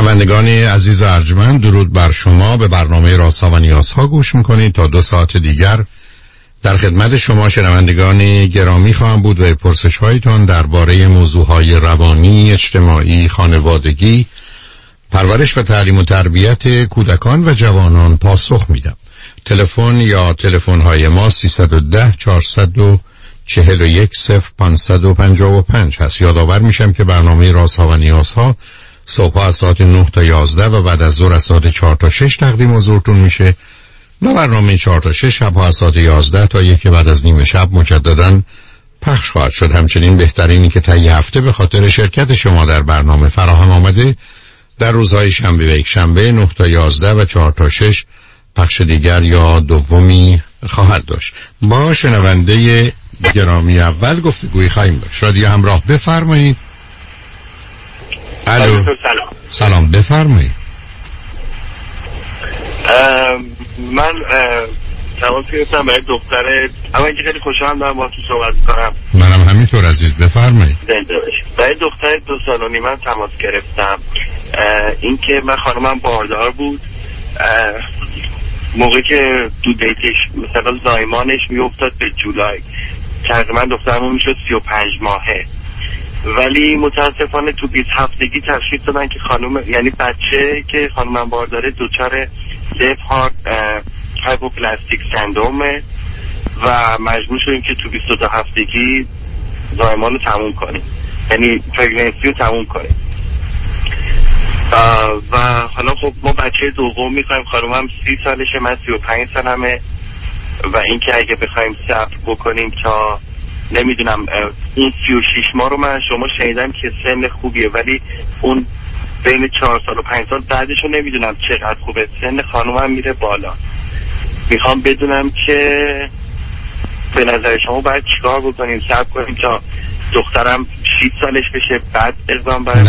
شنوندگان عزیز ارجمند، درود بر شما. به برنامه رازها و نیازها گوش میکنید. تا 2 ساعت دیگر در خدمت شما شنوندگان گرامی خواهم بود و پرسش هایتان درباره موضوعهای روانی، اجتماعی، خانوادگی، پرورش و تعلیم و تربیت کودکان و جوانان پاسخ میدم. تلفن یا تلفن های ما 310 441 0555 هست. یادآور میشم که برنامه رازها و نیازها صبح از ساعت 9 تا 11 و بعد از ظهر از ساعت 4 تا 6 تقدیم حضورتون میشه و برنامه 4 تا 6 شب از ساعت 11 تا 1 بعد از نیم شب مجددا پخش خواهد شد. همچنین بهترینی که طی هفته به خاطر شرکت شما در برنامه فراهم آمده در روزهای شنبه و یک شنبه 9 تا 11 و 4 تا 6 پخش دیگر یا دومی خواهد داشت. با شنونده گرامی اول گفتگوی خواهیم داشت. رادیو همراه، بفرمایید. الو. سلام، بفرمایید. من تماس گرفتم برای دختر. اما که خیلی خوشحالم دارم با تو صحبت کنم. منم همینطور عزیز، بفرمایید. برای دختر 2 سال و نیم من تماس گرفتم. این که من خانمم باردار بود، موقعی که تو دیتش مثلا زایمانش میافتاد به جولای، تقریبا دخترمون میشد 35 ماهه، ولی متاسفانه تو 20 هفتگی تشخیص دادن که خانم، یعنی بچه که خانمم بارداره دچار لیف هارت هایپوپلاستیک سندرومه و مجبور شدیم که تو 22 هفتگی زایمان رو تموم کنیم، یعنی پرگننسی رو تموم کنیم. و حالا خب ما بچه دوم میخوایم. خانمم 30 سالشه، من 35 سالمه و اینکه اگه بخوایم صبر بکنیم تا نمیدونم اون 36 ماه رو من شما شنیدم که سن خوبیه، ولی اون بین 4 سال و 5 سال بعدش رو نمیدونم چقدر خوبه. سن خانمم میره بالا. میخوام بدونم که به نظر شما باید چیکار بکنیم؟ صبر کنیم تا دخترم 6 سالش بشه بعد اقدام برای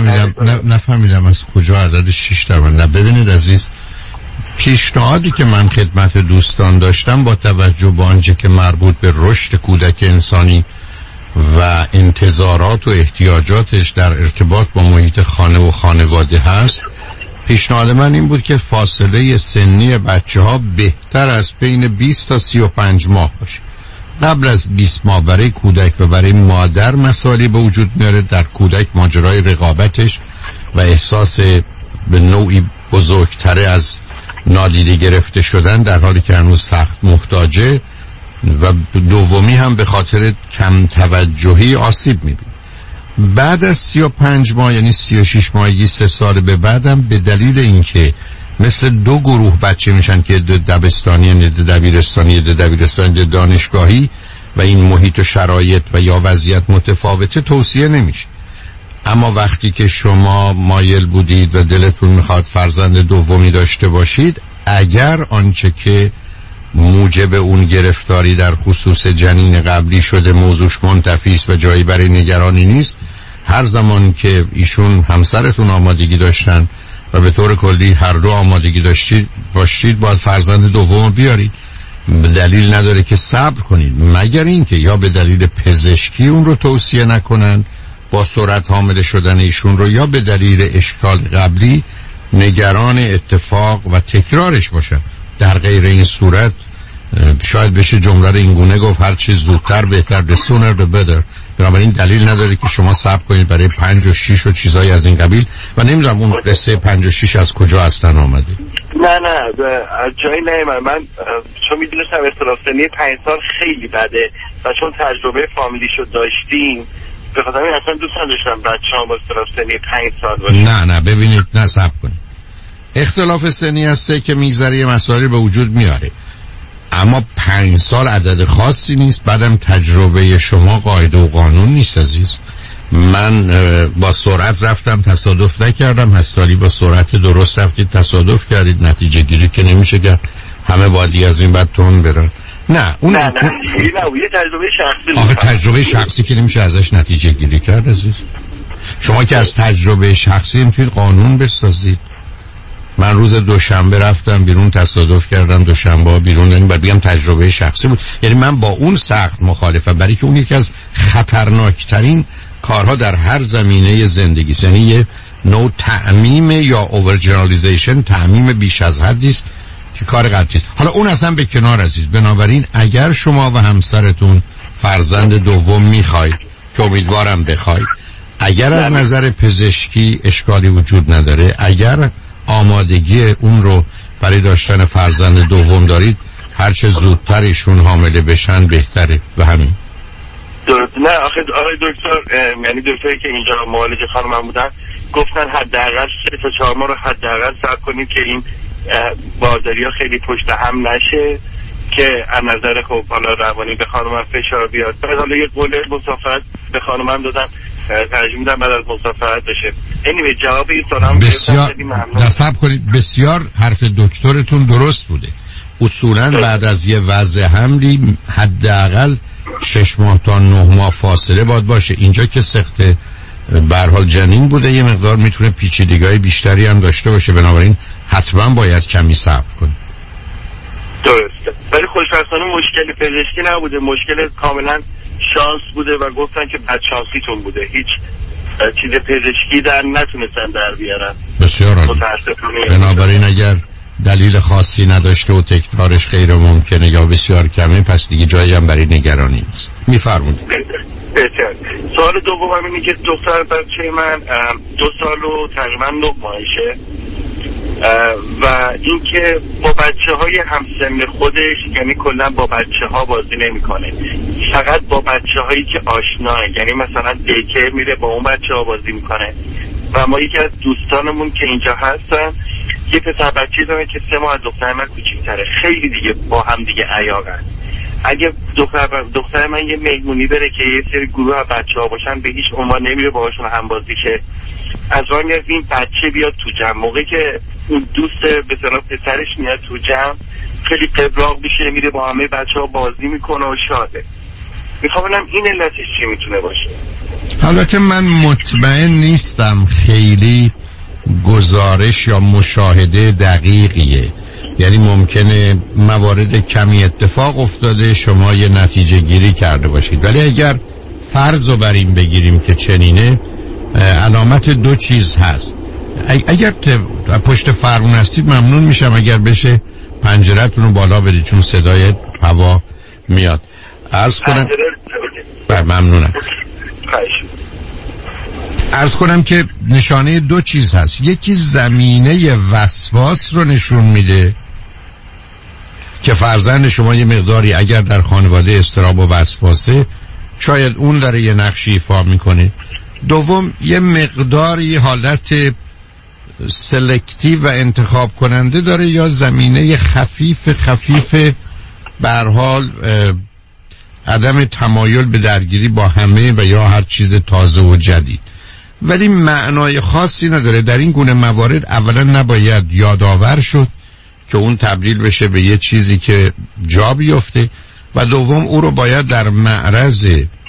نفهمیدم از کجا عدد 6 در من. ببینید عزیز، پیشنهادی که من خدمت دوستان داشتم با توجه به آنچه که مربوط به رشد کودک انسانی و انتظارات و احتیاجاتش در ارتباط با محیط خانه و خانواده هست، پیشنهاد من این بود که فاصله سنی بچه ها بهتر از بین 20 تا 35 ماه باشه. قبل از 20 ماه برای کودک و برای مادر مسائلی به وجود میاره. در کودک ماجرای رقابتش و احساس به نوعی بزرگتره از نادیده گرفته شدن در حالی که هنوز سخت محتاجه، و دومی هم به خاطر کم توجهی آسیب میبینه. بعد از 35 ماه یعنی 36 ماهگی 3 سال به بعدم به دلیل اینکه مثل 2 گروه بچه میشن که دبستانی، دبیرستانی، دانشگاهی و این محیط و شرایط و یا وضعیت متفاوته، توصیه نمیشه. اما وقتی که شما مایل بودید و دلتون میخواد فرزند دومی داشته باشید، اگر آنچه که موجب اون گرفتاری در خصوص جنین قبلی شده موضوعش منتفی است و جایی برای نگرانی نیست، هر زمان که ایشون همسرتون آمادگی داشتن و به طور کلی هر دو آمادگی باشید باید فرزند دوم بیارید. دلیل نداره که صبر کنید، مگر اینکه یا به دلیل پزشکی اون رو توصیه نکنن با سرعت حامل شدن ایشون رو، یا به دلیل اشکال قبلی نگران اتفاق و تکرارش باشن. در غیر این صورت شاید بشه جمله رو اینگونه گفت هر چیز زودتر بهتر، the sooner the better. بنابراین دلیل نداره که شما صبر کنید برای 5 و 6 و چیزای از این قبیل. و نمیدونم اون قصه 5 و 6 از کجا هستن آمده. نه از جایی نه. من چون میدونستم اختلاف سنی 5 سال خیلی بده و چون تجربه فامیلیشو داشتیم به خاطر این اصلا دوست نداشتم بچه‌ام با اختلاف سنی 5 سال باشه. نه ببینید، نه صبر کنید. اختلاف سنی هسته که میگذره مسائلی به وجود میاره، اما 5 سال عدد خاصی نیست. بعدم تجربه شما قاعده و قانون نیست عزیز. من با سرعت رفتم، تصادف نکردم. هستالی با سرعت درست رفتید، تصادف کردید. نتیجه گیری که نمیشه کرد، همه بادی از این بعد تون برن. نه یه تجربه شخصی. آخه تجربه شخصی که نمیشه ازش نتیجه گیری کرد عزیز. شما که از تجربه شخصی میتونید قانون بسازید. من روز دوشنبه رفتم بیرون، تصادف کردم دوشنبه بیرون، یعنی باید بگم تجربه شخصی بود. یعنی من با اون سخت مخالفم، برای که اون یکی از خطرناکترین کارها در هر زمینه زندگی است. یعنی یه نوع تعمیم یا اوورجنرالیزیشن، تعمیم بیش از حدی است که کار قطعی. حالا اون اصلا به کنار عزیز. بنابراین اگر شما و همسرتون فرزند دوم میخواید که امیدوارم بخواید، اگر از نظر پزشکی اشکالی وجود نداره، اگر آمادگی اون رو برای داشتن فرزند دوم دارید، هرچه زودتر ایشون حامله بشن بهتره. و همین. نه آخه دکتر، یعنی دکتری که اینجا معالج خانمم بودن گفتن حداقل 3 تا 4 ماه رو حداقل صبر کنیم که این بازاری‌ها خیلی پشت هم نشه که از نظر خب حالا روانی به خانمم فشار بیاد. بعد حالا یه قول مسافرت به خانمم دادم، ترجیح میدم بعد از مسافرت بشه. anyway جواب این سوالم بسیار نصب کنید. بسیار حرف دکترتون درست بوده. اصولا بعد از یه وضع حملی حداقل 6 ماه تا 9 ماه فاصله باید باشه. اینجا که سخته به هر حال جنین بوده، یه مقدار میتونه پیچیدگی‌های بیشتری هم داشته باشه، بنابراین حتما باید کمی صبر کنید. درسته. ولی خوشبختانه مشکل پزشکی نبوده، مشکل کاملا شانس بوده و گفتن که بدشانسیتون بوده، هیچ چیز پزشکی در نتونستن در بیارن. بسیار عالی. بنابراین اگر دلیل خاصی نداشته و تکرارش غیر ممکنه یا بسیار کمه، پس دیگه جایی هم برای نگرانی نیست. میفرمایید. بسیار. سوال دومم اینه که دختر بچه من 2 سال و تقریبا 9 ماهشه و اینکه با بچه‌های همسن خودش، یعنی کلا با بچه‌ها بازی نمی‌کنه، فقط با بچه‌هایی که آشناه، یعنی مثلا دیکر میره با اون بچه‌ها بازی می‌کنه. و ما یکی از دوستانمون که اینجا هستن یه پسر بچه‌ای داره که 3 ماه از دختر من کوچیک‌تره، خیلی دیگه با هم دیگه عیاقن. اگه دختر من یه مهمونی بره که یه سری گروه از بچه‌ها باشن، به هیچ عنوان نمیره باهاشون هم بازی که از راه میاد این بچه بیاد تو جمع. موقعی که اون دوست به اصطلاح پسرش میاد تو جمع خیلی قبراق میشه، میره با همه بچه‌ها بازی میکنه و شاده. میخوام ببینم این علتش چی میتونه باشه. البته من مطمئن نیستم خیلی گزارش یا مشاهده دقیقیه، یعنی ممکنه موارد کمی اتفاق افتاده شما یه نتیجه گیری کرده باشید، ولی اگر فرض رو بر این بگیریم که چنینه، علامت 2 چیز هست. اگر پشت فرمون هستید ممنون میشم اگر بشه پنجره‌تون رو بالا بدید چون صدای هوا میاد. عرض کنم ممنونم. عرض کنم که نشانه 2 چیز هست. یکی زمینه وسواس رو نشون میده که فرزند شما یه مقداری اگر در خانواده اضطراب و وسواسه، شاید اون داره یه نقشی ایفا میکنه. دوم، یه مقداری حالت سلکتیو و انتخاب کننده داره یا زمینه خفیف به هر حال عدم تمایل به درگیری با همه و یا هر چیز تازه و جدید، ولی معنای خاصی نداره. در این گونه موارد اولا نباید یادآور شد که اون تبدیل بشه به یه چیزی که جا بیفته، و دوم او رو باید در معرض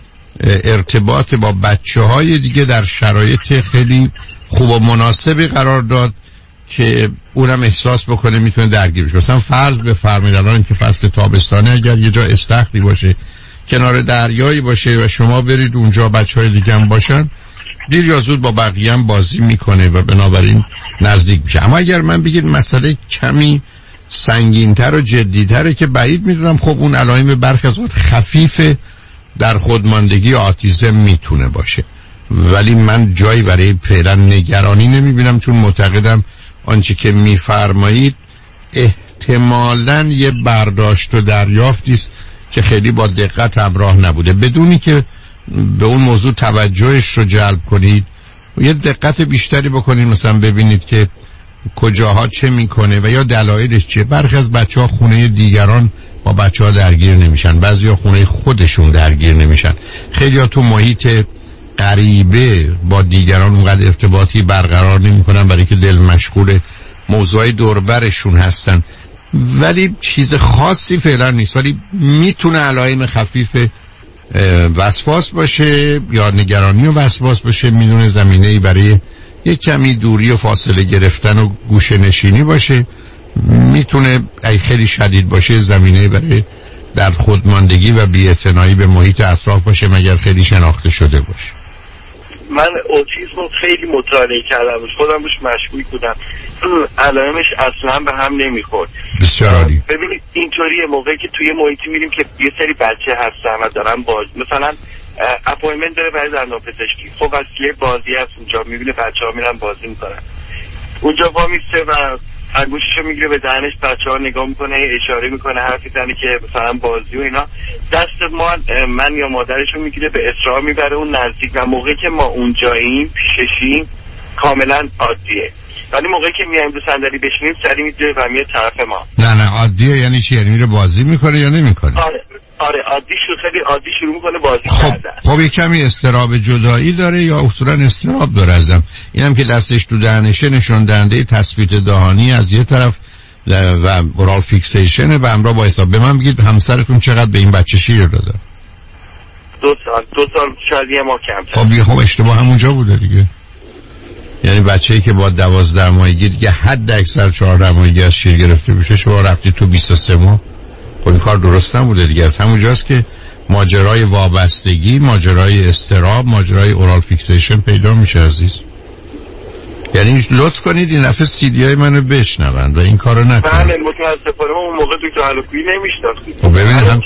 ارتباط با بچه‌های دیگه در شرایط خیلی خوب و مناسبی قرار داد که اونم احساس بکنه میتونه درگیر بشه. مثلا فرض بفرمایید الان که فصل تابستانه، اگر یه جا استخری باشه کنار دریایی باشه و شما برید اونجا، بچه‌های دیگه هم باشن، دیر یا زود با بقیه هم بازی میکنه و بنابراین نزدیک میشه. اما اگر من بگید مسئله کمی سنگین‌تر و جدی‌تره که بعید میدونم، خب اون علائم برخی از وقت خفیف در خودماندگی آتیزم میتونه باشه، ولی من جایی برای فعلا نگرانی نمیبینم، چون معتقدم آنچه که میفرمایید احتمالاً یه برداشت و دریافتی است که خیلی با دقت همراه نبوده. بدونی که به اون موضوع توجهش رو جلب کنید، یه دقت بیشتری بکنید، مثلا ببینید که کجاها چه میکنه و یا دلایلش چیه. برخی از بچه‌ها خونه دیگران با بچه‌ها درگیر نمیشن، بعضیا خونه خودشون درگیر نمیشن، خیلی‌ها تو محیط غریبه با دیگران اونقدر ارتباطی برقرار نمیکنن برای که دل مشغول موضوعی دوربرشون هستن، ولی چیز خاصی فعلا نیست. ولی میتونه علائم خفیف وسواس باشه یا نگرانی و وسواس باشه، میدونه زمینه‌ای برای یک کمی دوری و فاصله گرفتن و گوشه نشینی باشه، میتونه ای خیلی شدید باشه زمینه‌ای برای در خودماندگی و بی‌اعتنایی به محیط اطراف باشه مگر خیلی شناخته شده باشه. من اوتیسم خیلی مطالعه کردم، خودم روش مشغول بودم، علائمش اصلا به هم نمیخورد. بسیار عالی. ببینید اینطوریه، موقعی که توی محیطی میریم که یه سری بچه هستن و دارن مثلا اپوینتمنت داره برای دندانپزشکی، خب وسیله بازی هست اونجا، میبینه بچه‌ها میرن بازی میکنن، اونجا وامیسته و انگوششو میگیره به دهنش، بچه‌ها نگاه میکنه، اشاره میکنه، حرفی زنه که مثلا بازی و اینا، دست من یا مادرشو میگیره به اصرار میبره اون نزدیک، و موقعی که ما اونجاییم پیششیم کاملا عادیه، ولی موقعی که میایم رو صندلی بشینیم سری میده و میاد طرف ما. نه عادیه یعنی چی؟ یعنی میره بازی میکنه یا نمیکنه؟ آره عادی خیلی عادی شروع میکنه بازی کردن. خب یه کمی اضطراب جدایی داره یا اصولا اضطراب داره ازم؟ اینم که دستش تو دهنشه نشون دهنده تثبیت دهانی از یه طرف و اورال فیکسیشن و همراه با حساب. به من بگید همسرتون چقدر به این بچه شیر داده؟ 2 سال شاید یه ماه کمتر. خب اشتباه همونجا بوده دیگه. یعنی بچه‌ای که با 12 ماهگی دیگه حد اکثر 14 ماهگی از شیر گرفته بشه، شما رفتی تو 23 ماه، خب این کار درست نبوده دیگه. از همونجاست که ماجرای وابستگی، ماجرای اضطراب، ماجرای اورال فیکسیشن پیدا میشه عزیز. یعنی لطف کنید این دفعه CD منو بشنوند و این کارو نکنید. بله متاسفانه اون موقع دکتر علوی نمیشناختید. خب ببینید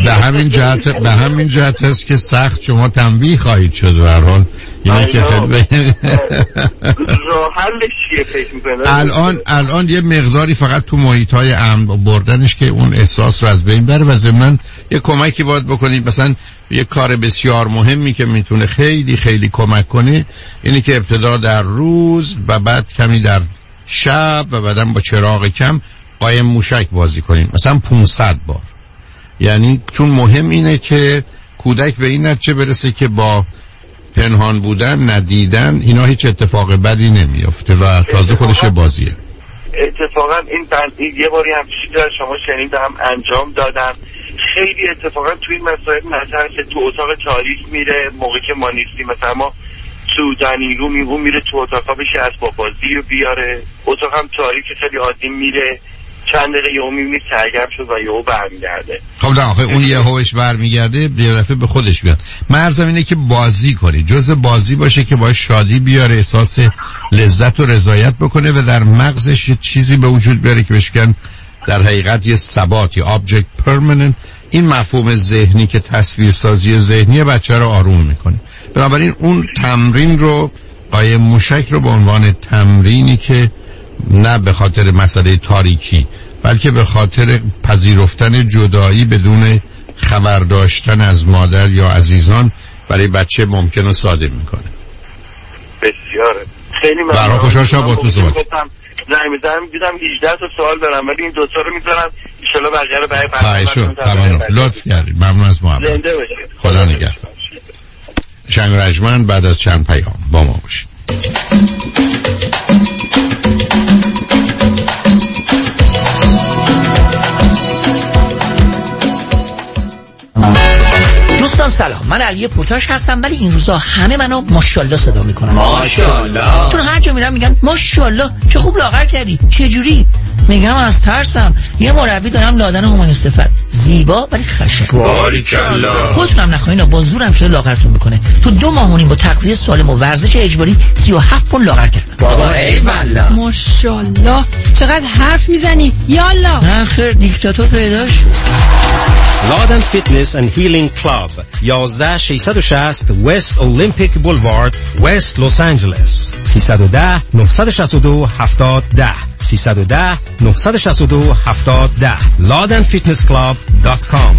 به همین جهت است که سخت شما تنبیه خواهید شد به هر حال. یعنی که خیلی راه حلش چیه فکر می‌کنید؟ الان یه مقداری فقط تو محیط‌های امن بردنش که اون احساس رو از بین بره و ضمناً یه کمکی باید بکنید. مثلا یه کار بسیار مهمی که میتونه خیلی خیلی کمک کنه اینه که ابتدا در روز و بعد کمی در شب و بعداً با چراغ کم قایم موشک بازی کنید، مثلا 500 بار. یعنی چون مهم اینه که کودک به این نتیجه برسه که با پنهان بودن، ندیدن، اینا هیچ اتفاق بدی نمیافته و تازه خودش بازیه. اتفاقا این یه باری هم چیزی در شما شنیدم انجام دادم، خیلی اتفاقا توی این مسائل مثلا که تو اتاق تاریک میره موقعی که ما نیستیم، مثلا ما تو دنینگ روم میره تو اتاقا بشه اسباب بازی رو بیاره، اتاق هم تاریک خیلی عادی میره، چند دقیقه یهو میبینی سرگرم شد و یهو برمیگرده. خب نه آخه اون یهوش برمیگرده یه دفعه به خودش بیاد. مرزم اینه که بازی کنی، جزء بازی باشه که باید شادی بیاره، احساس لذت و رضایت بکنه و در مغزش یه چیزی به وجود بیاره که بهش در حقیقت یه ثبات یا object permanent. این مفهوم ذهنی که تصویرسازی ذهنی بچه رو آروم میکنه. بنابراین اون تمرین رو قایم موشک رو به عنوان تمرینی که نه به خاطر مسئله تاریکی بلکه به خاطر پذیرفتن جدایی بدون خبر داشتن از مادر یا عزیزان برای بچه ممکن و ساده میکنه. بسیاره. خیلی ممنون. برای خوشحال شدم با تو صحبت. زنگ دیدم 18 تا سوال دارم ولی این دو تا رو میذارم ان شاء الله بقیه رو برای ممنون. لطف کردید. ممنون از محبت. زنده باشید. خدا نگهدار. شنگ رجمن بعد از چند پیام با ما باشید. دوستان سلام، من علی پورتاش هستم ولی این روزا همه منو ماشاءالله صدا میکنن. ماشاءالله. چون هر جا میرم میگن ماشاءالله چه خوب لاغر کردی، چه جوری؟ میگم از ترسم. یه مربی دارم لادن هومانی صفت، زیبا ولی خشن. باریکلا. خودتونم نخواین با زورم شده لاغرتون میکنه. تو 2 ماه و نیم با تغذیه سالم و ورزش اجباری 37 پوند لاغر کردم. بابا ای والله. ماشاءالله چقدر حرف میزنی. یالا. نه خیر دیکتاتور پیداش. لادن فیتنس اند هیلینگ کلاب 11660 وست اولمپیک بولوارد وست لس آنجلس 310 962 7010 310 962 7010 ladenfitnessclub.com.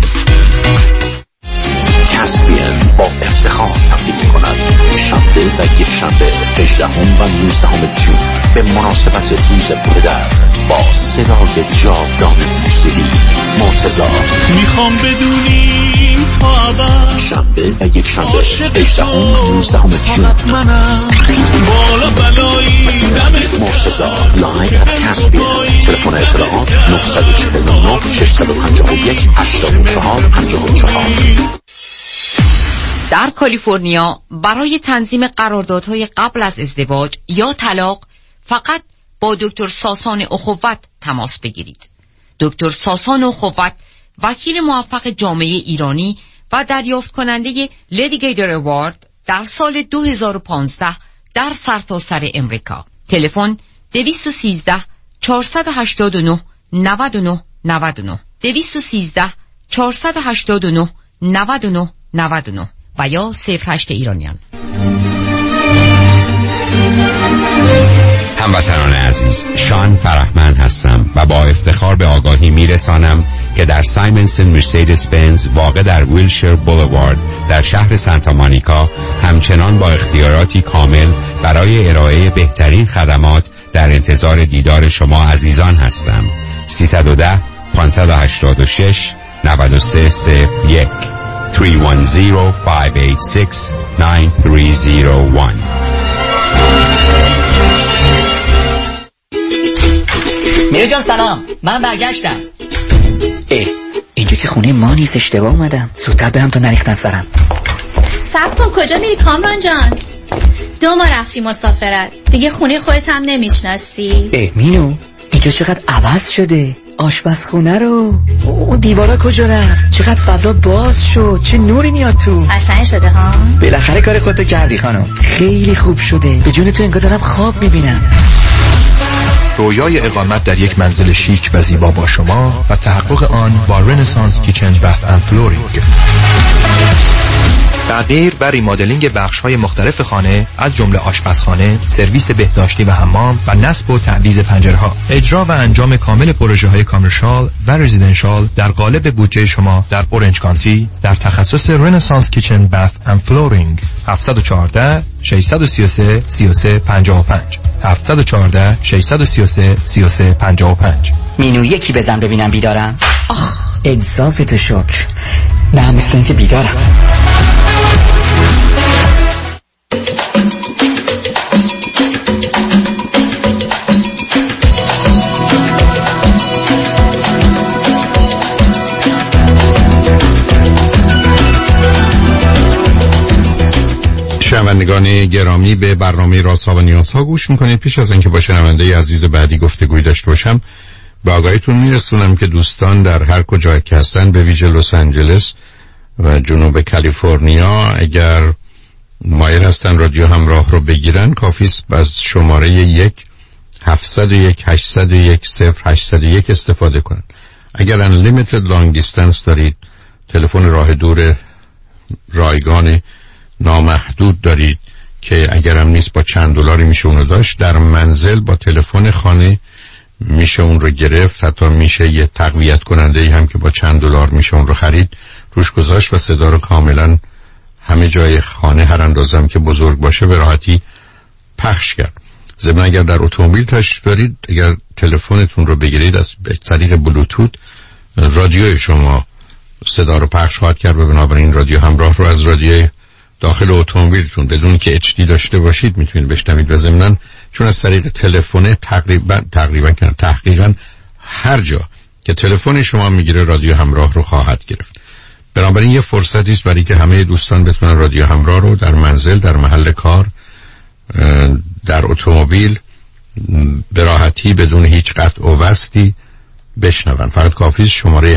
کسبین با افتخار تقدیم می‌کند شنبه و یک شنبه 18 و 19 جون به مناسبت روز پدر با صدای جاودان موسیقی مرتضی. میخوام بدونی تا ابد شنبه و یک شنبه 18 و 19 جون بالا بلایی دمت مرتضی لایو at کسبین. تلفن اطلاعات 949 651 84 54. در کالیفرنیا برای تنظیم قراردادهای قبل از ازدواج یا طلاق فقط با دکتر ساسان اخوت تماس بگیرید. دکتر ساسان اخوت وکیل موفق جامعه ایرانی و دریافت کننده لیدیگیتر اوارد در سال 2015 در سرتاسر امریکا. تلفن 213 489 99 99 213 489 99 99 و یا 08 ایرانیان. هموطنان عزیز، شان فرحمند هستم و با افتخار به آگاهی میرسانم که در سایمنسن مرسیدس بنز واقع در ویلشیر بولوارد در شهر سانتا مونیکا همچنان با اختیاراتی کامل برای ارائه بهترین خدمات در انتظار دیدار شما عزیزان هستم. 310 586 9301 310 586 9301. میره جان سلام، من برگشتم. اینجا که خونه ما نیست، اشتباه اومدم. زودتر برم تا نریختن سرم. صبر کن، کجا میری کامران جان؟ 2 ماه رفتی مسافرت، دیگه خونه خودت هم نمیشناسی. مینو اینجا چقدر عوض شده. آشپزخونه رو، اون دیوارا کجا رفت؟ چقدر فضا باز شد، چه نوری میاد تو. قشنگ شده ها. بالاخره کار خودتو کردی خانم، خیلی خوب شده. به جون تو انگار دارم خواب میبینم. رویای اقامت در یک منزل شیک و زیبا با شما و تحقق آن با رنسانس کیچن بث اند فلورینگ. تغییر و ریمادلینگ بخش‌های مختلف خانه از جمله آشپزخانه، سرویس بهداشتی و حمام و نصب و تعویض پنجره‌ها. اجرا و انجام کامل پروژه‌های کامرشال و رزیدنشال در قالب بودجه شما در اورنج کانتی در تخصص رنسانس کیچن بث اند فلورینگ. 714 633 3355 714 633 3355. مینو یکی بزن ببینم بیدارم. انصافتو شکر. نه مثل اینکه بیدارم. شنوندگان گرامی، به برنامه رازها و نیازها گوش میکنید. پیش از اینکه با شنونده عزیز بعدی گفتگوی داشته باشم، به آگاهیتون میرسونم که دوستان در هر کجا که هستن، به ویژه لس آنجلس و جنوب کالیفرنیا، اگر مایل هستن رادیو همراه رو بگیرن، کافی است از شماره 1-800-801-0801 استفاده کنن. اگر unlimited long distance دارید، تلفن راه دور رایگان نامحدود دارید که اگرم نیست با چند دلاری میشه اونو داشت، در منزل با تلفن خانه میشه اون رو گرفت. حتی میشه یه تقویت کننده ای هم که با چند دلار میشه اون رو خرید، روش گذاشت و صدا رو کاملا همه جای خانه، هر اندازم که بزرگ باشه، به راحتی پخش کرد. ضمن اگر در اتومبیل تشریف دارید، اگر تلفنتون رو بگیرید از طریق بلوتوث، رادیوی شما صدا رو پخش خواهد کرد و بنابراین رادیو همراه رو از رادیوی داخل اتومبیلتون بدون که HD داشته باشید میتونید بشنوید. و ضمناً چون از طریق تلفن تقریبا هر جا که تلفن شما میگیره رادیو همراه رو خواهد گرفت. بنابراین یه فرصتی است برای که همه دوستان بتونن رادیو همراه رو در منزل، در محل کار، در اتومبیل به راحتی بدون هیچ قطع و وصلی بشنون. فقط کافی شماره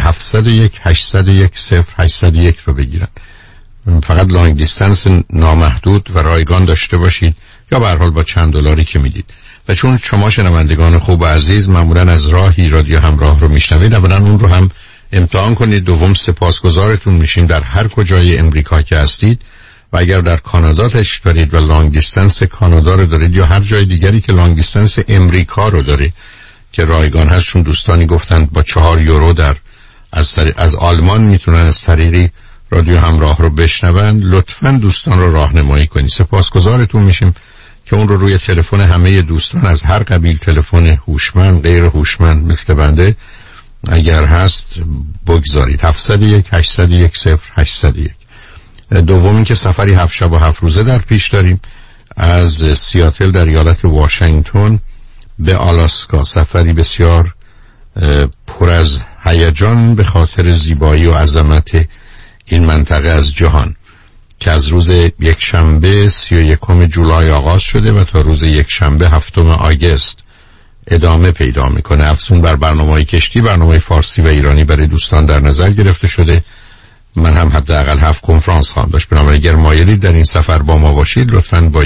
701-801-0801 رو بگیرن. فقط لانگ دیستنس نامحدود و رایگان داشته باشید یا به هر حال با چند دلاری که میدید. و چون شما شنوندگان خوب و عزیز معمولا از راهی رادیو همراه رو میشنوید، اولا اون رو هم امتحان کنید. دوم سپاسگزارتون میشیم در هر کجای امریکا که هستید. و اگر در کانادا تشریف دارید و لانگ دیستنس کانادا رو دارید یا هر جای دیگری که لانگ دیستنس امریکا رو داره که رایگان هست، چون دوستانی گفتند با 4 یورو از آلمان میتونن از طریقی رادیو همراه رو بشنون، لطفاً دوستان رو راهنمایی کنید. سپاسگزارتون میشیم که اون رو روی تلفن همه دوستان از هر قبیل، تلفن هوشمند، غیر هوشمند مثل بنده، اگر هست بگذارید. 701-801-0801. دومی که سفری 7 شب و 7 روزه در پیش داریم از سیاتل در ایالت واشنگتن به آلاسکا. سفری بسیار پر از هیجان به خاطر زیبایی و عظمت این منطقه از جهان که از روز یکشنبه 31 جولای آغاز شده و تا روز یکشنبه 7 آگوست ادامه پیدا میکنه. افزون بر برنامه‌های کشتی، برنامه فارسی و ایرانی برای دوستان در نظر گرفته شده من هم حداقل 7 کنفرانس خواهم داشت. بنابراین اگر مایلید در این سفر با ما باشید لطفاً با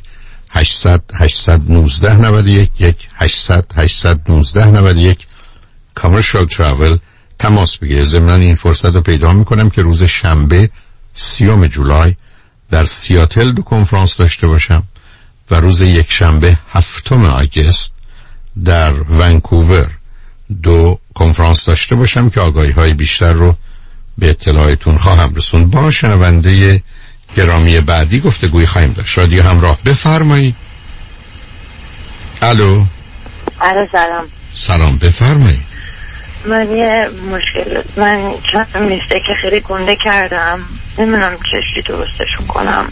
1-800-819-91 Commercial Travel تماس بگیرید. ضمن این فرصت رو پیدا میکنم که روز شنبه 30 جولای در سیاتل 2 کنفرانس داشته باشم و روز یک شنبه 7 آگوست در ونکوور 2 کنفرانس داشته باشم که آگاهی‌های بیشتر رو به اطلاعتون خواهم رسوند. با شنونده گرامی بعدی گفتگوی خواهیم داشت. رادیو همراه، بفرمایید. الو. سلام. سلام، بفرمایید. من یه مشکل، من چند میستیک خیلی گنده کردم، نمیدونم چشتی درستشون کنم.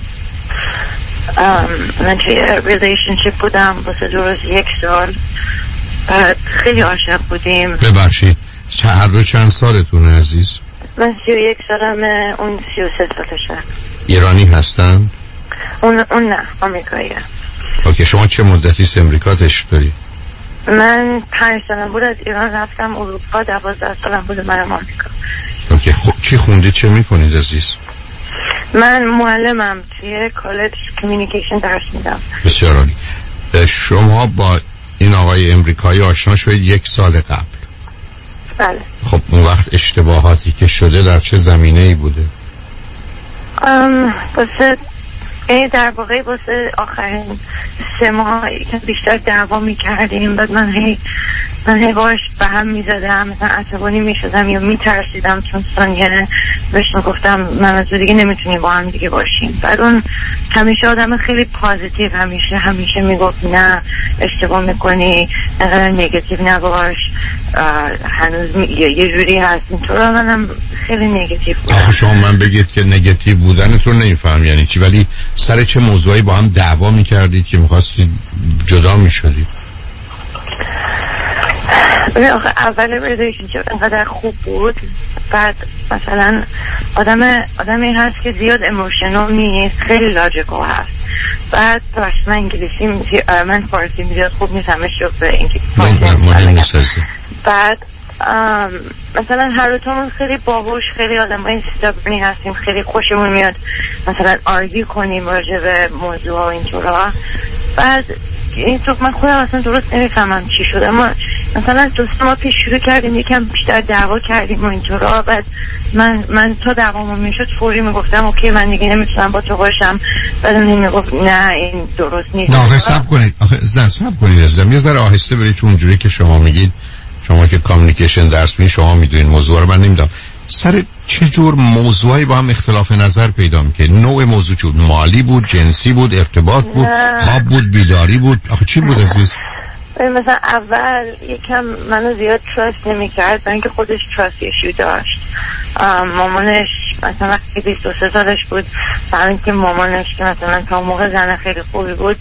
من توی ریلیشنشیپ بودم واسه درست 1 سال، بعد خیلی عاشق بودیم. ببخشید هر دو چند سالتونه عزیز؟ من 31 سالمه، اون 33 سالشه. ایرانی هستن؟ اون نه، آمریکاییه. اوکی، شما چه مدتی امریکا تشریف داری؟ من 5 سالم بود از ایران رفتم اروپا، 12 سالم بود منم آمریکا. اوکی، چی خوندید، چه میکنید عزیز؟ من معلمم، توی کالج کمیونیکیشن درس میدم. بسیار عالی. شما با این آقای امریکایی آشنا شدید 1 سال قبل؟ بله. خب اون وقت اشتباهاتی که شده در چه زمینه‌ای بوده؟ واسه در واقع واسه آخرین 3 ماه یکم بیشتر دعوا میکردیم، بعد من هی باش به هم میزدم، مثلا عصبانی میشدم یا میترسیدم چون ثانیه بهش میگفتم من از دیگه نمیتونیم با هم دیگه باشیم. بعد اون همیشه آدم خیلی پازیتیو، همیشه میگفت نه اشتباه میکنی، انقدر نگاتیو نباش، هنوز یه جوری هست اینطور. منم خیلی نگاتیو بودم. آخه شما من بگید که نگاتیو بودنتون نمیفهم یعنی چی، ولی سر چه موضوعی با هم دعوا میکردید که میخواستید جدا میشدید؟ آخه اول ریلیشنشیپ انقدر خوب بود، بعد مثلا آدمی هست که زیاد ایموشنال نیست، خیلی لاجیکال هست. بعد من انگلیسی من فارسی زیاد خوب نیستم، شو به انگلیسی. بعد مثلا هر دوتامون خیلی باهوش، خیلی آدمای استابرنی هستیم، خیلی خوشمون میاد مثلا آرگیو کنیم راجع به موضوع و اینطورا. بعد این تو من خودم اصلا درست نمیفهمم چی شده، اما مثلا 2 ماه پیش شروع کردیم یکم بیشتر دعوا کردیم و اینطورا. بعد من تا دعوامون میشد فوری میگفتم اوکی من دیگه نمیتونم با تو باشم، بعد میگفت نه این درست نیست. نه صبر کنید، صبر کنید عزیزم، یه ذره آهسته برید، چون اونجوری که شما میگید، شما که کامیونیکیشن درس میدید شما میدونید موضوع رو، من نمیدونم سر چه جور موضوعی با هم اختلاف نظر پیدا میکنه. نوع موضوع چه بود؟ مالی بود، جنسی بود، ارتباط بود، خواب بود، بیداری بود، آخه چی بود عزیز؟ مثلا اول یکم منو زیاد تراست نمی‌کرد، برای اینکه خودش تراست ایشو داشت. مامانش مثلا وقتی 23 سالش بود فهمید که مامانش که مثلا تا موقع زن خیلی خوبی بود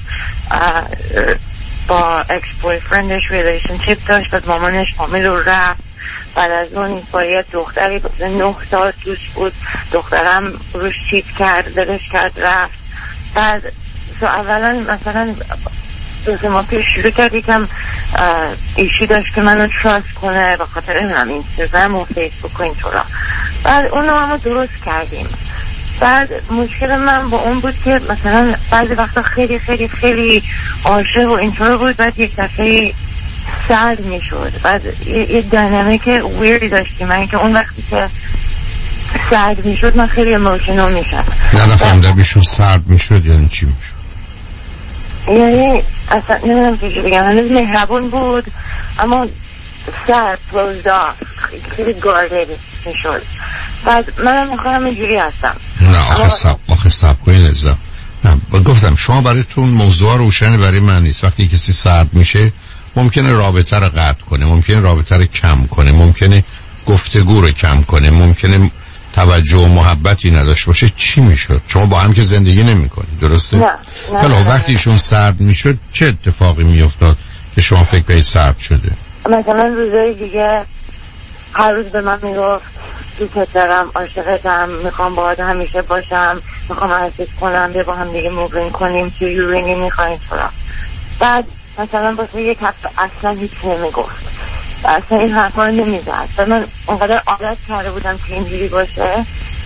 با اکس بوی فرندش ریلیشنشیپ داشت، بعد مامانش حامل رو رفت. بعد از اون با یه دختری 9 سال دوست بود، دخترم روش چیت کرد، دلش کرد رفت. بعد اولا مثلا 2 ماه پیش شروع کرد یکم ایشی داشت که منو تراست کنه به خاطر اینستاگرام و فیسبوک و اینطورا. بعد اونو هم درست کردیم. بعد مشکل من با اون بود که مثلا بعضی وقتا خیلی خیلی خیلی عاشق و اینطور بود، بعد یک دفعه سرد میشد. بعد یه دینامیک ویردی داشتیم، من که اون وقتی که سرد میشد من خیلی ایموشنال میشم. نه نفهمیدم ایشون سرد میشد یعنی چی میشد؟ یعنی اصلا نمیدونم چیزی بگم، هنوز مهربون بود اما سرد closed off، خیلی گاردد میشد. بعد منم میخوام اینجوری هستم. نه آخه سب کنید عزیزم، نه گفتم شما برایتون موضوع روشنه، برای من نیست. وقتی کسی سرد میشه ممکنه رابطه رو قطع کنه، ممکنه رابطه رو کم کنه، ممکنه گفتگو رو کم کنه، ممکنه توجه و محبتی نداشته باشه. چی میشد؟ شما با هم که زندگی نمیکنید، درسته؟ نه. حالا وقتی ایشون سرد میشد چه اتفاقی میافتاد که شما فکر کنید سرد شده؟ مثلا روزای دیگه هر روز به من میگفت دوست دارم، عاشقتم، میخوام باهات همیشه باشم، میخوام عزیز کنم، بیا با هم دیگه مووین کنیم، تو یورینی میخوایم فرام. بعد مثلا واسه 1 هفته اصلا هیچ نمیگفت، اصلا این حرفا رو نمیزد. من اونقدر عادت کرده بودم که اینجوری باشه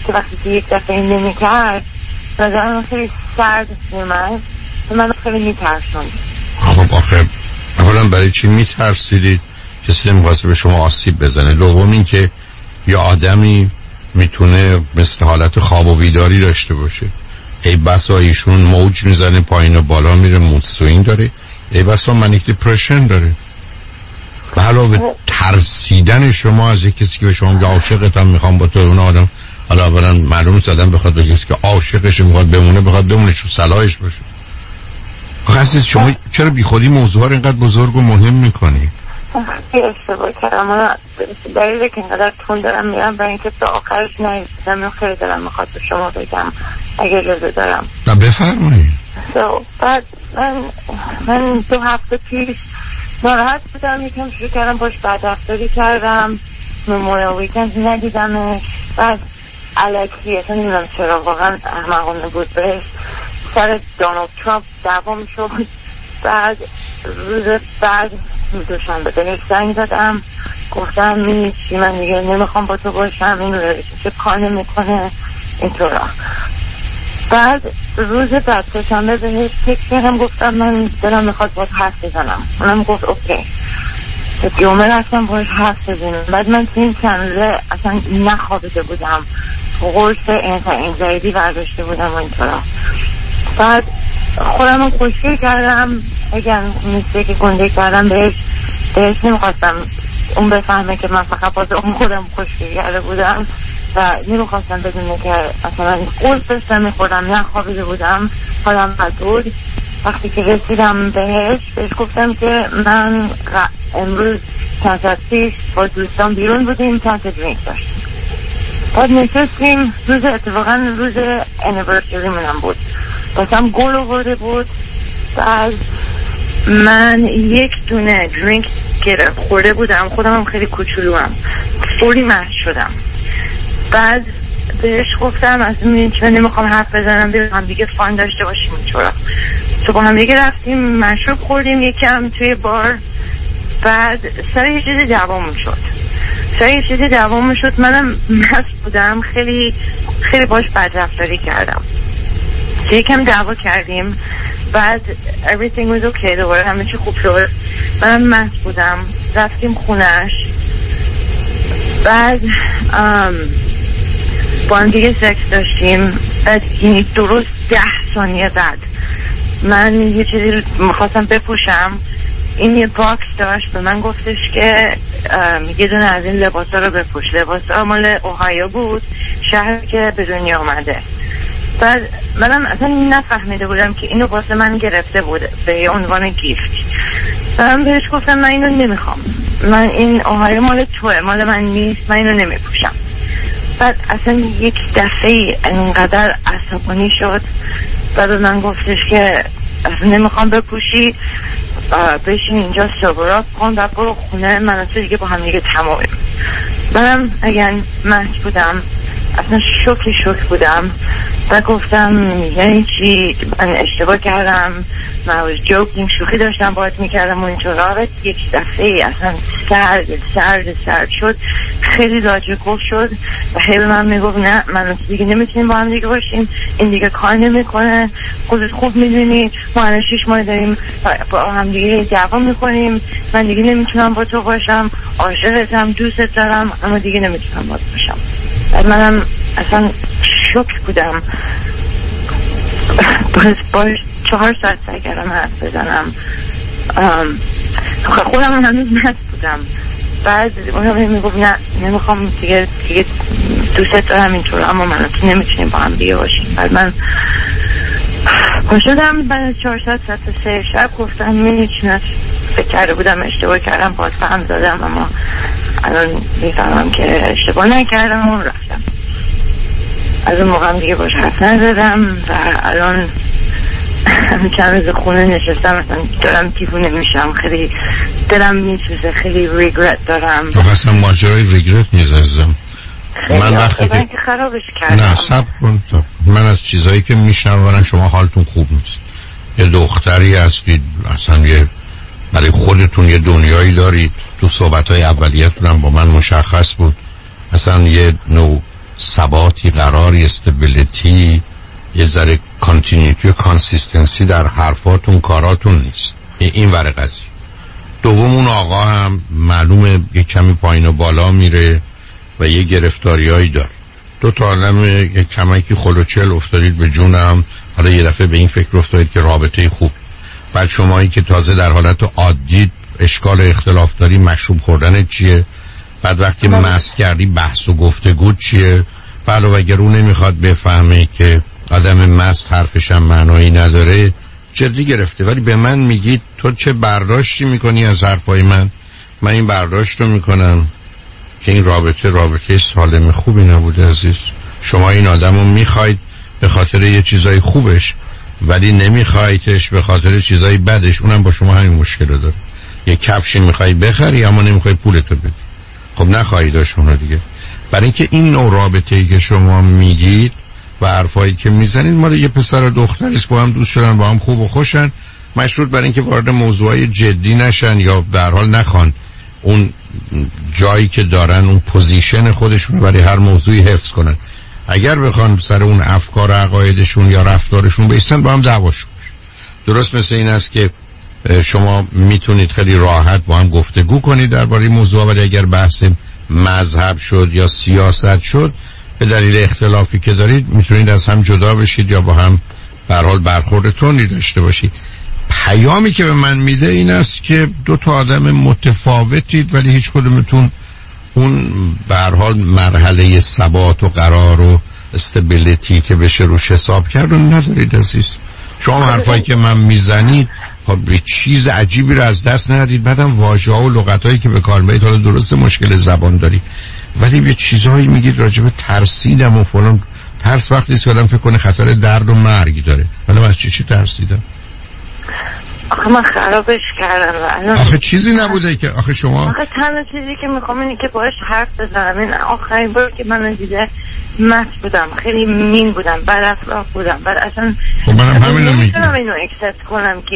که وقتی که یک دفعه نمی کرد نظرم خیلی سرد اومد و من خیلی میترسوند. خب آخه اولا برای چی میترسیدید؟ کسی نمیخواسته به شما آسیب بزنه. دوم این که یه آدمی میتونه مثل حالت خواب و بیداری داشته باشه، ای بسا ایشون موج میزنه پایین و بالا میره، مود سوینگ داره، ای بسا منیک دیپرشن داره. به علاوه ترسیدن شما از یک کسی که به شما میگه عاشقتم میخوام با تو، اون آدم حالا اولا معلوم نیست آدم بخواد به کسی که عاشقش میخواد بمونه چون صلاحش باشه. عزیز شما چرا بی خودی موضوع رو اینقدر بزرگ و مهم میکنی؟ اشتباه کردم. من دلیلی که اینقدر تون دارم میرم برای اینکه تا آخرش نایستم. خیلی دارم میخواد به شما بگم اگه اجازه دارم. نه بفرمایید. بعد من 2 هفته پیش ناراحت بودم، یکم شروع کردم باش بدرفتاری کردم، مموریال ویکند ندیدمش، بعد الکی اصلا نمیدونم چرا واقعا احمقانه بود بهش سر دونالد ترامپ دوام شد. بعد روز بعد دوشنبه بهش زنگ زدم گفتم میچی من دیگه نمیخوام با تو باشم، این چه کار نمیکنه اینطورا. بعد روز بعد دوشنبه بهش تکست کردم گفتم من دلم میخواد باید حرف بزنم. اونم گفت اوکی. جمعه رفتم باید حرف بزنم. بعد من این چند روزه اصلا نخوابیده بودم، قرص انزایتی برداشته بودم و اینطورا. بعد خودم رو خوشگیر کردم، اگر میسته که گنده کردم بهش نمیخواستم اون بفهمه که من فقط باز اون خودم خوشگیر کرده بودم و نمیخواستم بدونه که اصلا قرص داشتم میخوردم، نخوابیده بودم، حالم بد بود. وقتی که رسیدم بهش گفتم که من امروز چند ساعت پیش با دوستان بیرون بودیم، چند تا درینک داشتیم. بعد نشستیم، اتفاقا روز انیورسری منم بود، باسم گل آورده بود. بعد من 1 دونه درینک خورده بودم، خودم هم خیلی کوچولوام، فوری مست شدم. بعد بهش گفتم از چون نمیخوام حرف بزنم بریم هم دیگه فان داشته باشیم اینطورا. تو با هم دیگه رفتیم مشروب خوردیم یکم توی بار. بعد سر یه چیزی دوام شد. منم مست بودم، خیلی خیلی باش بدرفتاری کردم، یکم دعوا کردیم. بعد everything was okay دوباره همه چی خوب شد. منم مست بودم، رفتیم خونش. بعد با هم دیگه سکس داشتیم. بعد یعنی درست 10 ثانیه بعد من یه چیزی میخواستم بپوشم، این یه باکس داشت، به من گفتش که یه دونه از این لباسا رو بپوش. لباسا مال اوهایو بود، شهر که به دنیا آمده. بعد منم اصلا نفهمیده بودم که اینو واسه من گرفته بود به عنوان گیفت. من بهش گفتم من اینو نمیخوام، من این اوهایو مال توه، مال من نیست، من اینو نمیپوشم. بعد اصلا یک دفعه انقدر عصبانی شد. بعد من گفتش که اصلا نمیخوام بپوشی، بشین اینجا صبرات کن و برو خونه، من اصلا دیگه با هم دیگه تمامیم. منم اگر مست بودم اصلا شوک بودم و گفتم یعنی چی، من اشتباه کردم، من از جوکینگ شوخی داشتم باید میکردم و اینطور. یک دفعه اصلا سرد شد، خیلی لاجیکل شد و هی به من میگفت نه من دیگه نمیتونیم با هم دیگه باشیم، این دیگه کار نمیکنه، خودت خوب میدونی ما الان 6 ماه داریم با هم دیگه دعوا میکنیم، من دیگه نمیتونم با تو باشم، عاشقتم، دوستت دارم، اما دیگه نمیتونم با تو باشم. بعد منم اصلا شوک بودم. باز 4 ساعت سعی کردم حرف بزنم، خودم هنوز مست بودم. بعد اونم میگفت نه نمیخوام دیگه دوست دارم اینطور، اما من تو نمیتونیم با هم دیگه باشیم. بعد من پاشدم بعد 4 ساعت 3 شب گفتم میچونم، فکر کرده بودم اشتباه کردم، باز فهم دادم، اما الان میفهمم که اشتباه نکردم و رفتم. از اون موقع هم دیگه باش حرف نزدم و الان چند روز خونه نشستم، مثلا دارم دیوونه میشم، خیلی دلم میسوزه، خیلی ریگرت دارم. اصلا ماجرای ریگرت میزنم من وقتی که خرابش کردم. نه صبر کن، من از چیزایی که میشنوم شما حالتون خوب نیست، یه دختری هستید، اصلا یه برای خودتون یه دنیایی دارید، تو صحبت‌های اولیه‌تون هم با من مشخص بود، اصلا یه نوع ثباتی، قراری، استابیلیتی، یه ذره کانتینیوتی و کانسیستنسی در حرفاتون، کاراتون نیست. این ور قضیه. دوم اون آقا هم معلومه یه کمی پایین و بالا میره و یه گرفتاریایی داره. دو تا آدم یک کمکی خلوچل افتادید به جونم، حالا یه دفعه به این فکر افتادید که رابطه خوب. بعد شمایی که تازه در حالت عادی اشکال اختلاف داری، مشروب خوردن چیه؟ بعد وقتی مست کردی بحث و گفتگو چیه؟ بعد اگر اون نمیخواد بفهمه که آدم مست حرفش هم معنایی نداره، جدی گرفته. ولی به من میگید تو چه برداشتی میکنی از حرفای من؟ من این برداشت رو میکنم که این رابطه سالم خوبی نبوده عزیز. شما این آدم رو میخواید به خاطر یه چیزای خوبش، ولی نمیخوایدش به خاطر چیزای بدش. اونم با شما همین مشکل رو داره. یه کفشی میخوای بخری اما نمیخوای پولتو بدی. خب نخواهیدش اونو دیگه. برای اینکه این نوع رابطه‌ای که شما میگید و حرفایی که میزنید مال یه پسر و دختریست، با هم دوست شدن، با هم خوب و خوشن، مشروط برای اینکه وارد موضوعای جدی نشن یا در حال نخوان اون جایی که دارن، اون پوزیشن خودشون برای هر موضوعی حفظ کنن. اگر بخوان سر اون افکار و عقایدشون یا رفتارشون بیستن، با هم دعواشون بشه. درست مثل این است که شما میتونید خیلی راحت با هم گفتگو کنید درباره موضوع، ولی اگر بحث مذهب شد یا سیاست شد، به دلیل اختلافی که دارید میتونید از هم جدا بشید یا با هم به هر حال برخورد تندی داشته باشید. پیامی که به من میده این است که دو تا آدم متفاوتید، ولی هیچ کدومتون اون به هر حال مرحله ثبات و قرار و استابیلیتی که بشه روش حساب کرد رو ندارید عزیز. شما حرفایی که من میزنید خب چیز عجیبی رو از دست ندید. بعدم واژه‌ها و لغتایی که به کار میبرید، حالا درست مشکل زبان داری، ولی یه چیزهایی میگید راجع به ترسیدم و فلان. ترس وقتی است که آدم فکر کنه خطر درد و مرگ داره. ولی من از چی ترسیدم؟ آخه من خرابش کردم. آخه چیزی نبوده که آخه شما آخه تنها چیزی که میخوام اینه که باهاش حرف بزنم. این آخرین بار که من دیده مست بودم، خیلی مین بودم، بد اخلاق بودم. بعد اصلا خب منم همین رو میگم، اینو اکسپت کنم که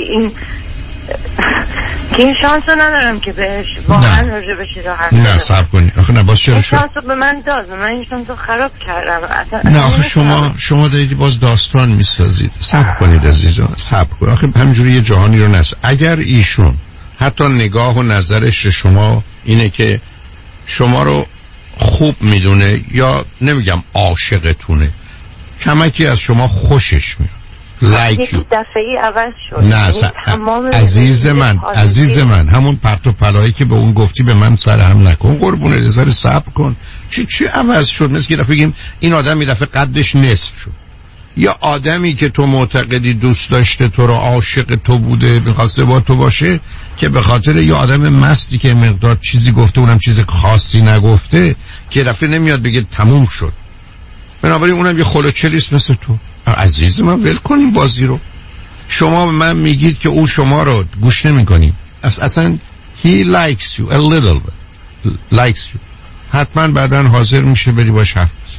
این شانس رو ندارم که بهش واقعا راجع به چیزا حرف بزنم. نه صبر کنی. آخه نه باز چرا این شانس رو به من داد، من این شانس رو خراب کردم. نه آخه شما دارید باز داستان میسازید. صبر کنید عزیزان، صبر کنید. آخه همینجوری یه جهانی رو نست. اگر ایشون حتی نگاه و نظرش شما اینه که شما رو خوب میدونه یا نمیگم عاشقتونه، کمکی از شما خوشش میاد، like you. دفعی عوض شد. نه عزیز من همون پرت و پلایی که به اون گفتی به من سر هم نکن قربونه، یه ذره صبر کن. چی عوض شد؟ مثل که دفعه بگیم این آدم یه دفعه قدش نصف شد. یا آدمی که تو معتقدی دوست داشته تو رو، عاشق تو بوده، می‌خواسته با تو باشه، که به خاطر یه آدم مستی که مقدار چیزی گفته، اونم چیز خاصی نگفته، که دفعه نمیاد بگه تموم شد. بنابراین اونم یه خلوچلیست مثل تو. عزیز من ول کنیم بازی رو. شما به من میگید که او شما رو گوش نمی‌کنی. اصلا he likes you a little bit likes you. حتما بعداً حاضر میشه بری باش حرف بزن.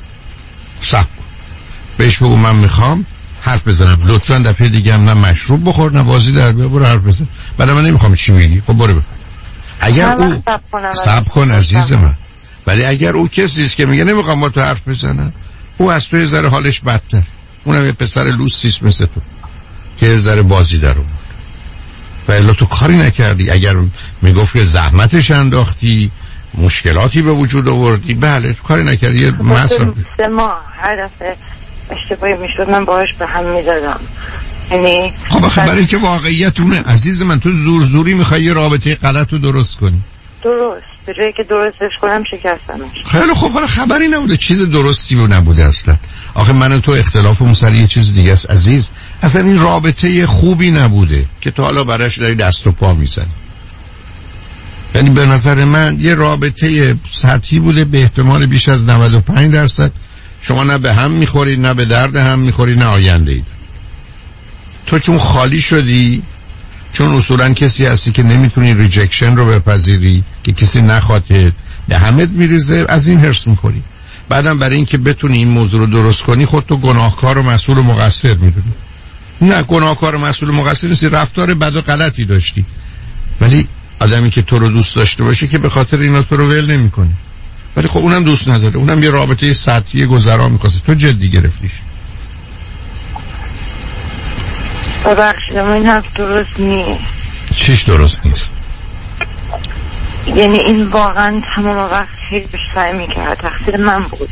صح بهش بگو من میخوام حرف بزنم، لطفاً دفعه دیگه هم نه مشروب بخور نه بازی در بیار، برو حرف بزن. بعد من نمیخوام چی میگی، خب برو بکن. اگر او صبر کن عزیز من، ولی اگر او کسی است که میگه نمیخوام با تو حرف بزنم، او از تو یه ذره حالش بدتر. اونم یه پسر لوسیست مثل تو که یه ذره بازی در اومد و الا تو کاری نکردی. اگر میگفت که زحمتش انداختی، مشکلاتی به وجود آوردی، بله کاری نکردی. یه مسئله 3 ماه هر دفعه اشتباهی میشد من باهاش به هم میدادم. یعنی خب برای اینکه واقعیتونه عزیز من، تو زوری میخوای یه رابطه غلط رو درست کنی. درست به جایی که درستش کنم شکستمش. خیلی خب، حالا خبری نبوده، چیز درستی رو نبوده اصلا. آخه من و تو اختلافمون سر یه چیز دیگه است عزیز. اصلا این رابطه خوبی نبوده که تو حالا براش داری دست و پا میزنی. یعنی به نظر من یه رابطه سطحی بوده، به احتمال بیش از 95%. شما نه به هم میخورید، نه به درد هم میخورید، نه آینده اید. تو چون خالی شدی، چون اصولا کسی هستی که نمیتونی ریجکشن رو بپذیری، که کسی نخواهد به همت میریزه، از این هرس میخوری. بعدم برای اینکه بتونی این موضوع رو درست کنی، خودتو گناهکار و مسئول و مقصر میدونی. نه گناهکار و مسئول و مقصر نیستی، رفتار بد و غلطی داشتی، ولی آدمی که تو رو دوست داشته باشه که به خاطر اینا تو رو ول نمیکنه. ولی خب اونم دوست نداره، اونم یه رابطه سطحی گذرا می‌خواسته، تو جدی گرفتیش. ببخشید این حرف درست نیست. چیش درست نیست؟ یعنی این واقعا تمام وقت خیلی سعی میکرد، تقصیر من بود.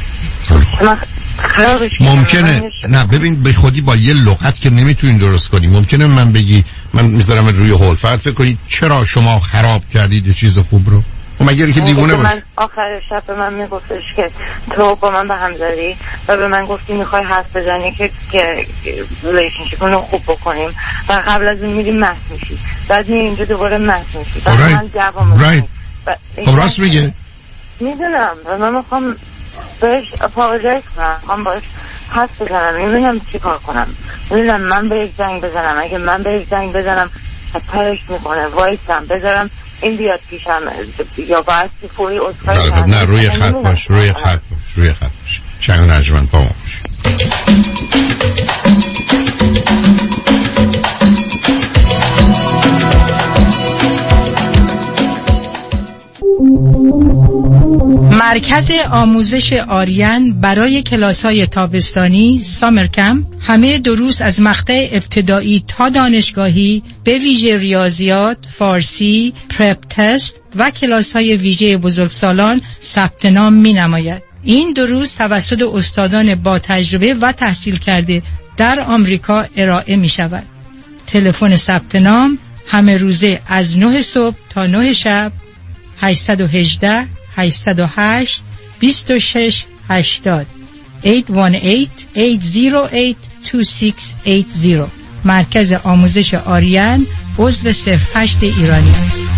ممکنه نه ببین به خودی با یه لغت که نمیتونین درست کنی، ممکنه من بگی من میذارم روی هول، فقط فکر کنید چرا شما خراب کردید یه چیز خوب رو. و مگر که دیوونه باشه. من آخر شب به من میگفتش که تو با من به هم زدی و به من گفتی میخوای حرف بزنی که ریلیشنشیپ رو خوب بکنیم و قبل از اون میری مست میشی، بعد میری اینجا دوباره مست میشی، بعد من دعوا میکنم. خب راست میگه. میدونم و من میخوام بهش اپولوژایز کنم، میخوام باش حرف بزنم، نمیدونم چی کار کنم. میدونم من به یک زنگ بزنم، اگه من به یک زنگ بزنم پرش میکنه، وایسم بذارم این بیاد پیشم یا باید فوری اصفایی کنم. نه روی خط باش، روی خط باش چند نرجمند با ما باش. مرکز آموزش آریان برای کلاس‌های تابستانی سامر کمپ همه دروس از مقطع ابتدایی تا دانشگاهی به ویژه ریاضیات، فارسی، پرپ تست و کلاس‌های ویژه بزرگسالان ثبت نام می‌نماید. این دروس توسط استادان با تجربه و تحصیل کرده در آمریکا ارائه می‌شود. تلفن ثبت نام همه روزه از 9 صبح تا 9 شب 818 808 2680 818-808-2680. مرکز آموزش آریان عضو 08 ایرانی.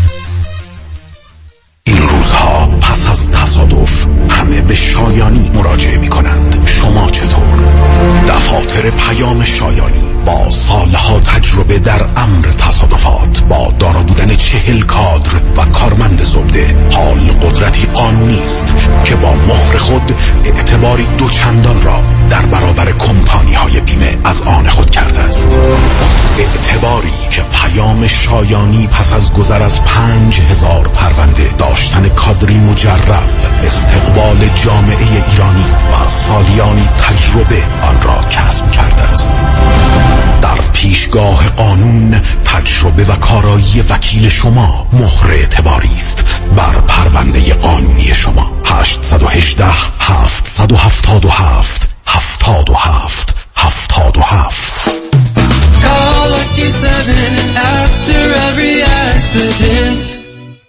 این روزها پس از تصادف همه به شایانی مراجعه می کنند. شما چطور؟ دفاتر پیام شایانی با سالها تجربه در امر تصادفات، با دارا بودن 40 کادر و کارمند زبده، حال قدرتی قانونی است که با مهر خود اعتباری دوچندان را در برابر کمپانی های بیمه از آن خود کرده است. اعتباری که پیام شایانی پس از گذر از 5000 پرونده، داشتن کادری مجرب، استقبال جامعه ایرانی و سالیانی تجربه آن را کسب کرده است. در پیشگاه قانون تجربه و کارایی وکیل شما مهر اعتباری است بر پرونده قانونی شما. 818 777 77 77. Call Lucky 7 after every accident.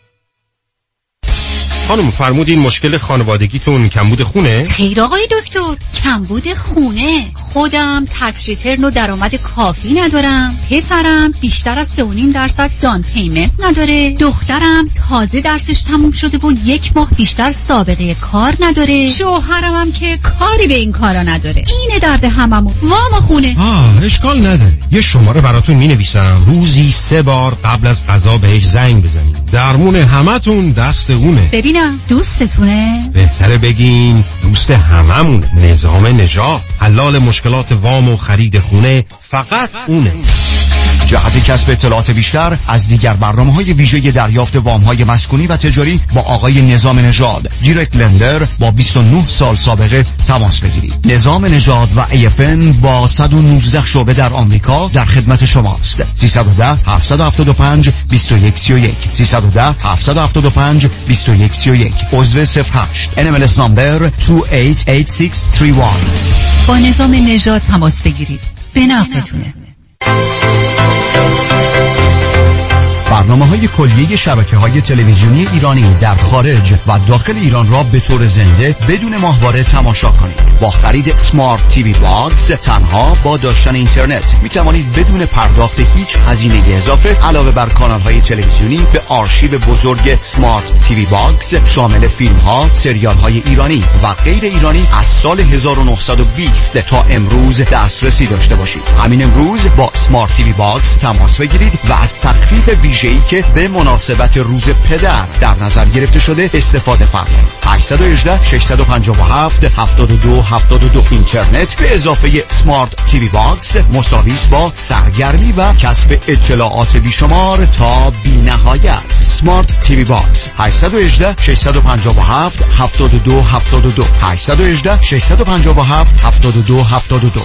خانم فرمودین مشکل خانوادگیتون کمبود خونه؟ خیر آقای دکتر، کمبود خونه. خودم تکس ریترن و درآمد کافی ندارم، پسرم بیشتر از 3.5% دان پیمنت نداره، دخترم تازه درسش تموم شده و 1 ماه بیشتر سابقه کار نداره، شوهرم هم که کاری به این کارا نداره. اینه درد هممون. وام خونه. اشکال نداره، یه شماره براتون مینویسم، روزی 3 بار قبل از غذا بهش زنگ بزنید. درمون همتون دست اونه. ببینم دوستتونه؟ بهتره بگین دوست هممونه. نظام نجات، حلال مشکلات وام و خرید خونه فقط اونه. جهت کسب اطلاعات بیشتر از دیگر برنامه‌های ویژه دریافت وام‌های مسکونی و تجاری با آقای نظام نژاد، دایرکت لندر با 29 سال سابقه تماس بگیرید. نظام نژاد و AFN با 119 شعبه در آمریکا در خدمت شماست. 310 775 2131 310 775 2131 عضو 08 NMLS نمبر 288631. با نظام نژاد تماس بگیرید. به نفعتونه. برنامه‌های کلیه شبکه‌های تلویزیونی ایرانی در خارج و داخل ایران را به طور زنده بدون ماهواره تماشا کنید. با خرید سمارت تیوی باکس تنها با داشتن اینترنت می توانید بدون پرداخت هیچ هزینه اضافه علاوه بر کانال‌های تلویزیونی به آرشیو بزرگ سمارت تیوی باکس شامل فیلم‌ها، سریال‌های ایرانی و غیر ایرانی از سال 1920 تا امروز دسترسی داشته باشید. همین امروز با سمارت تیوی باکس تماس بگیرید و از تخفیف ویژه ویژه‌ای که به مناسبت روز پدر در نظر گرفته شده استفاده فرمایید. 818 657 7272 اینترنت به اضافه سمارت تیوی باکس مساویس با سرگرمی و کسب اطلاعات بیشمار تا بی‌نهایت. سمارت تیوی باکس 818 657 7272 818 657 7272.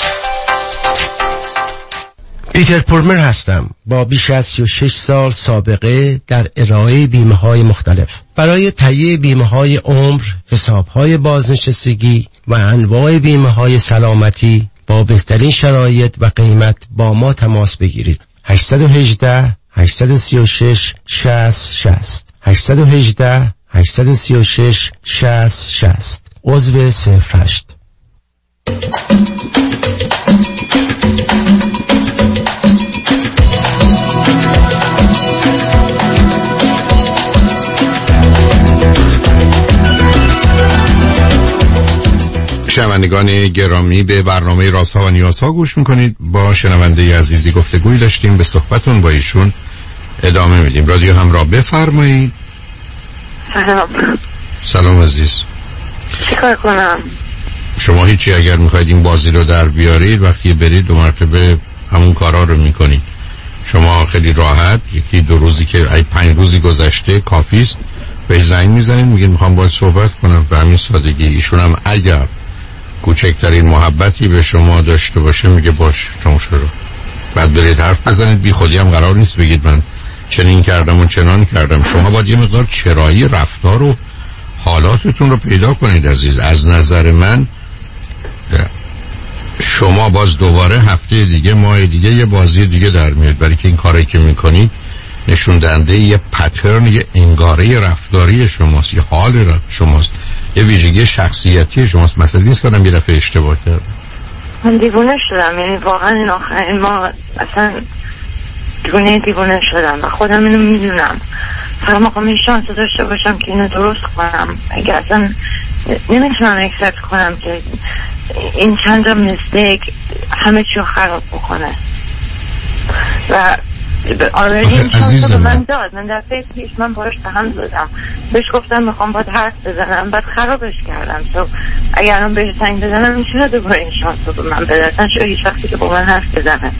پیتر پورمر هستم با بیش از 36 سال سابقه در ارائه بیمه‌های مختلف. برای تهیه بیمه‌های عمر، حساب‌های بازنشستگی و انواع بیمه‌های سلامتی با بهترین شرایط و قیمت با ما تماس بگیرید. 818 836 60 818 836 60 عضو 08. شنوندگان گرامی، به برنامه رازها و نیازها گوش میکنید. با شنونده عزیزی گفتگوی داشتیم، به صحبتون با ایشون ادامه میدیم. رادیو همراه، بفرمایید. سلام عزیز. چیکار کنم؟ شما هیچی، اگر میخواید این بازی رو در بیارید وقتی برید 2 مرتبه همون کارا رو میکنید. شما خیلی راحت 1-2 روزی که 5 روزی گذشته کافیست به زنگ میزنید، میگید میخوام باهات صحبت کنم. به همین سادگی. ایشون هم اگر کوچکترین محبتی به شما داشته باشه میگه باش، تموم شد. بعد برید حرف بزنید. بی خودی هم قرار نیست بگید من چنین کردم و چنان کردم. شما باید یه مقدار چرایی رفتار و حالاتتون رو پیدا کنید عزیز. از نظر من شما باز دوباره هفته دیگه، ماه دیگه یه بازی دیگه در میاد، برای که این کاری که میکنید نشون دهنده یه پترن، یه انگاره رفتاری شماست، یه حال شماست، یه ویژگی شخصیتی شماست. مثلا نیست کنم یه دفعه اشتباه کردم. من دیوونه شدم، یعنی واقعا این آخرین ما اصلا دیوونه شدم و خودم اینو میدونم. فقط میخوام این شانس داشته باشم که اینو درست کنم. اگه اصلا نمیتونم اکسپت کنم که این چند تا مستیک همه چیو خراب بکنه. و آره این شانس رو من داد. من دفعه پیش من باش به هم زدم، بهش گفتم میخوام باید حرف بزنم، بعد خرابش کردم. تو اگر الان بهش سنگ بزنم میشه دوباره این شانس رو به من بدرسن. شو هیچ وقتی که با من حرف بزنه.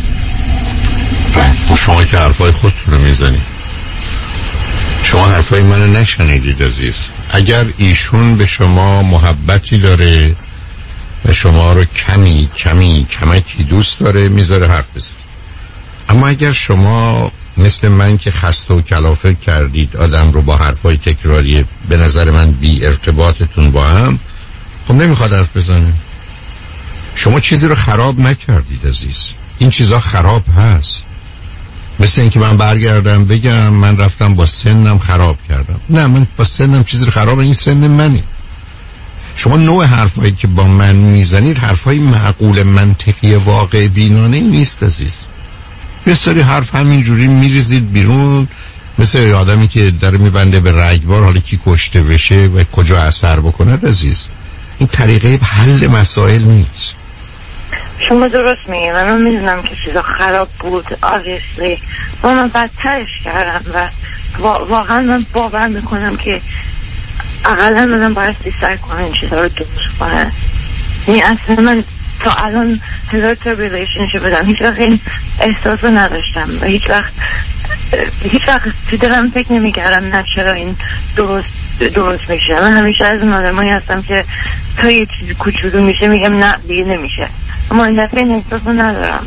شما که حرفای خودتون رو میزنید، شما حرفای منو نشنیدید عزیز. اگر ایشون به شما محبتی داره و شما رو کمکی دوست داره، میذاره حرف بزنید. اما اگر شما مثل من که خسته و کلافه کردید آدم رو با حرفای تکراری به نظر من بی ارتباطتون با هم، خب نمیخواد حرف بزنید. شما چیزی رو خراب نکردید عزیز. این چیزا خراب هست. مثل اینکه من برگردم بگم من رفتم با سنم خراب کردم. نه، من با سنم چیزی رو خراب، این سن منی. شما نوع حرفایی که با من میزنید حرفای معقول، منطقی، واقع بینانه نیست عزیز. یه سری حرف همینجوری میریزید بیرون، مثل آدمی که داره میبنده به رگبار حالا کی کشته بشه و کجا اثر بکنه عزیز. این طریقه حل مسائل نیست. شما درست میگید. من میدونم که چیزا خراب بود obviously، من بدترش کردم و واقعا من باور میکنم که اقلا منم باید سعی کنم این چیزا رو درست کنم. این اصلا من تا الان هزار تا ریلیشنشیپ بدم، هیچ وقت این احساس رو نداشتم و هیچ وقت تو دلم فکر نمیکردم نه چرا این درست میشه. من همیشه از اون آدمایی هستم که تا یه چیزی کوچولو میشه میگم نه دیگه نمیشه، اما این دفعه این احساس رو ندارم.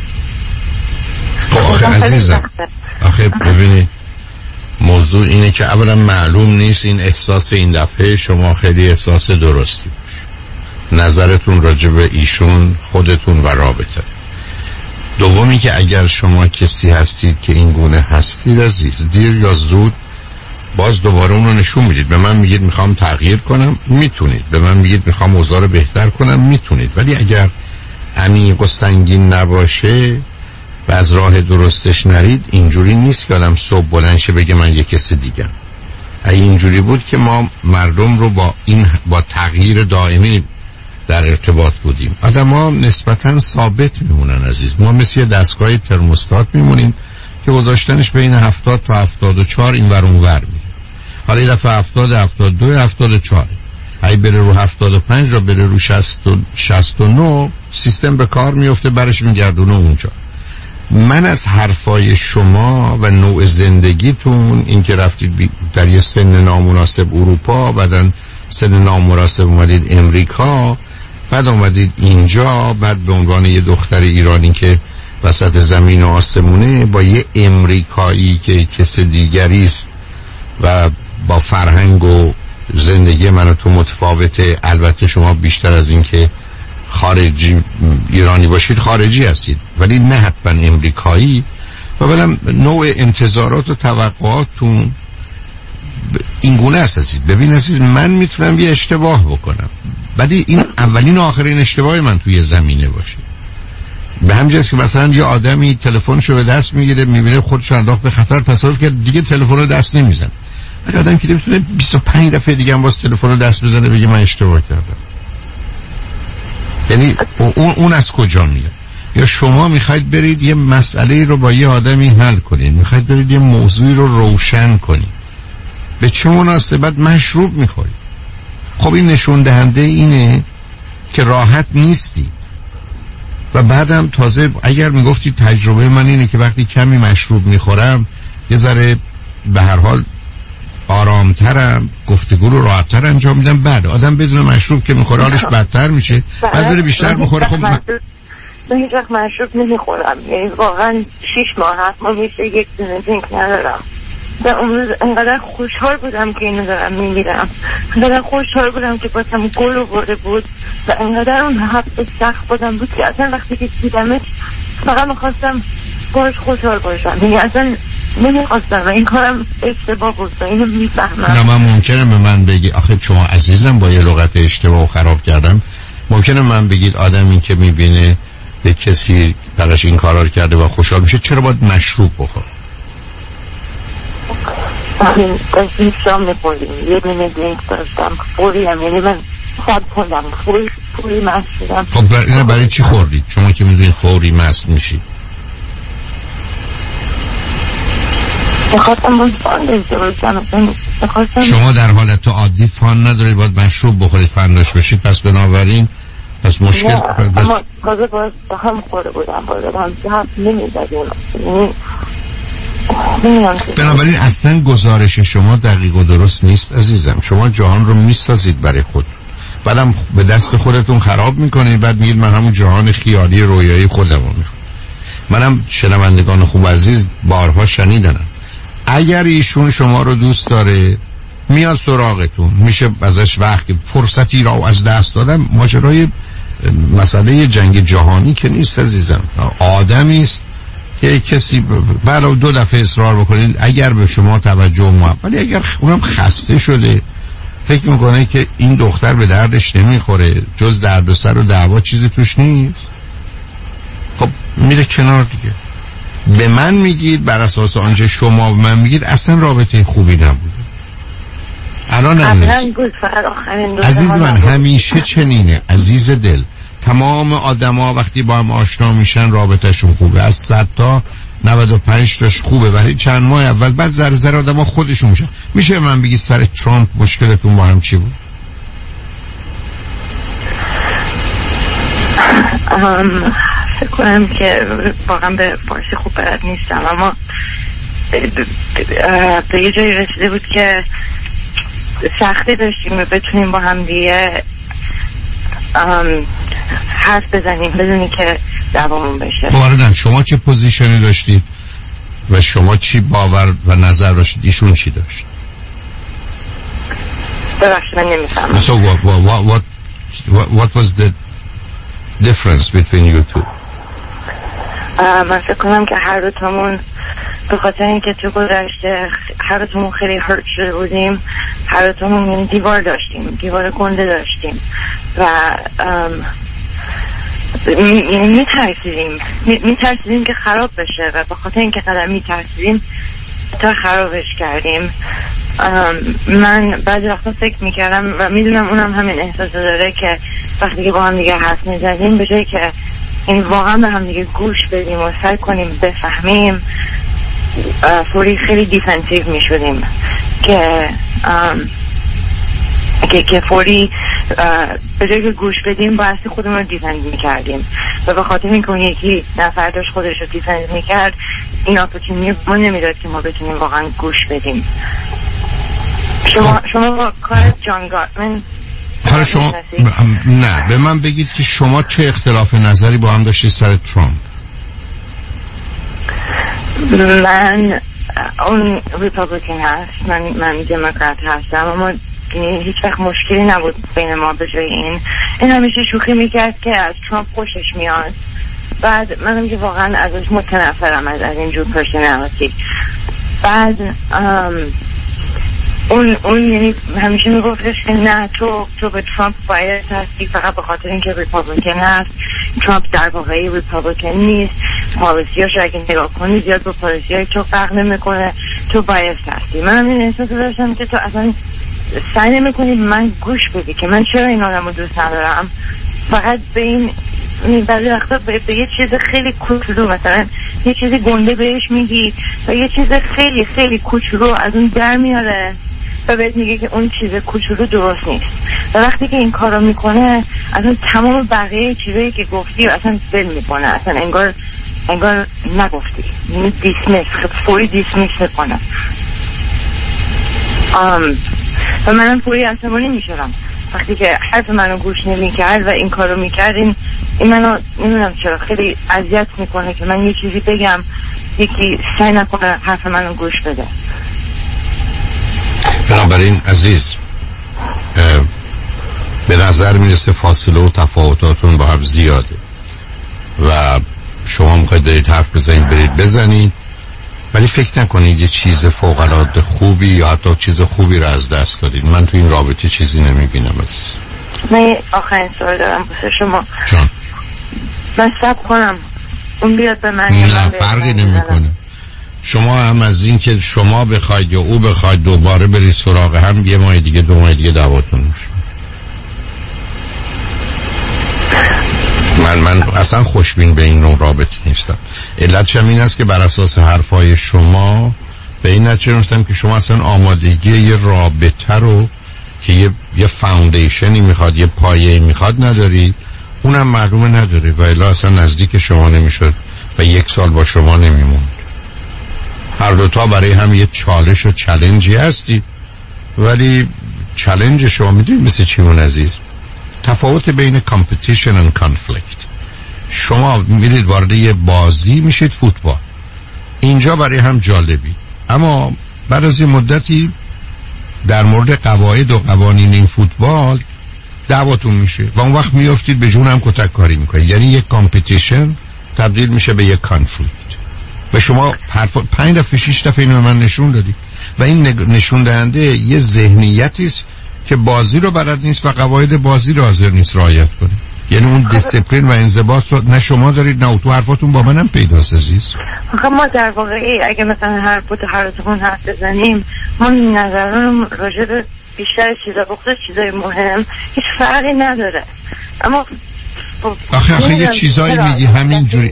آخه عزیزم، آخه ببینید موضوع اینه که اولا معلوم نیست این احساس این دفعه شما خیلی احساس درستی باشه. نظرتون راجع به ایشون، خودتون و رابطه. دومی که اگر شما کسی هستید که این گونه هستید عزیز، دیر یا زود باز دوباره اون رو نشون میدید. به من میگید میخوام تغییر کنم، میتونید. به من میگید میخوام اوضاع رو بهتر کنم، میتونید. ولی اگر عمیق و سنگین نباشه و از راه درستش نرید، اینجوری نیست که آدم صبح بلند شه بگه من یه کسی دیگه. اگه اینجوری بود که ما مردم رو با تغییر دائمی در ارتباط بودیم. آدم ها نسبتاً ثابت میمونن عزیز. ما مثل یه دستگاه ترموستات میمونیم که گذاشتنش بین 70 تا 74 این ور اون ور میره. حالا یه دفعه 70 72 74 اگه بره رو 75 را بره رو 69 سیستم به کار میفته، برش میگردونه اونجا. من از حرفای شما و نوع زندگیتون، این که رفتید در یه سن نامناسب اروپا، بعدن سن نامناسب اومدید امریکا، بعد اومدید اینجا، بعد به عنوان یه دختر ایرانی که وسط زمین و آسمونه با یه امریکایی که کس دیگری است و با فرهنگ و زندگی من و تو متفاوته. البته شما بیشتر از این که خارجی ایرانی باشید خارجی هستید، ولی نه حتما امریکایی. و بعدم نوع انتظارات و توقعاتون این گونه است. عزیز ببین عزیز، من میتونم یه اشتباه بکنم، ولی این اولین و آخرین اشتباه من توی زمینه باشه. به همین جاست که مثلا یه آدمی تلفنشو به دست میگیره، میبینه خودش انداخت به خطر، تصادف کرد، دیگه تلفن رو دست نمیزنه. ولی آدمی که میتونه 25 دفعه دیگه هم باز تلفن رو دست بزنه بگه من اشتباه کردم. یعنی اون از کجا میاد؟ یا شما میخواید برید یه مسئله رو با یه آدمی حل کنید، میخواید برید یه موضوعی رو روشن کنید، به چه مناسبت مشروب میخورید؟ خب این نشون دهنده اینه که راحت نیستی. و بعدم تازه اگر میگفتی تجربه من اینه که وقتی کمی مشروب میخورم یه ذره به هر حال آرامترم، گفتگو رو راحت‌تر انجام میدم، بعد آدم بدون مشروب که میخوره حالش بدتر میشه، بعد بره بیشتر میخوره. خب من هیچ وقت مشروب نمیخورم، یعنی واقعا 6 ماه 7 ماه میشه یک دونه درینک ندارم. و اون روز انقدر خوشحال بودم که اینو دارم میمیرم، انقدر خوشحال بودم که باسم گل آورده بود و انقدر اون هفته سخت بودم بود که اصلا وقتی که دیدمش فقط میخواستم باش خوشحال باشم، یعنی اصلا نمیخواستم و این کارم اشتباه بود و اینو میفهمم. نه من ممکنه به من بگی آخه شما عزیزم با یه لغت اشتباه خراب کردم، ممکنه من بگید آدمی که میبینه به کسی براش این کارا رو کرده و خوشحال میشه چرا باید مشروب بخوره؟ داشتیم شام میخوردیم، یه دونه درینک داشتم، فوری هم، یعنی من خب خوردم، فوری مست شدم. خب اینه برای چی خوردید؟ شما که میدونید فوری مست میشید. شما در حالت عادی فان ندارید، باید مشروب بخورید فنداش بشید، پس بنابراین پس مشکل اما تازه باید هم خورده بودم، باید هم نمیدادیم. بنابراین اصلا گزارش شما دقیق و درست نیست عزیزم. شما جهان رو میسازید برای خود، بعدم به دست خودتون خراب میکنید، بعد میگید من همون جهان خیالی رویایی خودم رو میخوام. منم شنوندگان خوب عزیز بارها شنیدنم اگر ایشون شما رو دوست داره میاد سراغتون، میشه ازش وقت فرصتی را از دست دادم. ماجرای مسئله جنگ جهانی که نیست عزیزم، آدمی است که کسی برای 2 دفعه اصرار بکنید اگر به شما توجه ما، ولی اگر اونم خسته شده فکر میکنه که این دختر به دردش نمیخوره، جز دردسر و دعوا چیزی توش نیست، خب میره کنار دیگه. به من میگید بر اساس آنچه شما به من میگید اصلا رابطه خوبی نبود. الان هم نیست عزیز من، همیشه چنینه عزیز دل. تمام آدما وقتی با هم آشنا میشن رابطهشون خوبه، از 100 تا 95 تاش خوبه، ولی چند ماه اول بعد ذره آدما خودشون میشن. میشه من بگید سر ترامپ مشکلتون با هم چی بود؟ فکر کنم که واقعا به فارسی خوب بلد نیستم، اما به یه جایی رسیده بود که سختی داشتیم بتونیم با هم دیگه حرف بزنیم بدونی که دوامون بشه. واردن شما چه پوزیشنی داشتید و شما چی باور و نظر داشتید، ایشون چی داشت؟ ببخشید من نمیفهمم. So what was the difference between you two? من فکر کنم که هر دو تامون به خاطر اینکه تو گذشته هر دو تامون خیلی هرت شده بودیم، هر دو تامون دیوار داشتیم، دیوار گنده داشتیم و میترسیدیم که خراب بشه و به خاطر اینکه قدم میترسیدیم تا خرابش کردیم. من بعضی وقتا فکر میکردم و میدونم اونم همین احساس داره که وقتی که با هم دیگه حرف میزدیم به جایی که این واقعا به هم دیگه گوش بدیم و سعی کنیم بفهمیم، فوری خیلی دیفنسیو می شدیم که فوری به جای که گوش بدیم بایستی خودمون رو دیفند می کردیم و به خاطر این که یکی نفر داشت خودش رو دیفند می کرد این اپورتونیتی ما نمیداد که ما بتونیم واقعا گوش بدیم. شما کار جان گارتمن حالا شما نه به من بگید که شما چه اختلاف نظری با هم داشتید سر ترامپ؟ من اون ریپابلیکن هست، من دموکرات هستم، اما هیچ وقت مشکلی نبود بین ما به جای این همیشه شوخی میکرد که از ترامپ خوشش میاد. بعد من میگه واقعا ازش متنفرم از اینجور پرسونالیتی. بعد اون یعنی همیشه میگفتش که نه تو به ترامپ باید هستی فقط به خاطر اینکه ریپابلیکن هست. ترامپ در واقعی ریپابلیکن نیست، پالیسیاش اگه نگاه کنی زیاد با پالیسیای تو فرق نمیکنه، تو باید هستی. من این احساس داشتم که تو اصلا سعی نمیکنی من گوش بدی که من چرا این آدمو دوست ندارم، فقط به این بعضی وقتا به یه چیز خیلی کوچولو مثلا یه چیزی گنده بهش میگی و یه چیز خیلی خیلی کوچولو از اون در میاره و بهت میگه که اون چیز کوچولو درست نیست و وقتی که این کارو میکنه اصلا تمام بقیه چیزایی که گفتی اصلا بل میکنه، اصلا انگار نگفتی، یعنی دیسمیس فوری دیسمیس میکنه و منم فوری عصبانی میشدم وقتی که حرف منو گوش نمیکرد و این کارو میکرد. این منو نمیدونم چرا خیلی اذیت میکنه که من یه چیزی بگم یکی سعی نکنه حرف منو گوش بده. بنابراین عزیز به نظر میرسه فاصله و تفاوتاتون با هم زیاده و شما میخواید دارید حرف بزنید برید بزنید، ولی فکر نکنید یه چیز فوق‌العاده خوبی یا حتی چیز خوبی رو از دست دادید. من تو این رابطه چیزی نمیبینم. من آخرین سوال دارم بسه شما. چون من صبر کنم اون بیاد به من؟ نه فرقی نمیکنه. شما هم از این که شما بخواید یا او بخواید دوباره برید سراغ هم، یه ماه دیگه 2 ماه دیگه دعواتون میشه. من اصلا خوشبین به این نوع رابطه نیستم. علتش هم این است که بر اساس حرفای شما به این نتیجه رسیدم که شما اصلا آمادگی یه رابطه رو که یه فاوندیشنی میخواد، یه پایه‌ای میخواد ندارید، اونم معلومه نداره و الا اصلا نزدیک شما نمیشد و 1 سال با شما نمیموند. هر دوتا برای هم یه چالش و چالنجی هستید، ولی چالنج شما میدونید مثل چی اون عزیز؟ تفاوت بین competition and conflict. شما میرید وارد یه بازی میشید فوتبال، اینجا برای هم جالبی، اما بعد از یه مدتی در مورد قواعد و قوانین این فوتبال دعواتون میشه و اون وقت میافتید به جون هم کتک کاری میکنید. یعنی یک کامپتیشن تبدیل میشه به یک کانفلیکت و شما 5 دفعه 6 دفعه اینو من نشون دادید و این نشون دهنده یه ذهنیتی است که بازی رو بلد نیست و قواعد بازی رو حاضر نیست رعایت کنه. یعنی اون دیسپلین و انضباط رو نه شما دارید نه تو حرفاتون با منم پیداست عزیز. آخه ما در واقع اگه مثلا هر روزمون حرف بزنیم ما نظرمون راجع به بیشتر چیزا بخصوص چیزای مهم هیچ فرقی نداره، اما آخه یه چیزایی میگی همینجوری.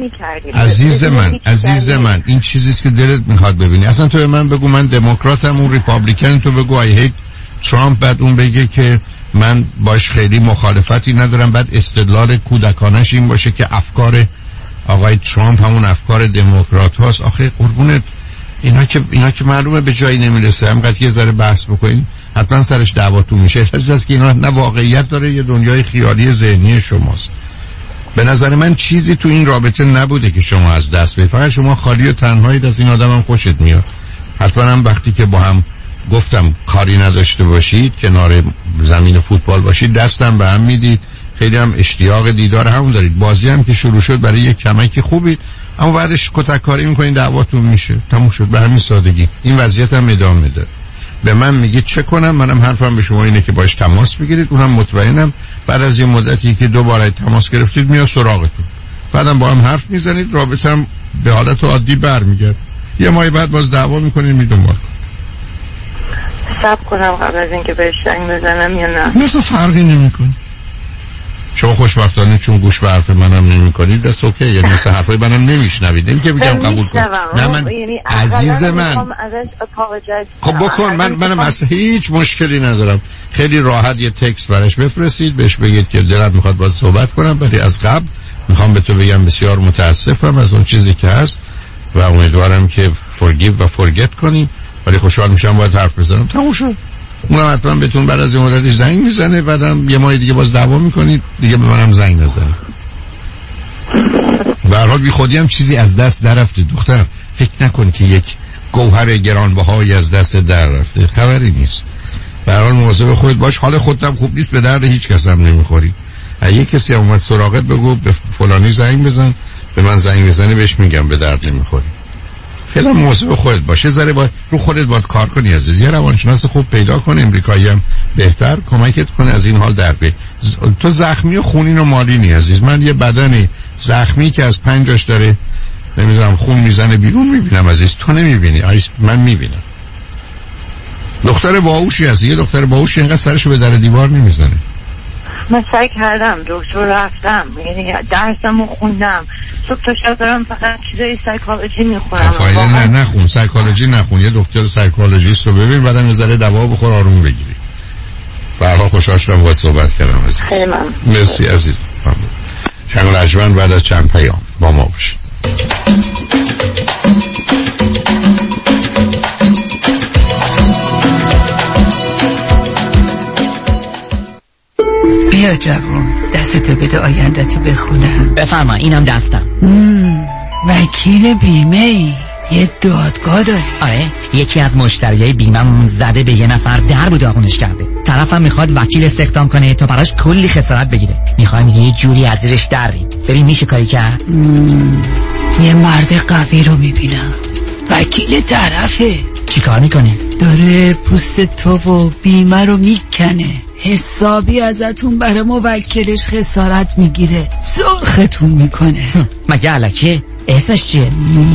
عزیز من این چیزیست که دلت میخواد ببینی. اصلا تو به من بگو من دموکراتم اون ریپابلیکن، تو بگو آی هیت ترامپ، بعد اون بگه که من باش خیلی مخالفتی ندارم، بعد استدلال کودکانش این باشه که افکار آقای ترامپ همون افکار دموکرات هاست. آخه قربونت اینا که معلومه به جایی نمیرسه. همینقدر یه ذره بحث بکنین حتما سرش دعواتون میشه. هست که اینا نه واقعیت داره، یه دنیای خیالی ذهنی شماست. به نظر من چیزی تو این رابطه نبوده که شما از دست بدید، فقط شما خالی و تنهایید. از این آدمم خوشت میاد. حتما هم وقتی که با هم گفتم کاری نداشته باشید، کنار زمین فوتبال باشید، دستم به هم میدید، خیلی هم اشتیاق دیدار همون دارید. بازی هم که شروع شد برای یک کمک خوبی، اما بعدش کتک کاری میکنین دعواتون میشه، تموم شد. به همین سادگی این وضعیت هم ادامه داره. به من میگه چه کنم، منم حرفم به شما اینه که باش تماس بگیرید. اونم مطمئنم بعد از یه مدتی که دوباره تماس گرفتید میاد سراغتون، بعدم با هم حرف میزنید، رابطه هم به حالت عادی برمیگرده. یه ماه بعد باز دعوا میکنین میدونم صبر کنم قبل از اینکه بهش زنگ بزنم یا نه؟ مثلا فرقی نمیکنه. شما خوشبختانه چون گوش به حرف منم نمی‌کنید دست اوکی، یعنی مثل حرفای منم نمیشنوید. نمیگم قبول کن. نه من عزیز من خب بکن، منم اصلا هیچ مشکلی ندارم. خیلی راحت یه تکست براش بفرستید، بهش بگید که دلم میخواد باهات صحبت کنم، ولی از قبل میخوام به تو بگم بسیار متاسفم از اون چیزی که هست و امیدوارم که forgive و forget کنی، ولی خوشحال میشم باهات حرف بزنم. تموم شد. اونم حتما بهتون بعد از این مدتش زنگ میزنه، بعدم یه ماه دیگه باز دعوا میکنید دیگه، به منم زنگ نزنید. به هر حال بی خودی هم چیزی از دست در رفته دختر، فکر نکن که یک گوهر گرانبهایی از دست در رفته، خبری نیست. به هر حال مواظب خودت باش، حال خودت هم خوب نیست، به درد هیچ کس هم نمیخوری. اگه کسی اومد سراغت بگو به فلانی زنگ بزن، به من زنگ بزنی بهش میگم به درد نمیخوری. فعلا مواظب خودت باشه، ذره باید رو خودت باید کار کنی عزیز. یه روانشناس خوب پیدا کن، امریکایی هم بهتر، کمکت کنه از این حال در بیای. تو زخمی و خونین و مالینی عزیز. من یه بدنی زخمی که از 5 جاش داره نمیدونم خون میزنه بیرون میبینم عزیز، تو نمیبینی، من میبینم. دختر باهوشی هست، یه دختر باهوشی اینقدر سرشو به در دیوار نمیزنه. من سعی کردم، دکتر رفتم، یعنی درسمو خوندم، صبح تا شب دارم فقط چیزای سایکولوژی میخورم. فایده نخون سایکولوژی نخون، یه دکتر سایکولوژیست رو ببین، بعدم یه ذره دوا بخور آروم بگیری. به هر حال خوشحال شدم باهات صحبت کردم عزیز. خیلی ممنون. مرسی عزیز. شنگ لجمن بعد از چند پیام با ما باشید. بیا جوان، دستتو بده آینده‌تو بخونم. بفرما، اینم دستم. وکیل بیمه ای، یه دادگاه داری؟ آره، یکی از مشتریای بیمه‌مون زده به یه نفر در و داغونش کرده. طرفم میخواد وکیل استخدام کنه تا براش کلی خسارت بگیره. میخوایم یه جوری از زیرش دریم. ببین میشه کاری کرد؟ یه مرد قوی رو میبینم، وکیل طرفه. چی کار میکنه؟ داره پوست تو و بیمه رو میکنه، حسابی ازتون برای موکلش خسارت میگیره، سرختون میکنه. مگه الکه؟ اسمش چیه؟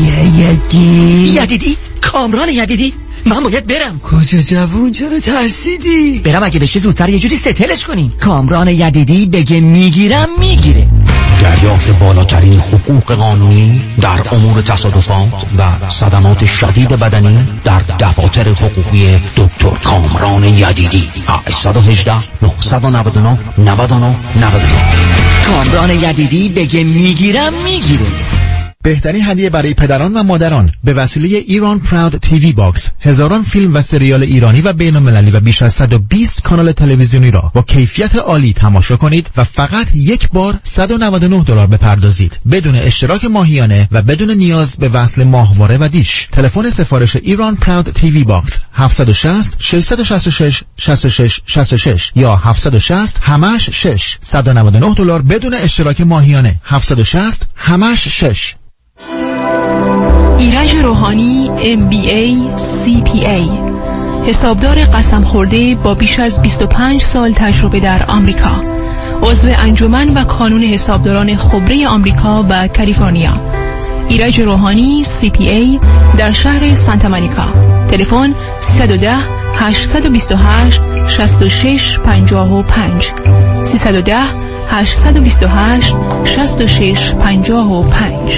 یدیدی؟ کامران یدیدی؟ من باید برم. کجا جوون، چرا ترسیدی؟ برم اگه بشه زودتر یه جوری ستلش کنیم. کامران یدیدی بگه میگیرم میگیره. دریافت بالاترین حقوق قانونی در امور تصادفات و صدمات شدید بدنی در دفاتر حقوقی دکتر کامران یدیدی. 818 999 99 99. کامران یدیدی بگه میگیرم میگیره. بهترین هدیه برای پدران و مادران به وسیله ایران پراود تیوی باکس، هزاران فیلم و سریال ایرانی و بین المللی و بیش از 120 کانال تلویزیونی را با کیفیت عالی تماشا کنید و فقط یک بار $199 بپردازید بدون اشتراک ماهیانه و بدون نیاز به وصل ماهواره و دیش. تلفن سفارش ایران پراود تیوی باکس 760 666 66 66 یا 760 همش 6. $199 بدون اشتراک ماهیانه. 760 همش 6. ایرج روحانی MBA CPA، حسابدار قسم خورده با بیش از 25 سال تجربه در آمریکا، عضو انجمن و کانون حسابداران خبره آمریکا و کالیفرنیا. ایرج روحانی CPA در شهر سانتا مونیکا. تلفن 310 828 66 55 310 828 66 55.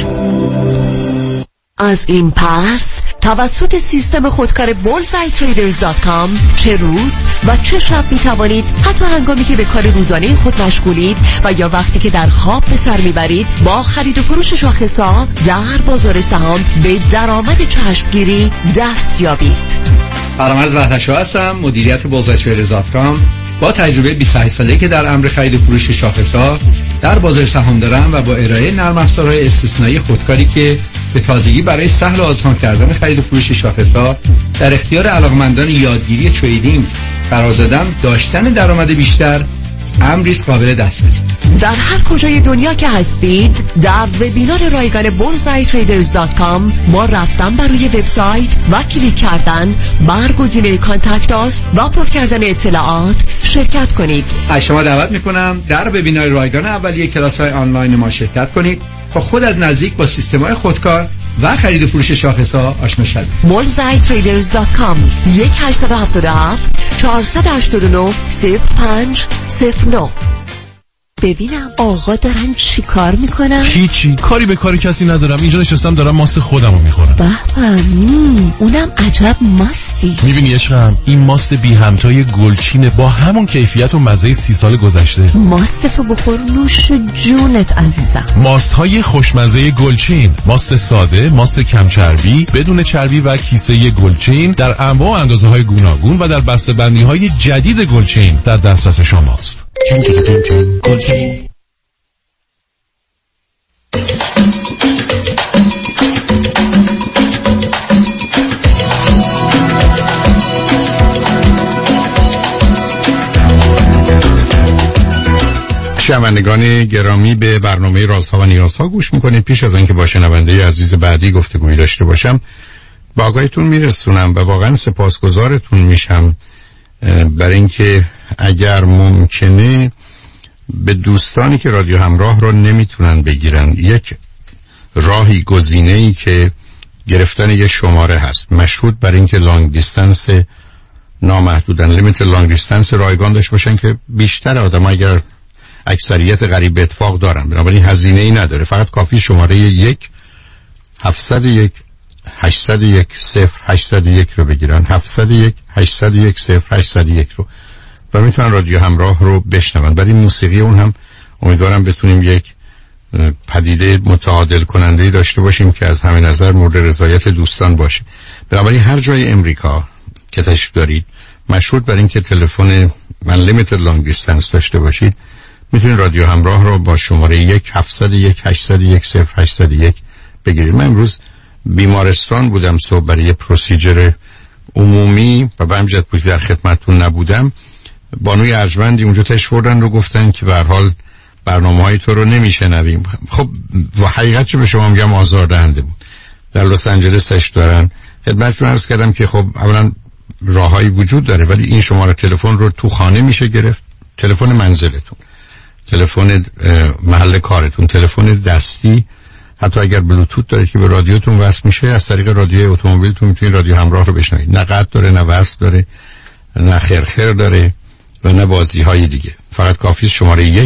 از این پس توسط سیستم خودکار bullseyetraders.com چه روز و چه شب می توانید حتی هنگامی که به کار روزانه خود مشغولید و یا وقتی که در خواب به سر میبرید با خرید و فروش شاخص‌ها در بازار سهام به درآمد چشمگیری دست یابید. فرامرز وحدت‌شاه هستم، مدیریت bullseyetraders.com. با تجربه 28 ساله که در امر خرید و فروش شاخص‌ها در بازار سهام دارم و با ارائه نرم افزارهای استثنایی خودکاری که به تازگی برای سهل و آسان کردن خرید و فروش شاخص‌ها در اختیار علاقمندان یادگیری تریدینگ قرار دادم، داشتن درآمد بیشتر امری قابل دسترسی. در هر کجای دنیا که هستید در وبینار رایگان bullseyetraders.com با رفتن بر روی وبسایت و کلیک کردن بر گزینه کانتکت آس و پر کردن اطلاعات شرکت کنید. از شما دعوت میکنم در وبینار رایگان اولیه کلاس‌های آنلاین ما شرکت کنید تا خود از نزدیک با سیستم‌های خودکار و خرید و فروش شاخص‌ها آشنا شوید. bullseyetraders.com 1877 489 0509. ببینم آقا دارن چی کار میکنن؟ هیچی، کاری به کار کسی ندارم. اینجا نشستم دارم ماست خودمو میخورم. به اونم عجب ماستی. میبینی عشقم، این ماست بی همتای گلچینه با همون کیفیت و مزه 30 سال گذشته. ماست تو بخور نوش جونت عزیزم. ماست های خوشمزه گلچین، ماست ساده، ماست کم چربی، بدون چربی و کیسه گلچین در انواع و اندازه های گوناگون و در بسته‌بندی های جدید گلچین در دسترس شماست. گلچین. شنوندگان گرامی، به برنامه رازها و نیازها گوش میکنید. پیش از آنکه با شنونده عزیز بعدی گفتگویی داشته باشم، با آگاهیتون میرسونم و واقعا سپاسگزارتون میشم برای اینکه اگر ممکنه به دوستانی که رادیو همراه رو نمیتونن بگیرن، یک راهی، گزینه‌ای که گرفتن یه شماره هست مشروط بر اینکه لانگ دیستنس نامحدودن، لیمیت لانگ دیستنس رایگان داشته باشن که بیشتر آدم اگر اکثریت قریب به اتفاق دارن، بنابراین هزینه‌ای نداره. فقط کافی شماره 1-701-801-0801 رو بگیرن، 701-801-0801 رو، و میتونن رادیو همراه رو بشنون. بعد این موسیقی اون هم امیدوارم بتونیم یک پدیده متعادل کننده داشته باشیم که از همه نظر مورد رضایت دوستان باشه. بنابراین هر جای امریکا که تشریف دارید، مشروط بر این که تلفن unlimited long distance داشته باشید، میتونید رادیو همراه رو با شماره 1-701-801-0801 بگیرید. من امروز بیمارستان بودم صبح برای یه پروسیجر عمومی و به همجد بود در خدمتتون نبودم. بانوی ارجمندی اونجا تشریف بردن رو گفتن که به هر حال برنامه‌های تو رو نمیشنویم. خب و حقیقت چه به شما میگم آزاردهنده بود. در لس آنجلس تشریف دارن. خدمتتون عرض کردم که خب اولا راههایی وجود داره، ولی این شماره تلفن رو تو خانه میشه گرفت، تلفن منزلتون، تلفن محل کارتون، تلفن دستی، حتی اگر بلوتوت دارید که به رادیوتون وصل میشه، از طریق رادیوی اتومبیلتون میتونید رادیو همراه رو بشنوید. نه قطع داره، نه وصل داره، نه خرخر داره و نه بازی های دیگه. فقط کافی شماره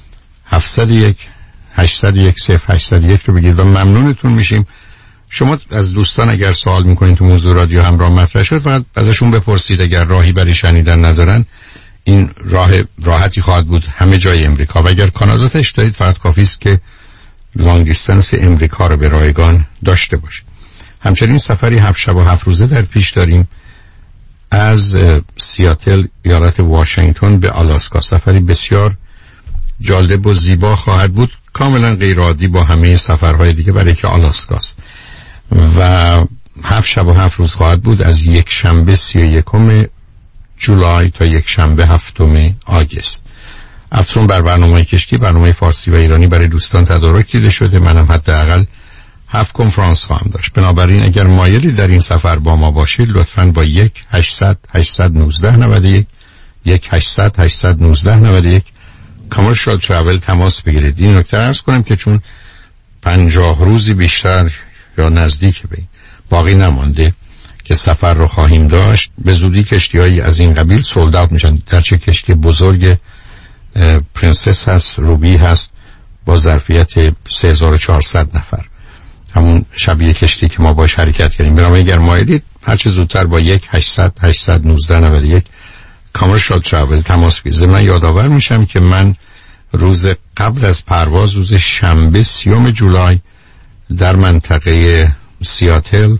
1-701-801-0801 رو بگید و ممنونتون میشیم. شما از دوستان اگر سوال میکنید تو موضوع رادیو همراه مطرح شد، فقط ازشون بپرسید. اگر راهی برای شنیدن ندارن، این راحتی خواهد بود همه جای امریکا. و اگر کانادا تشت دارید، فقط کافی است که لانگ دیستنس امریکا رو به رایگان داشته باشید. همچنین سفری 7 شب و 7 روزه در پیش داریم از سیاتل ایالت واشنگتن به آلاسکا. سفری بسیار جالب و زیبا خواهد بود، کاملا غیر عادی با همه سفرهای دیگه، برای که آلاسکاست. و 7 شب و 7 روز خواهد بود، از یک شنبه 31 جولای تا یک شنبه 7 آگوست. افزون بر برنامه کشتی، برنامه فارسی و ایرانی برای دوستان تدارک دیده شده. منم حداقل 7 کنفرانس خواهم داشت. بنابراین اگر مایلی در این سفر با ما باشید، لطفاً با 1-800-819-91 1-800-819-91 کامرشال ترافل تماس بگیرید. این نکته عرض کنم که چون 50 روزی بیشتر یا نزدیک به باقی نمانده که سفر رو خواهیم داشت، به زودی کشتی‌هایی از این قبیل سولد اوت میشن. در چه کشتی بزرگ پرنسس هست، روبی هست با ظرفیت 3400 نفر، همون شبیه کشتی که ما باش حرکت کردیم. بنابراین اگر مایلید هر چه زودتر با 1-800-819-91 کامرشال ترافل تماس بگیرید. من یادآور میشم که من روز قبل از پرواز، روز شنبه 30 جولای در منطقه سیاتل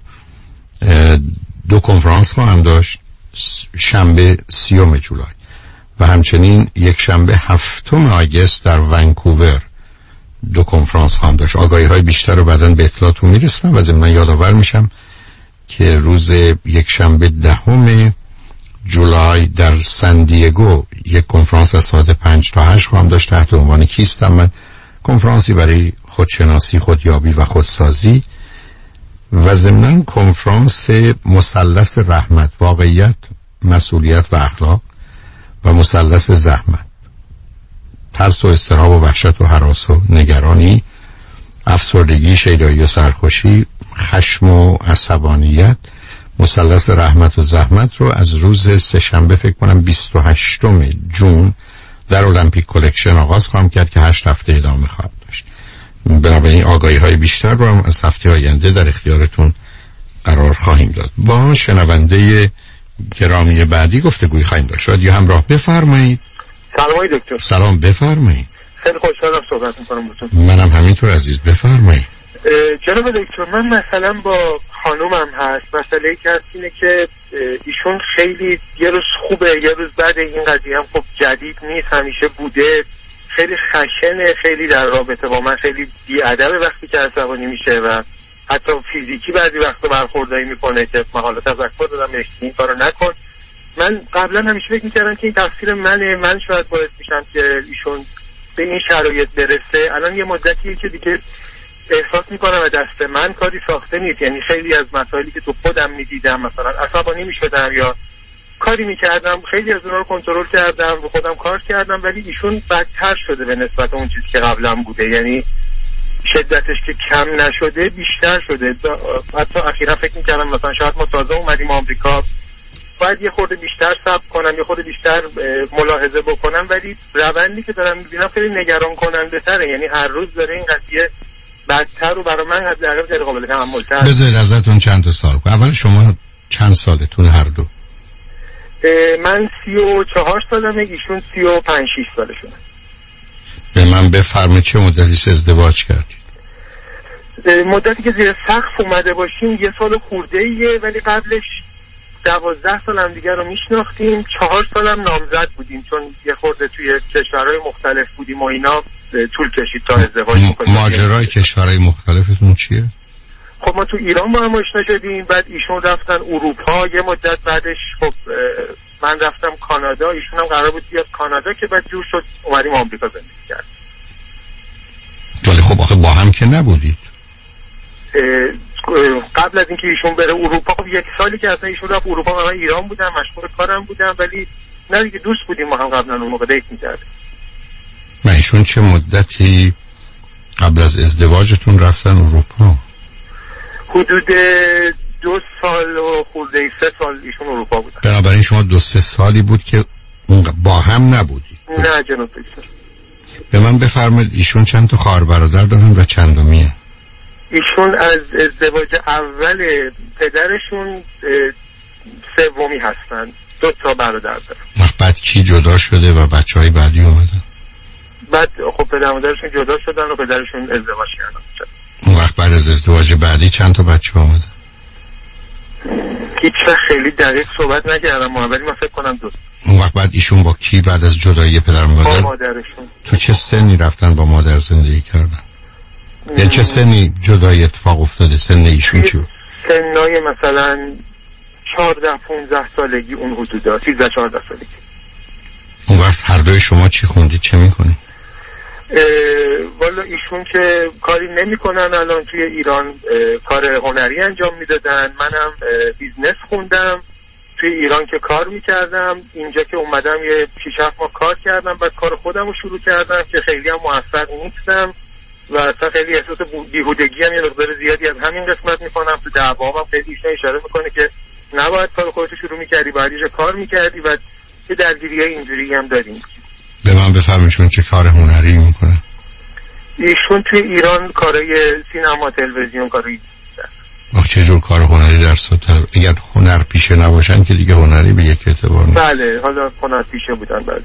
2 کنفرانس خواهم داشت، شنبه 30 جولای، و همچنین یک شنبه 7 آگوست در ونکوور 2 کنفرانس خواهم داشت. آگاهی های بیشتر رو بعداً به اطلاعتون میرسونم. و ضمن یادآور میشم که روز یک شنبه 10 جولای در سن دیگو یک کنفرانس از ساعت 5 تا 8 خواهم داشت تحت عنوان کیستم من، کنفرانسی برای خودشناسی، خودیابی و خودسازی. و ضمناً کنفرانس مثلث رحمت، واقعیت، مسئولیت و اخلاق، و مثلث زحمت، ترس و اضطراب و وحشت و هراس و نگرانی، افسردگی، شیدایی و سرخوشی، خشم و عصبانیت. مثلث رحمت و زحمت رو از روز سه‌شنبه فکر کنم 28 جون در المپیک کلکشن آغاز خواهم کرد که 8 هفته ادامه خواهد داشت. بنابراین آگاهی‌های بیشتر رو هم از هفته آینده در اختیارتون قرار خواهیم داد. با شنونده گرامی بعدی گفتگوی خواهیم داشت. یا همراه بفرمایید. سلام دکتر. سلام بفرمایید. خیلی خوشحالم صحبت می‌کنم باهاتون. منم همینطور عزیز، بفرمایید. جناب دکتر، من مثلا با خانومم هست، مسئله که هست اینه که ایشون خیلی یه روز خوبه یه روز بده، این قضیه هم خب جدید نیست، همیشه بوده، خیلی خشنه، خیلی در رابطه با من خیلی بی‌ادبه وقتی که عصبانی میشه و حتی فیزیکی بعضی وقتا برخورداری میکنه که من حالا تذکر دادم این کارو نکن. من قبلا همیشه فکر میکردم که این تقصیر منه، من شاید باعث میشم که ایشون به این شرایط برسه. الان یه مدتیه که دیگه احساس میکنم و دست من کاری ساخته نیست، یعنی خیلی از مسائلی که تو خودم میدیدم مثلا عصبانی میشدم یا کاری میکردم، خیلی از اونها رو کنترل کردم و خودم کار کردم، ولی ایشون بدتر شده به نسبت اون چیزی که قبلا بوده، یعنی شدتش که کم نشده بیشتر شده. حتی اخیرا فکر میکردم مثلا شاید ما تازه اومدیم آمریکا باید یه خورده بیشتر صبر کنم، یه خورده بیشتر ملاحظه بکنم، ولی روندی که دارم میبینم خیلی نگران کننده تره، یعنی هر روز داره این قضیه بدتر و برای من حداقل غیر قابل تحمل تر. بذارید ازتون چند تا سوال کنم. اول شما چند سالتون هر دو؟ من 34 سالمه، ایشون 35-6 سالشونه. به من بفرمایید چه مدتی ازدواج کردید؟ مدتی که زیر سقف اومده باشیم 1 سال خورده‌ایه، ولی قبلش 12 سال هم دیگه رو میشناختیم. 4 سالم نامزد بودیم چون یه خورده توی کشورهای مختلف بودیم و اینا طول کشید تا ازدواج کنیم. ماجرای کشورهای مختلفتون چیه؟ خب ما تو ایران با هم آشنا شدیم، بعد ایشون رفتن اروپا، یه مدت بعدش خب من رفتم کانادا، ایشون هم قرار بود بیاد کانادا که بعد جور شد اومدیم آمریکا زندگی کرد. ولی خب آخه با هم که نبودید. قبل از اینکه ایشون بره اروپا خب 1 سالی که اصلا ایشون رفت اروپا من ایران بودم، مشغول کارم بودم، ولی نه دیگه دوست بودیم ما هم قبلا اون موقع دیت می‌کردیم. من ایشون چه مدتی قبل از ازدواجتون رفتن اروپا؟ حدود 2 سال و خورده 3 سال ایشون اروپا بودن. بنابراین شما 2-3 سالی بود که با هم نبودید؟ نه جناب دکتر. به من بفرمایید ایشون چند تا خواهر برادر دارن و چندمیه؟ ایشون از ازدواج اول پدرشون 3می هستن، 2 تا برادر دارن. بعد کی جدا شده و بچهای بعدی اومدن؟ بعد خب پدر مادرشون جدا شدن و پدرشون ازدواج کردن. اون وقت بعد از ازدواج بعدی چند تا بچه اومدن؟ هیچ وقت خیلی دقیق صحبت نکردم، ولی من فکر کنم 2. اون وقت بعد ایشون با کی بعد از جدایی پدر مادر؟ با مادرشون. تو چه سنی رفتن با مادر زندگی کردن؟ یعنی چه سنی جدایی اتفاق افتاده؟ سن ایشون چی بود؟ سنای مثلا 14-15 سالگی اون حدودا، 13-14 سالگی. اون وقت هر دوی شما چی خوندید، چه میکنید؟ والا ایشون که کاری نمیکنن الان توی ایران، کار هنری انجام میدادن، منم بیزنس خوندم توی ایران که کار میکردم، اینجا که اومدم یه 6-7 ماه کار کردم، بعد کار خودم رو شروع کردم که خیلی هم موفق نیستم و اصلا خیلی احساس بیهودگی هم یه مقدار زیادی از همین قسمت میکنم. تو دعوام هم خیلی ایشون اشاره میکنه که نباید کار خودت شروع میکردی، بعدیش کار میکردی و یه درگیری اینجوری هم داریم. به من بفرمایید چه کار هنری میکنه؟ ایشون توی ایران کارای سینما تلویزیون کاری میکنه. چه جور کار هنری در سطح؟ اگر هنر پیشه نباشن که دیگه هنری به یک اعتبار نیست. بله حالا هنر پیشه بودن بعضی.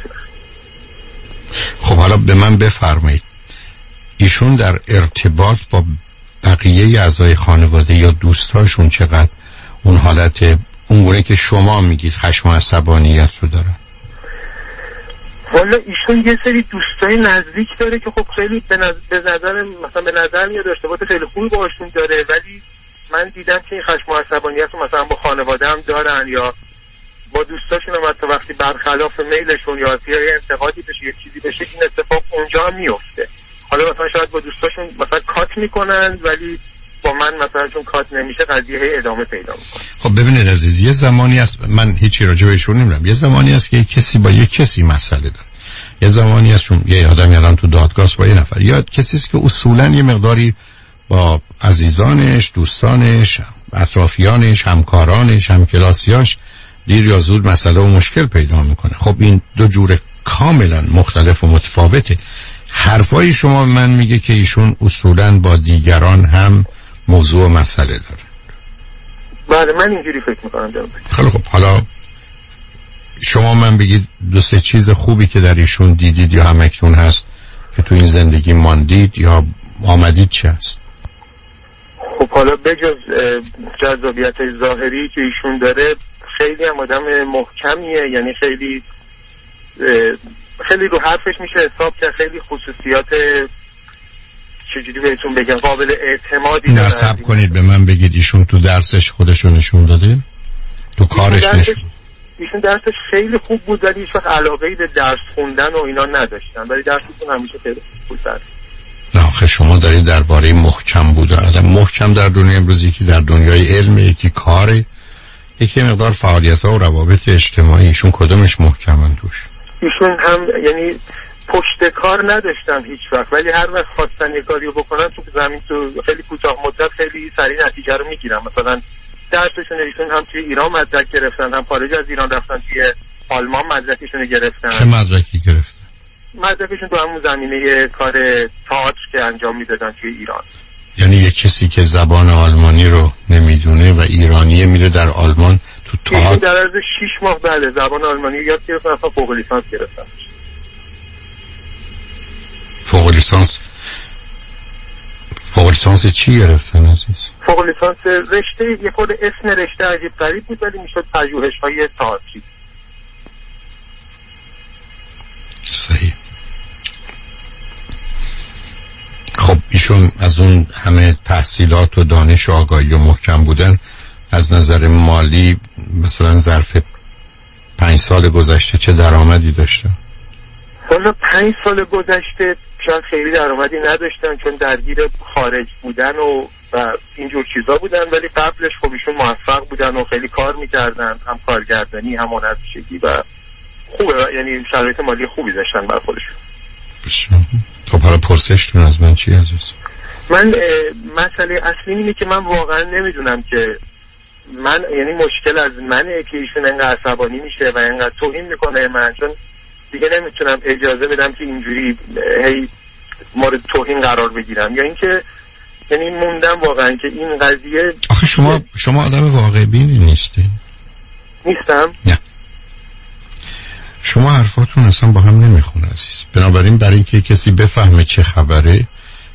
خب حالا به من بفرمایید ایشون در ارتباط با بقیه اعضای خانواده یا دوستاشون چقدر اون حالت اونگونه که شما میگید خشم و عصبانیت رو دارن؟ والا ایشون یه سری دوستای نزدیک داره که خب خیلی به نظر میاد ارتباط خیلی خوبی باهاشون داره، ولی من دیدم که این خشم و عصبانیت رو مثلا با خانواده هم دارن یا با دوستاشون هم حتی وقتی برخلاف میلشون یا یه انتقادی بشه یه چیزی بشه این اتفاق اونجا هم میفته. حالا مثلا شاید با دوستاشون مثلا کات میکنن ولی با من مثلا چون کات نمیشه قضیه ادامه پیدا میکنه. خب ببینید عزیز، یه زمانی است، من هیچی راجع بهشون نمیدونم، یه زمانی است که یک کسی با یک کسی مسئله داره، یه زمانی است چون یه آدمی الان تو دادگاه با یه نفر، یا کسی است که اصولا یه مقداری با عزیزانش، دوستانش، اطرافیانش، همکارانش، همکلاسیاش دیر یا زود مسئله و مشکل پیدا میکنه. خب این دو جور کاملا مختلف و متفاوته. حرفای شما من میگه که ایشون اصولاً با دیگران هم موضوع و مسئله داره. بله من اینجوری فکر میکنم. خیلی خب، حالا شما من بگید دو سه چیز خوبی که در ایشون دیدید یا همکنون هست که تو این زندگی ماندید یا آمدید چه هست؟ خب حالا بجز جذابیت ظاهری که ایشون داره، خیلی هم آدم محکمیه، یعنی خیلی رو حرفش میشه حساب کرد. خیلی خصوصیات چجوری بهتون بگم قابل اعتمادی داره. نصب کنید به من بگید ایشون تو درسش خودشو نشون داده؟ تو کارش نشون؟ ایشون درسش خیلی خوب بود ولی هیچ وقت علاقه‌ای به درس خوندن و اینا نداشتن، ولی درسشون همیشه خیلی خوب بود. نه آخه شما دارید درباره محکم بوده. آدم محکم در دنیا امروز یکی در دنیای علم، یکی کاره، یکی مقدار فعالیت‌ها و روابط اجتماعی. ایشون کدومش محکمن توش؟ ایشون هم یعنی پشت کار نداشتن هیچ وقت، ولی هر وقت خواستن یه کاریو بکنن تو زمین تو خیلی کوتاه مدت خیلی سریع نتیجه رو میگیرن. مثلا درسشون ایشون هم توی ایران مدرک گرفتن، هم خارج از ایران رفتن توی آلمان مدرکشون رو گرفتن. چه مدرکی گرفتن؟ مدرکشون تو همون زمینه کار تئاتر که انجام میدادن توی ایران. یعنی یک کسی که زبان آلمانی رو نمیدونه و ایرانیه میره در آلمان تو تئاتر در عرض 6 ماه بله زبان آلمانی یاد گرفتن، اصلا فوق لیسانس گرفتن. فوق لیسانس چی گرفتن عزیز؟ فوق لیسانس رشته یه خود اسم رشته عجیب غریب بود ولی میشد پژوهش‌های تئاتری. صحیح. خب ایشون از اون همه تحصیلات و دانش و آگاهی و محکم بودن از نظر مالی مثلا ظرف 5 سال گذشته چه درآمدی داشتن؟ حالا 5 سال گذشته شاید خیلی درآمدی نداشتن چون درگیر خارج بودن و اینجور چیزا بودن، ولی قبلش خب ایشون موفق بودن و خیلی کار میکردن، هم کارگردانی هم هنرپیشگی و خوبه، یعنی شرایط مالی خوبی داشتن بر خودشون. خب حالا پرسشتون از من چی عزیز؟ من مسئله اصلی اینه که من واقعا نمیدونم که من یعنی مشکل از منه که ایشون انقدر عصبانی میشه و انقدر توهین میکنه من، چون دیگه نمیتونم اجازه بدم که اینجوری هی مورد توهین قرار بگیرم، یا اینکه یعنی موندم واقعا که این قضیه. آخه شما آدم واقع بینی نیستی؟ نیستم؟ نه شما حرفاتون اصلا با هم نمیخونه عزیز. بنابراین برای اینکه کسی بفهمه چه خبره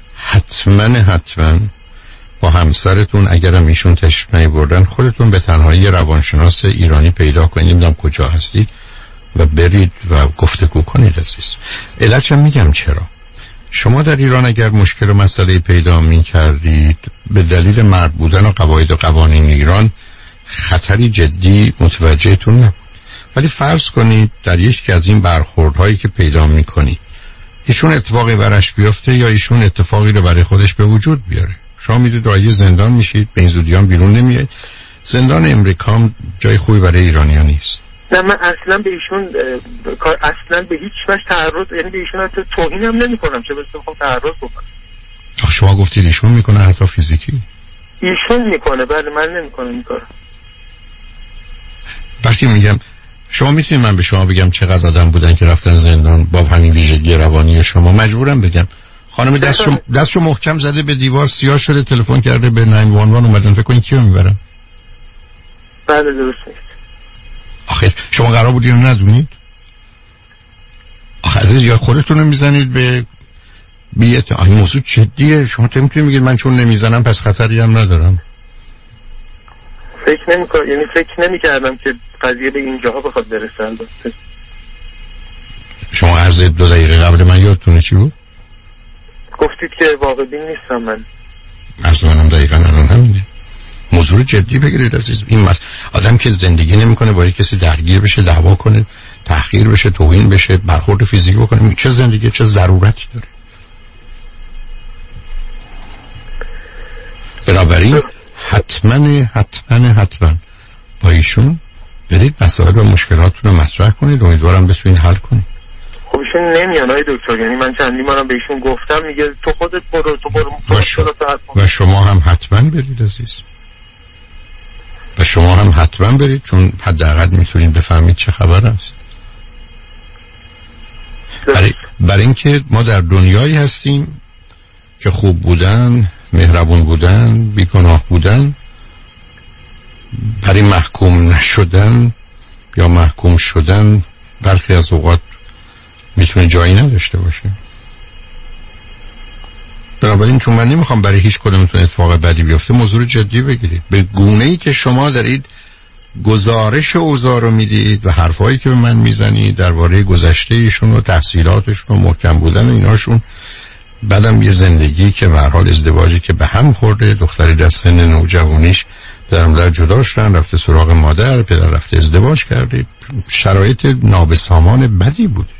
حتما با همسرتون اگرم ایشون تشریف نیاوردن خودتون به تنهایی روانشناس ایرانی پیدا کنید، نمیدونم کجا هستید، و برید و گفتگو کنید عزیز. علتش میگم چرا. شما در ایران اگر مشکل و مسئله پیدا میکردید به دلیل مرد بودن و قواعد و قوانین ایران خطری جدی متوجهتون نبود، ولی فرض کنید در یکی از این برخوردهایی که پیدا میکنید ایشون اتفاقی برش بیفته یا ایشون اتفاقی رو برای خودش به وجود بیاره، شما میرید رای زندان میشید، به این زودیان بیرون نمیاد. زندان امریکا هم جای خوبی برای ایرانیان نیست. نه من اصلا به ایشون اصلا به هیچ وجه تعرض، یعنی به ایشون حتی توهین هم نمی کنم، چه بسیار تعرض بکنم. شما گفتید ایشون میکنه حتی فیزیکی؟ ایشون میکنه بله، من نمیکنم این کارو. وقتی میگم شما میتونید من به شما بگم چقدر آدم بودن که رفتن زندان با همین ویژگی روانی شما، مجبورم بگم خانم دستشو محکم زده به دیوار، سیاه شده، تلفن کرده به 911 اومدن، فکر کنید کیو میبرن؟ بله درست نیست. آخه شما قرار بود اینو ندونید؟ آخه عزیز یا خودتون رو میزنید به بیت این موضوع جدیه. شما تو میتونید بگید من چون نمیزنم پس خطری هم ندارم. فکر نمی‌کردم که قضیه به اینجاها بخواد برسه. البته شما عرض 2 دقیقه قبل من یادتونه چی بود؟ گفتید که واقع بین نیستم من. عرض منم دقیقاً الان همینه. موضوع جدی بگیرید عزیز. این آدم که زندگی نمیکنه با یک کسی درگیر بشه، دعوا کنه، تحقیر بشه، توهین بشه، برخورد فیزیکی بکنه، چه زندگی چه ضرورتی داره؟ بنابراین حتما با ایشون برید مسائل و مشکلاتتون رو مطرح کنید، امیدوارم بتونید حل کنید. خب ایشون نمیان های دکتر، یعنی من چندی بارم به ایشون گفتم میگه تو خودت برو و شما هم حتما برید عزیز، و شما هم حتما برید، چون حداقل میتونید بفهمید چه خبر است. برای اینکه ما در دنیایی هستیم که خوب بودن، مهربون بودن، بیگناه بودن برای محکوم نشدن یا محکوم شدن برخی از اوقات میتونه جایی نداشته باشه. بنابراین چون من نمیخوام برای هیچ کدومتون اتفاق بدی بیفته موضوع جدی بگیرید. به گونه‌ای که شما دارید گزارش اوضاع رو میدید و حرفایی که به من میزنید درباره گذشته ایشون و تحصیلاتشون و محکم بودن و ایناشون، بعدم یه زندگی که به هر حال ازدواجی که به هم خورده، دختری در سن نوجوانیش در جدا شدن، رفته سراغ مادر، پدر رفته ازدواج کرده، شرایط نابسامان بدی بوده.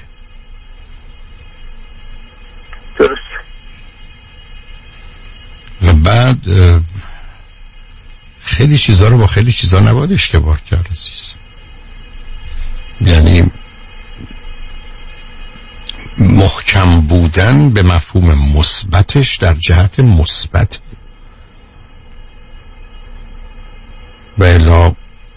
درست. و بعد خیلی چیزا رو با خیلی چیزا نباید اشتباه کرد عزیز. یعنی محکم بودن به مفهوم مثبتش در جهت مثبت و الا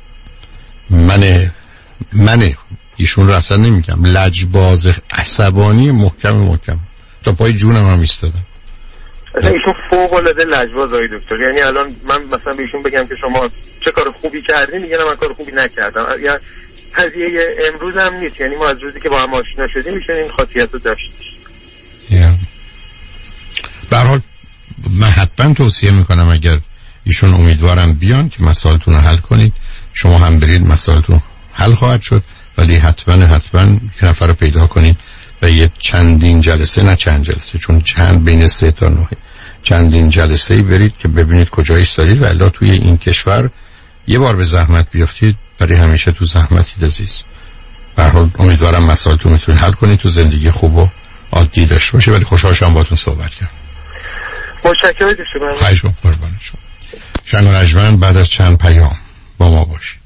من ایشون رو اصلا نمیگم، لجباز عصبانی محکم تا پای جونم هم ایستادم. ایشون فوق العاده لجباز آقای دکتر. یعنی الان من مثلا به ایشون بگم که شما چه کار خوبی کردین، میگن من کار خوبی نکردم. یا قضیه امروز هم نیست، یعنی ما از روزی که با هم آشنا شدیم میشه این خاصیت رو داشت. به هر حال من حتما توصیه میکنم اگر ایشون امیدوارم بیان که مسائلتون رو حل کنید، شما هم برید، مسائلتون حل خواهد شد، ولی حتما یه نفر رو پیدا کنید و یه چندین جلسه، نه چند جلسه، چون چند بین 3 تا 9 چندین جلسه‌ای برید که ببینید کجا ایستادید و الا توی این کشور یه بار به زحمت بیافتید برای همیشه تو زحمتید عزیز. به هر حال امیدوارم مسائلتون میتونید حل کنید، تو زندگی خوب و عادی داشته باشه. ولی خوشحال شدم باهاتون صحبت کردم. متشکرم شما. خواهش می‌کنم، قربان شما. شنگ و رجمن بعد از چند پیام با ما باشید.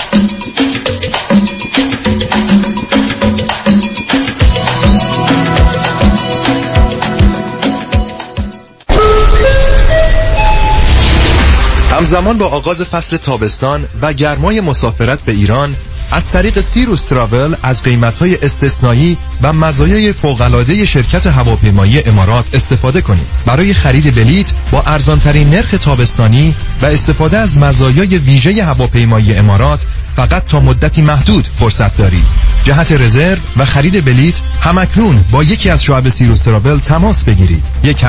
همزمان با آغاز فصل تابستان و گرمای مسافرت به ایران، از طریق سیروس تراول از قیمت‌های استثنایی و مزایای فوق‌العاده شرکت هواپیمایی امارات استفاده کنید. برای خرید بلیت با ارزان‌ترین نرخ تابستانی و استفاده از مزایای ویژه هواپیمایی امارات فقط تا مدتی محدود فرصت دارید. جهت رزرو و خرید بلیت همکنون با یکی از شعب سیروس تراول تماس بگیرید.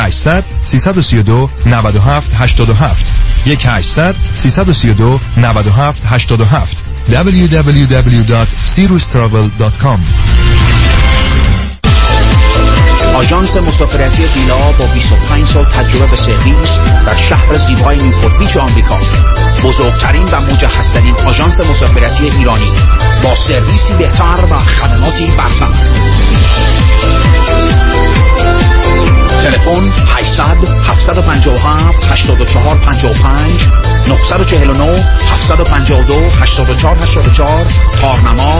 1-800-332-97-87 1-800-332-97-87 www.sirustravel.com. آژانس مسافرتی دیلا با 25 سال تجربه به سرویس در شهر زیبای نیوپورت بیچ آمریکا، بزرگترین و مجهزترین آژانس مسافرتی ایرانی با سرویسی بهتر و خدماتی برتر. تلفن 800-757-8455 949-752-8484 تارنما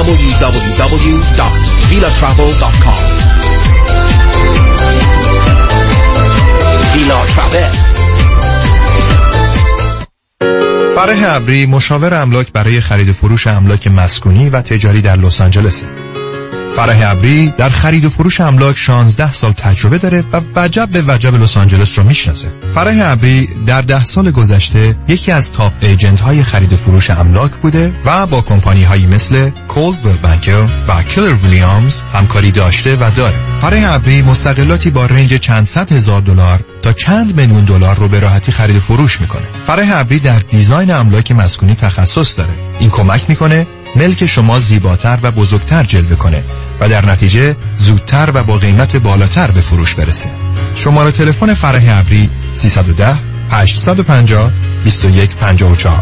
www.vilatravel.com. ویلا ترافل. فرح ابری، مشاور املاک برای خرید و فروش املاک مسکونی و تجاری در لس آنجلس. فرح ابری در خرید و فروش املاک 16 سال تجربه داره و وجب به وجب لس آنجلس رو میشناسه. فرح ابری در 10 سال گذشته یکی از تاپ ایجنت های خرید و فروش املاک بوده و با کمپانی هایی مثل کولدویل بانکر و کلر ویلیامز همکاری داشته و داره. فرح ابری مستقلاتی با رنج چند صد هزار دلار تا چند میلیون دلار رو به راحتی خرید و فروش میکنه. فرح ابری در دیزاین املاک مسکونی تخصص داره. این کمک میکنه ملک شما زیباتر و بزرگتر جلوه کنه و در نتیجه زودتر و با قیمت بالاتر به فروش برسه. شماره تلفن فرح ابری 310-850-2154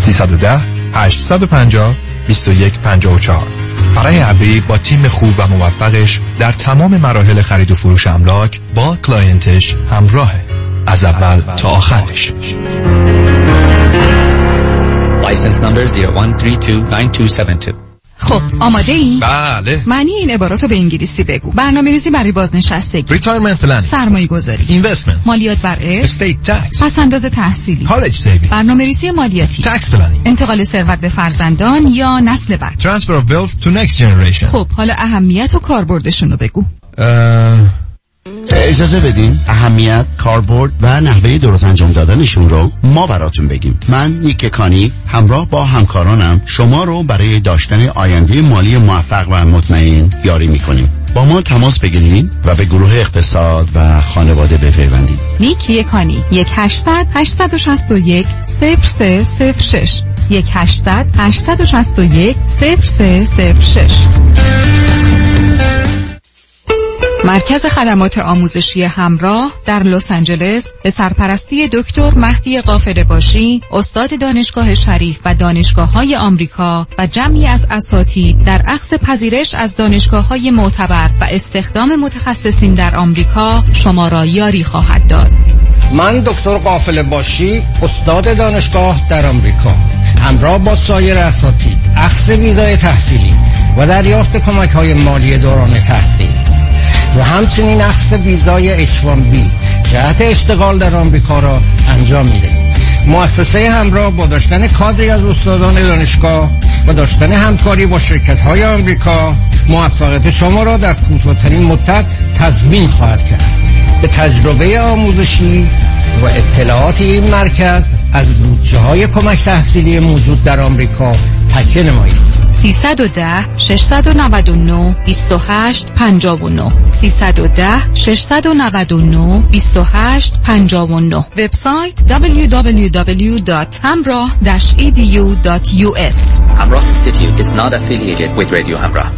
310-850-2154. فرح ابری با تیم خوب و موفقش در تمام مراحل خرید و فروش املاک با کلاینتش همراهه، از اول تا آخرش. License number 01329272. خب آماده ای؟ بله. معنی این عباراتو به انگلیسی بگو. برنامه‌ریزی برای بازنشستگی، ریتایرمنت پلن، سرمایه‌گذاری، اینوستمنت، مالیات بر ارث، استیت تکس، پس‌انداز تحصیلی، کالج سیوینگ، برنامه‌ریزی مالیاتی، تکس پلنینگ، انتقال ثروت به فرزندان یا نسل بعد، ترانسفر اف ویلث تو نکست جنریشن. خب حالا اهمیت و کاربردشون رو بگو. اجازه بدین اهمیت، کاربرد و نحوه درست انجام دادنشون رو ما براتون بگیم. من نیک کانی همراه با همکارانم شما رو برای داشتن آینده مالی موفق و مطمئن یاری میکنیم. با ما تماس بگیرید و به گروه اقتصاد و خانواده بپیوندید. نیک یکانی 1-800-861-0306 1-800-861-0306. مرکز خدمات آموزشی همراه در لس آنجلس به سرپرستی دکتر مهدی قافله‌باشی، استاد دانشگاه شریف و دانشگاه‌های آمریکا و جمعی از اساتید در اخذ پذیرش از دانشگاه‌های معتبر و استخدام متخصصین در آمریکا شما را یاری خواهد داد. من دکتر قافله‌باشی، استاد دانشگاه در آمریکا، همراه با سایر اساتید اخذ ویزای تحصیلی و دریافت کمک‌های مالی دوران تحصیل و همچنین اخذ ویزای H1B جهت اشتغال در آمریکا را انجام می‌دهیم. مؤسسه همراه با داشتن کادری از استادان دانشگاه و داشتن همکاری با شرکت‌های آمریکا موفقیت شما را در کوتاه‌ترین مدت تضمین خواهد کرد. به تجربه آموزشی و اطلاعات این مرکز از بودجه‌های کمک تحصیلی موجود در آمریکا تکیه نمایید. 310-699-2859 310-699-2859. وبسایت www.hamrah-edu.us. Hamrah Institute is not affiliated with Radio Hamrah.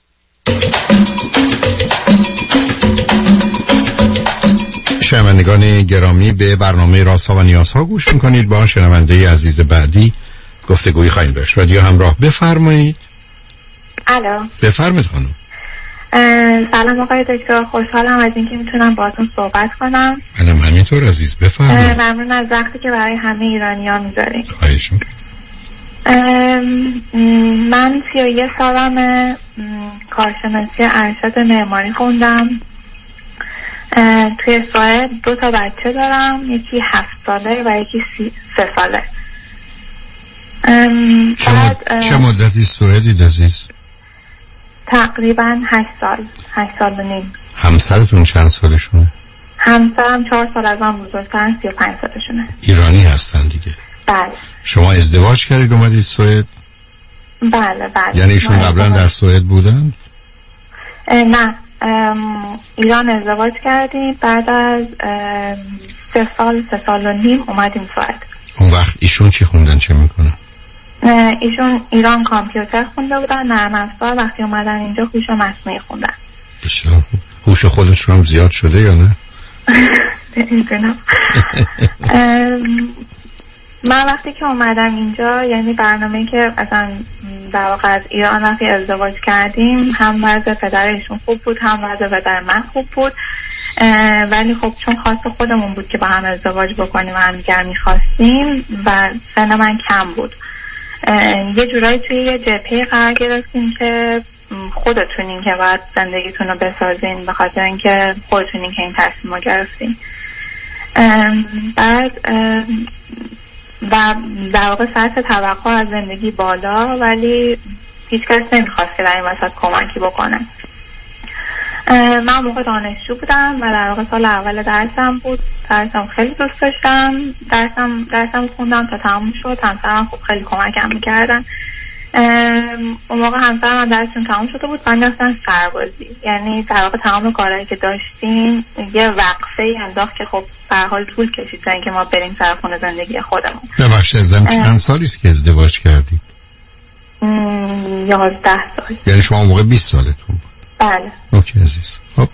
شنوندگان گرامی، به برنامه رازها و نیازها گوش میکنید. با شنونده عزیز بعدی گفتگوی خواهیم داشت. رادیو همراه، بفرمایید. الو، بفرمایید خانم. سلام آقای دکتر، خوشحالم از اینکه میتونم باهاتون صحبت کنم. منم همینطور عزیز، بفرمایید. ممنون از وقتی که برای همه ایرانی‌ها میذارید. خواهش می‌کنم. من 31 سالمه، کارشناسی ارشد معماری خوندم. توی سوئد 2 تا بچه دارم، یکی 7 ساله و یکی 3 ساله. چه مدتی سوئدید عزیز؟ تقریبا 8 سال و نیم. همسرتون چند سالشونه؟ همسرم 4 سال از من بزرگترن، 35 سالشونه. ایرانی هستن دیگه؟ بله. شما ازدواج کردید اومدید سوئد؟ بله. یعنی ایشون قبلا در سوئد بودن؟ نه، ایران ازدواج کردیم، بعد از 3 سال و نیم اومدیم سوئد. اون وقت ایشون چی خوندن، چه میکنن؟ ایشون ایران کامپیوتر خونده بودن، نرم افزار. وقتی اومدن اینجا هوش مصنوعی خوندن. بسیار خوب. هوش خودشون هم زیاد شده یا نه؟ نمیدونم. من وقتی که اومدم اینجا، یعنی برنامه‌ای که اصلا در واقع از ایران وقتی ازدواج کردیم، هم وضع پدرشون خوب بود، هم وضع پدر من خوب بود، ولی خب چون خواست خودمون بود که با هم ازدواج بکنیم و همدیگر می‌خواستیم و سن من کم بود، یه جورایی توی یه جبهه قرار گرفتیم که خودتونین که باید زندگیتون رو بسازین، به خاطر اینکه خودتونین که این تصمیم رو گرفتین. بعد و در واقع سطح توقع از زندگی بالا، ولی هیچ کس نمیخواست که در این وسط کمکی بکنه. من موقع دانشجو بودم و در واقع سال اول درسم بود. درسم خیلی دوست داشتم، درسم خوندم تا تموم شد. همسرم خب خیلی کمکم میکردن. اون موقع همسرم درسشون تموم شده بود، من رفتم سربازی. یعنی در واقع تمام کارهایی که داشتیم یه وقفه انداخت که خب به هر حال طول کشید تا اینکه ما بریم سر خونه زندگی خودمون. ببخشید ازم چند سالیست که ازدواج کردی؟ 11 سال. یعنی شما موقع 20 سالتون بود؟ بله. اوکی عزیز. خب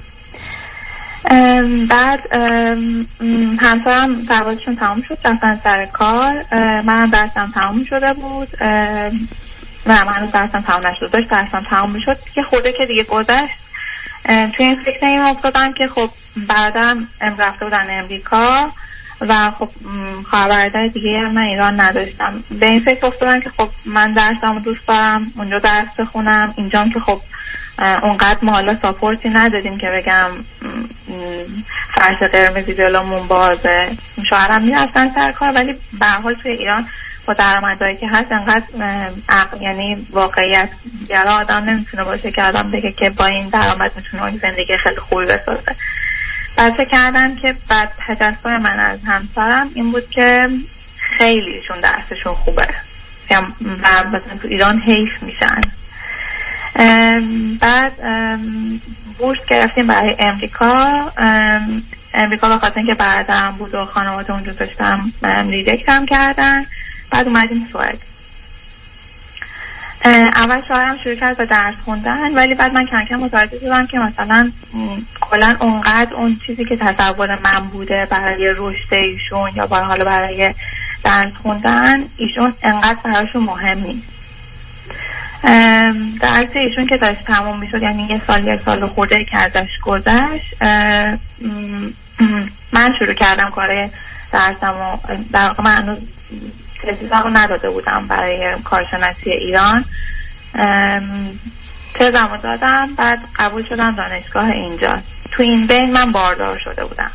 بعد همسرم سربازشون تموم شد، رفتن سر کار. منم درسم تموم شده بود. نه، من درسم تموم نشد، داشت درسم تموم میشد که خورده که دیگه گذشت. توی این فکر نمی افتادم که خب بعدم رفته بودن امریکا و خب خواهر دیگه من ایران نداشتم. به این فکر افتادم که خب من درسمو دوست دارم اونجا درس بخونم، اینجام که خب اونقدر ما حالا ساپورتی ندادیم که بگم فرش قرمزی جلومون بازه، شوهرم میرفتن سر کار، ولی به هر حال توی ایران با درآمدایی که هست انقدر یعنی واقعیت گرا آدم نمیتونه باشه که آدم بگه که با این درآمد میتونه زندگی خیلی خوبی بسازه. بعد فکر کردم که بعد تجسم من از همسرم این بود که خیلیشون درسشون خوبه و مثلا تو ایران حیف میشن. بعد بورس گرفتیم برای امریکا به خاطر اینکه برادرم بود و خانواده اونجا داشتم ریجکتم کردن. بعد اومدیم سوئد. اول شوهرم شروع کرد به درس خوندن، ولی بعد من کم کم متوجه شدم که مثلا کلا اونقدر اون چیزی که تصور من بوده برای رشد ایشون یا برای درس خوندن ایشون انقدر براشون مهم نیست. درس ایشون که داشت تموم میشد، یعنی یک سال خورده که ازش گذشت، من شروع کردم کار درسم و در واقع من هنوز تزم رو نداده بودم برای کارشناسی ایران. تزم رو دادم، بعد قبول شدم دانشگاه اینجا. تو این بین من باردار شده بودم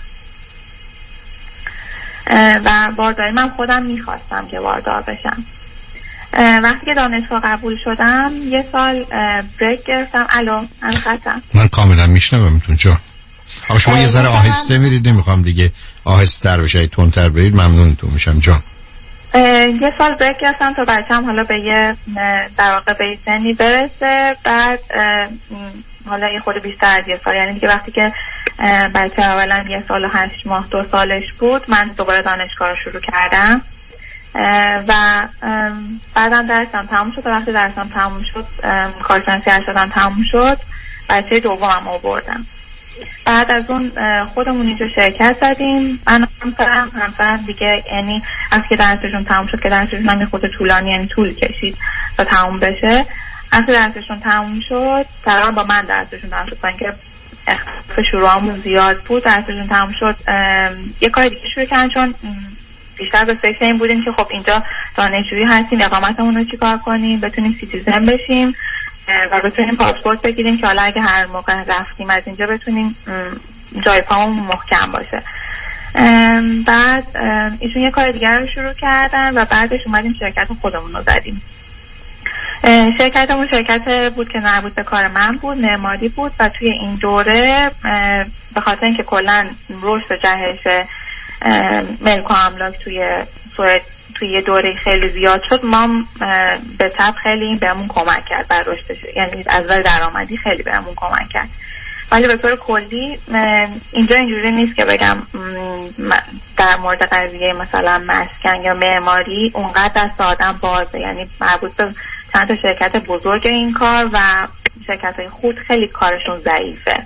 و بارداری من خودم میخواستم که باردار بشم. وقتی که دانشگاه قبول شدم یه سال بریک گرفتم. الو من خطم من کاملا میشنومتون جا. شما یه ذره آهسته میرید، نمیخوام دیگه آهسته تر بشه، تندتر برید ممنونتون میشم جان. یه سال بریک گرفتم تا بچه‌م حالا به یه در واقع به سنی برسه. بعد حالا یه خود بیشتر از یه سال، یعنی دیگه وقتی که بچه اولا 1 سال و 8 ماه 2 سالش بود من دوباره دانشگاه رو شروع کردم و بعدم درسم تموم شد. وقتی درسم تموم شد کارشناسی ارشدم تموم شد، بچه دومم آوردم. بعد از اون خودمون اینجا شرکت زدیم. من همسرم دیگه، یعنی از که درسشون تموم شد که درسشون هم خود طولانی، یعنی طول کشید تا تموم بشه. از که درسشون تموم شد تقریبا با من درسشون تموم شد، با اینکه اختلاف شروعمون زیاد بود. درسشون تموم شد یه کار دیگه شروع کردن، چون بیشتر به فکر این بودیم که خب اینجا دانشجویی هستیم، اقامتمون رو چیکار کنیم بتونیم سیتیزن بشیم و بتونیم پاسپورت بگیریم که حالا اگه هر موقع رفتیم از اینجا بتونیم جای پامون محکم باشه. بعد ایشون یه کار دیگر رو شروع کردن و بعدش اومدیم شرکت خودمون رو زدیم. شرکتمون شرکت بود که مربوط به کار من بود، معماری بود و توی این دوره به خاطر اینکه کلا رشد و جهش ملک و املاک توی سوئد توی یه دوره خیلی زیاد شد، ما به طب خیلی بهمون کمک کرد بر رشدش، یعنی از نظر درآمدی خیلی بهمون کمک کرد. ولی به طور کلی اینجا اینجوری نیست که بگم در مورد قضیه مثلا مسکن یا معماری اونقدر دست آدم بازه، یعنی مربوط به چند تا شرکت بزرگ این کار و شرکت‌های خود خیلی کارشون ضعیفه.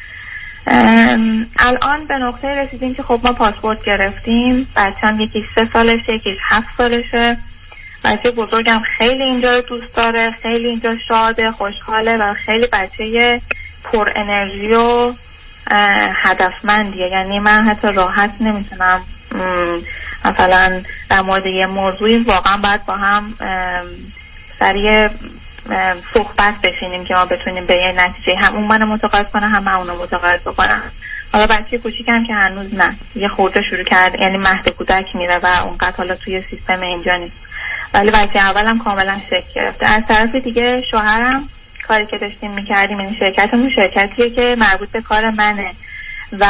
الان به نقطه رسیدیم که خب ما پاسپورت گرفتیم، بچه‌م یکی 3 سالشه یکی 7 سالشه. بچه بزرگم خیلی اینجا رو دوست داره، خیلی اینجا شاده، خوشحاله و خیلی بچه پر انرژی و هدفمندیه. یعنی من حتی راحت نمیتونم مثلا در مورد یه موضوعی واقعا باید با هم سریع صحبت بشینیم که ما بتونیم به یه نتیجه هم اون منو متقاعد کنه هم اونو متقاعد بکنم. حالا بچه کوچیکم که هنوز نه، یه خورده شروع کرده، یعنی مهد کودک میره و اونقدر حالا توی سیستم اینجا نیست، ولی بچه اولم کاملا شکل گرفته. از طرف دیگه شوهرم کاری که داشتیم میکردیم، این شرکتمون شرکتیه که مربوط به کار منه و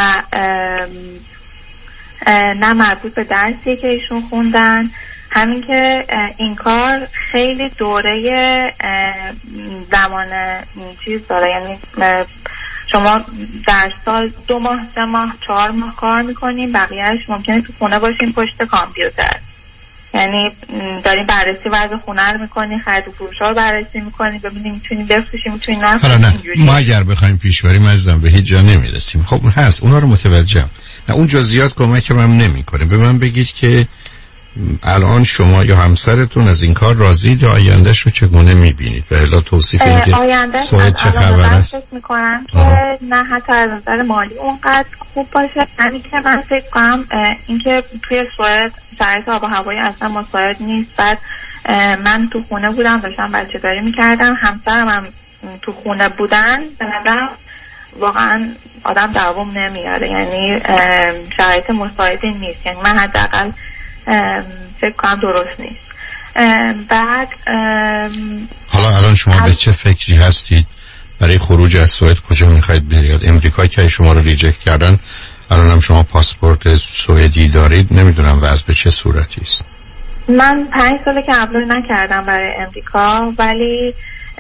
نه مربوط به درسیه که ایشون خوندن. همین که این کار خیلی دوره زمان چیز داره، یعنی شما در سال 2 ماه 3 ماه 4 ماه کار میکنیم، بقیهش ممکنه تو خونه باشیم پشت کامپیوتر، یعنی داریم بررسی وضع خونه رو میکنیم، خرید و فروش رو بررسی میکنیم ببینیم میتونیم بفروشیم میتونیم نه. ما اگر بخوایم پیش بریم عزیزم به هیچ جا نمیرسیم. خب هست اونا رو متوجهم، نه اون جزئیات کمک من نمیکنه. به من بگید که الان شما یا همسرتون از این کار راضید یا آیندهش رو چگونه میبینید؟ به الا توصیف این که سوئد چه خبر است؟ فکر میکنم که نه حتی از نظر مالی اونقدر خوب باشه. همین که من فکر کنم اینکه توی سوئد شرایط آب و هوایی اصلا مساعد نیست. بعد من تو خونه بودم داشتم بچه داری میکردم، همسرم هم تو خونه بودن، به نظرم واقعا آدم دوام نمیاره. یعنی شرایط مساعدی نیست. یعنی من حداقل فکر کنم درست نیست. بعد حالا الان شما به چه فکری هستید برای خروج از سوئد؟ کجا میخواید برید؟ امریکا که شما رو ریجکت کردن، الان هم شما پاسپورت سوئدی دارید، نمیدونم وضع به چه صورتی است. من 5 ساله که اپلای نکردم برای امریکا، ولی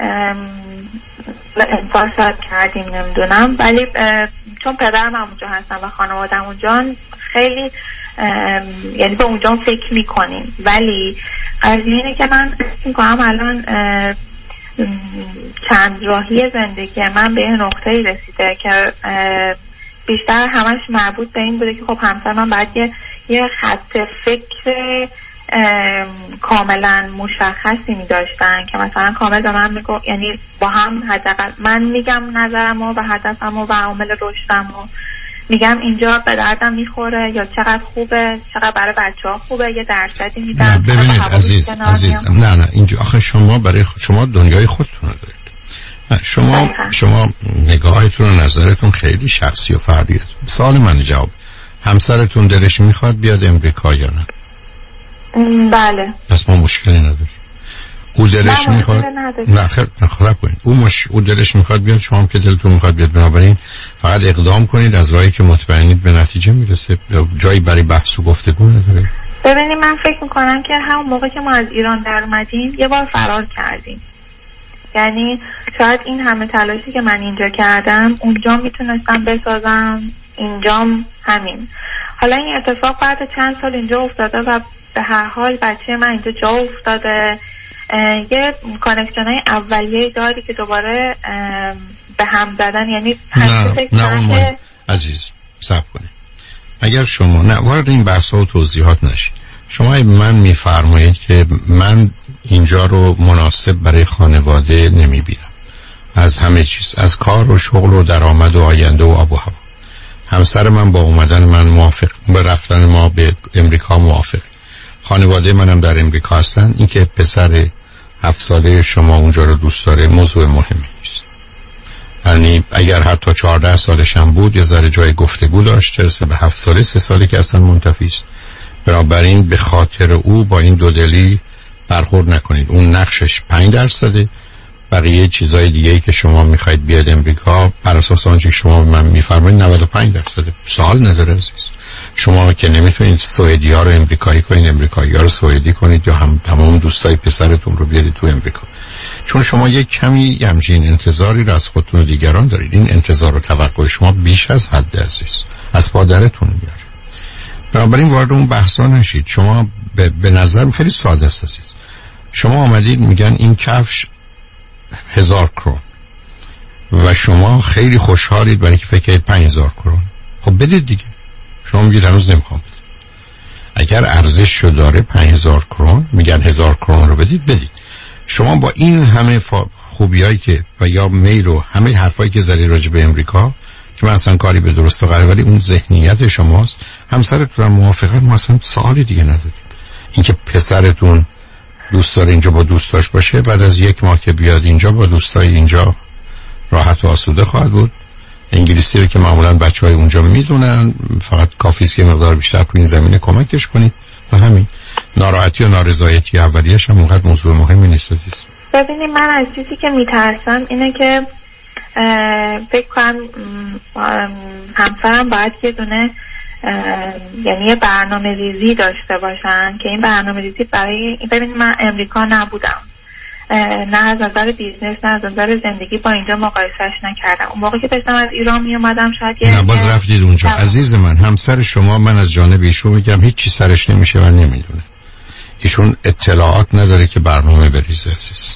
امسال شاید کردیم نمیدونم، ولی چون پدرم اونجا هستن و خانوادم اونجا، خیلی یعنی به اونجا فکر میکنیم. ولی قضیه اینه که من فکر میکنم الان چند راهی زندگی من به این نقطه‌ای رسیده که بیشتر همش مربوط به این بوده که خب همسر من باید یه خط فکر کاملا مشخصی می داشتن که مثلا کامل به من میگو، یعنی با هم حداقل من میگم نظرمو و هدفمو و عامل رشدمو، میگم اینجا به دردم میخوره یا چقدر خوبه، چقدر برای بچه‌ها خوبه، یه درصدی میدم. ببینید عزیز نه اینجا آخه شما برای شما دنیای خودتون دارید. شما نگاهتون و نظرتون خیلی شخصی و فردیه. سوال من جواب، همسرتون دلش میخواد بیاد امریکا یا نه؟ بله. پس ما مشکلی نداریم. او دلش میخواد نه خیر نخواه کنید. او دلش میخواد بیاد، شما هم که دلتون میخواد بیاد. بنابراین فقط اقدام کنید از راهی که مطمئنید به نتیجه میرسه. جایی برای بحث و گفتگو نداره. ببینید من فکر میکنم که همون موقع که ما از ایران در اومدیم یه بار فرار کردیم. یعنی شاید این همه تلاشی که من اینجا کردم اونجا میتونستم بسازم، اینجام همین. حالا این اتفاق بعد چند سال اینجا افتاده و به هر حال بچه من اینجا جا افتاده. یه کانکشن های اولیه داری که دوباره به هم زدن. یعنی نه عزیز صبر کنید. اگر شما نه وارد این بحث ها و توضیحات نشید، شما من میفرمایید که من اینجا رو مناسب برای خانواده نمیبینم، از همه چیز، از کار و شغل و درآمد و آینده و آب و هوا. همسر من با اومدن من موافق، به رفتن ما به امریکا موافق، خانواده منم در امریکا هستن. این که پسر 7 ساله شما اونجا رو دوست داره موضوع مهمی نیست. یعنی اگر حتی 14 سالش هم بود یه ذره جای گفتگو داشت، چرسه به 7 ساله 3 ساله که اصلا منتفی است. بنابراین به خاطر او با این دودلی برخورد نکنید. اون نقشش 5%، بقیه چیزای دیگه‌ای که شما میخواید بیاد امریکا بر اساس آنچه شما من میفرمایید 95%. سوال نداره عزیز. شما که نمیتونید سوئدی‌ها رو امریکایی کنید، امریکایی‌ها رو سوئدی کنید، یا هم تمام دوستای پسرتون رو بیارید تو امریکا، چون شما یک کمی همچین انتظاری رو از خودتون و دیگران دارید. این انتظار و توقع شما بیش از حد عزیز، از پادرتون میاره. بنابراین وارد اون بحثا نشید. شما به نظر خیلی ساده است عزیز. شما آمدید میگن این کفش 1000 کرون و شما خیلی خوشحالید برای که فکر کنید 5000 کرون. خب بدید دیگه. شما میگید هنوز نمیخوام. اگر ارزش شو داره 5000 کرون، میگن 1000 کرون رو بدید. شما با این همه خوبیایی که و یا میل و همه حرفایی که زدید راجع به امریکا که من اصلا کاری به درست و غلط، ولی اون ذهنیت شماست. همسرتون هم موافقه، ما اصلا سوالی دیگه نداریم. اینکه پسرتون دوست داره اینجا با دوستاش باشه، بعد از 1 ماه که بیاد اینجا با دوستای اینجا راحت و آسوده خواهد بود. انگلیسی رو که معمولا بچهای اونجا میدونن، فقط کافیه که مقدار بیشتر تو این زمینه کمکش کنید و همین. ناراحتی و نارضایتی اولیه‌اش هم اونقدر موضوع مهمی نیست عزیز. ببینید من از چیزی که میترسم اینه که فکر کنم همسرم باید یه دونه یعنی یه برنامه ریزی داشته باشن که این برنامه ریزی برای ببینید من امریکا نبودم، نه از نظر بیزنس نه از نظر زندگی با اینجا مقایسهش نکردم. اون موقع که داشتم از ایران می اومدم شاید نه باز رفتید اونجا. عزیز من همسر شما، من از جانب ایشون میگم هیچ چی سرش نمیشه و نمیدونه. ایشون اطلاعات نداره که برنامه بریزه عزیز.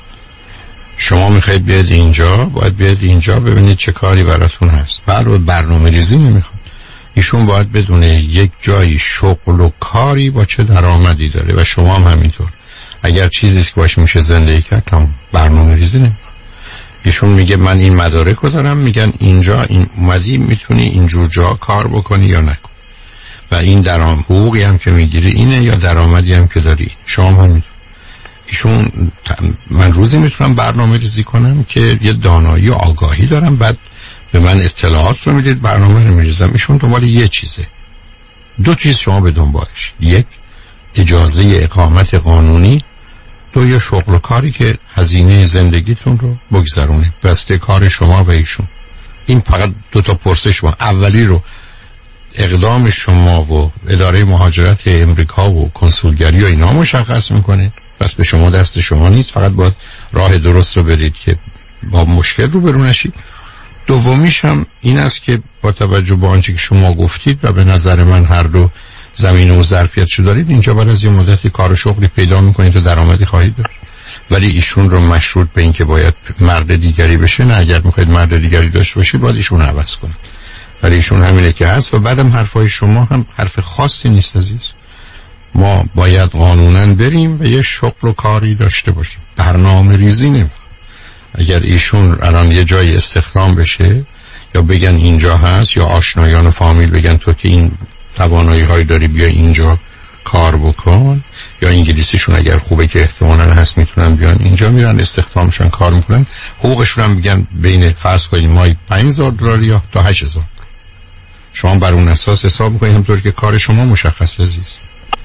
شما میخواید بیاد اینجا، باید بیاد اینجا ببینید چه کاری براتون هست. برنامه ریزی نمیخواد. ایشون باید بدونه یک جایی شغل و کاری با چه درآمدی داره و شما هم همینطور. اگر چیزی که باش میشه زندگی کرد هم برنامه ریزی نمیخواد. ایشون میگه من این مدارک رو دارم، میگن اینجا این اومدی میتونی اینجور جا کار بکنی یا نکن و این درآمد حقوقی هم که میگیری اینه یا درآمدی هم که داری. شما هم همینطور. ایشون من روزی میتونم برنامه ریزی کنم که یه دانایی و آگاهی دارم، بعد به من اطلاعات رو میدید، برنامه رو میریزم. ایشون دنبال یه چیزه، دو چیز شما به دنبالش: یک، اجازه اقامت قانونی، دو، یا شغل و کاری که هزینه زندگیتون رو بگذرونه. بسته کار شما و ایشون. این فقط دو تا پرسش شما. اولی رو اقدام شما و اداره مهاجرت امریکا و کنسولگری و اینا مشخص میکنه، پس به شما دست شما نیست، فقط باید راه درست رو برید که با مشکل رو برون نشید. دومیش هم این است که با توجه به آنچه که شما گفتید و به نظر من هر دو زمینه و ظرفیتشو دارید، اینجا بعد از یه مدتی کار و شغلی پیدا میکنید و درآمدی خواهید داشت. ولی ایشون رو مشروط به این که باید مرد دیگری بشه نه، اگر میخواید مرد دیگری داشته باشید باید ایشون عوض کنید. ولی ایشون همینه که هست و بعدم حرفای شما هم حرف خاصی نیست عزیز. ما باید قانونا بریم و یه شغل و کاری داشته باشیم، برنامه ریزی نمیخواد. اگر ایشون الان یه جای استخدام بشه یا بگن اینجا هست، یا آشنایان و فامیل بگن تو که این توانایی هایی داری بیا اینجا کار بکن، یا انگلیسیشون اگر خوبه که احتمالاً هست میتونن بیان اینجا، میرن استخدامشون کار میکنن، حقوقشون هم میگن بین فرض کنید ماهی $5,000 یا تا $8,000. شما بر اون اساس حساب میکنید، همونطور که کار شما مشخصه عزیز.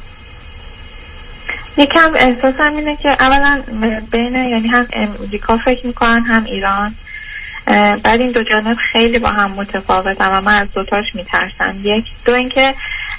یکم احساسم اینه که اولا بین یعنی هم امریکا فکر میکنن هم ایران، بعد این دو جانب خیلی با هم متفاوتن و من از دوتاش میترسم. یک، دو اینکه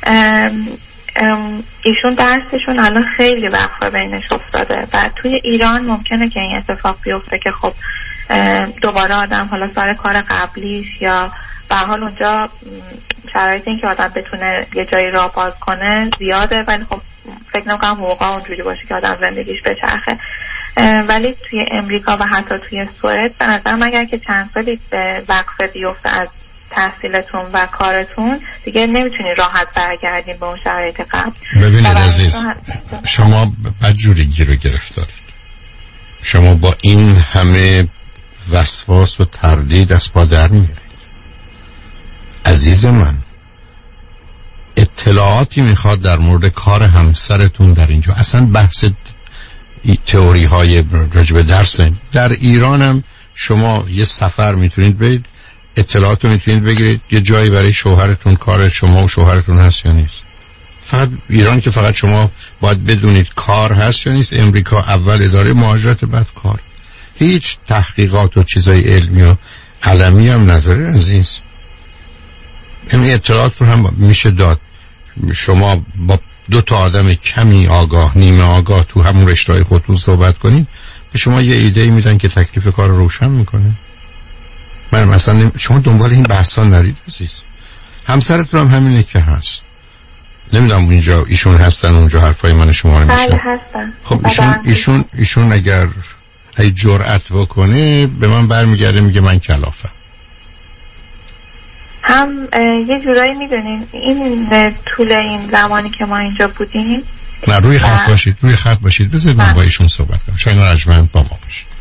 ایشون درسشون الان خیلی وقفه بینش افتاده و توی ایران ممکنه که این اتفاق بیفته که خب دوباره آدم حالا سر کار قبلیش یا به حال اونجا شرایط این که آدم بتونه یه جایی راه باز کنه زیاده، ولی خب فکر نمی‌کنم حقوقا اونجوری باشه که آدم زندگیش بچرخه. ولی توی امریکا و حتی توی سوئد به نظرم اگر که چند سالی به وقفه بیفته از تحصیلتون و کارتون، دیگه نمیتونی راحت برگردین به اون شرایط قبل. ببینید عزیز، شما بدجوری گیر و گرفتارید. شما با این همه وسواس و تردید از پا در میارید. عزیز من، اطلاعاتی میخواد در مورد کار همسرتون در اینجا. اصلا بحث تئوری های راجب درس در ایران هم شما یه سفر میتونید برید، اطلاعاتو میتونید بگیرید، یه جایی برای شوهرتون کار شما و شوهرتون هست یا نیست. فقط ایران که فقط شما باید بدونید کار هست یا نیست. امریکا اول اداره مهاجرت بعد کار. هیچ تحقیقات و چیزای علمی و علمی هم نداره عزیز. این اطلاعات رو هم میشه داد. شما با دو تا آدم کمی آگاه نیمه آگاه تو همون رشته‌های خودتون صحبت کنید، به شما یه ایده میدن که تکلیف کار رو روشن میکنه. من مثلا شما دنبال این بحثا نرید عزیز. همسرتون هم همینه که هست. نمیدونم اینجا ایشون هستن اونجا حرفای من شما رو میشن. بله هستن. خب ایشون اگر ای جرأت بکنه به من برمیگرده میگه من کلافم. هم یه جورایی میدونین این طول این زمانی که ما اینجا بودیم، نه روی خط باشید بذارید من با ایشون صحبت کنم. شاید رجمند با ما باشید.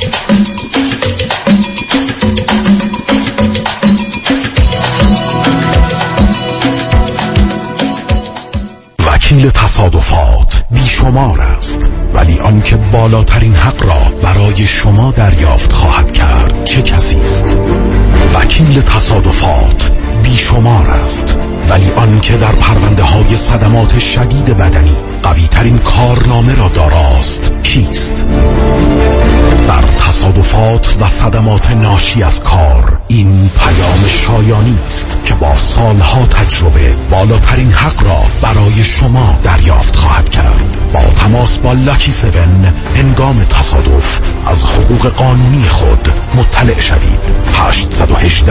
وکیل تصادفات بیشمار است، ولی آنکه بالاترین حق را برای شما دریافت خواهد کرد چه کسی است؟ وکیل تصادفات بیشمار است، ولی آنکه در پرونده های صدمات شدید بدنی قوی ترین کارنامه را داراست کیست؟ در تصادفات و صدمات ناشی از کار این پیام شایانی است که با سالها تجربه بالاترین حق را برای شما دریافت خواهد کرد. با تماس با لاکی 7 هنگام تصادف از حقوق قانونی خود مطلع شوید. 818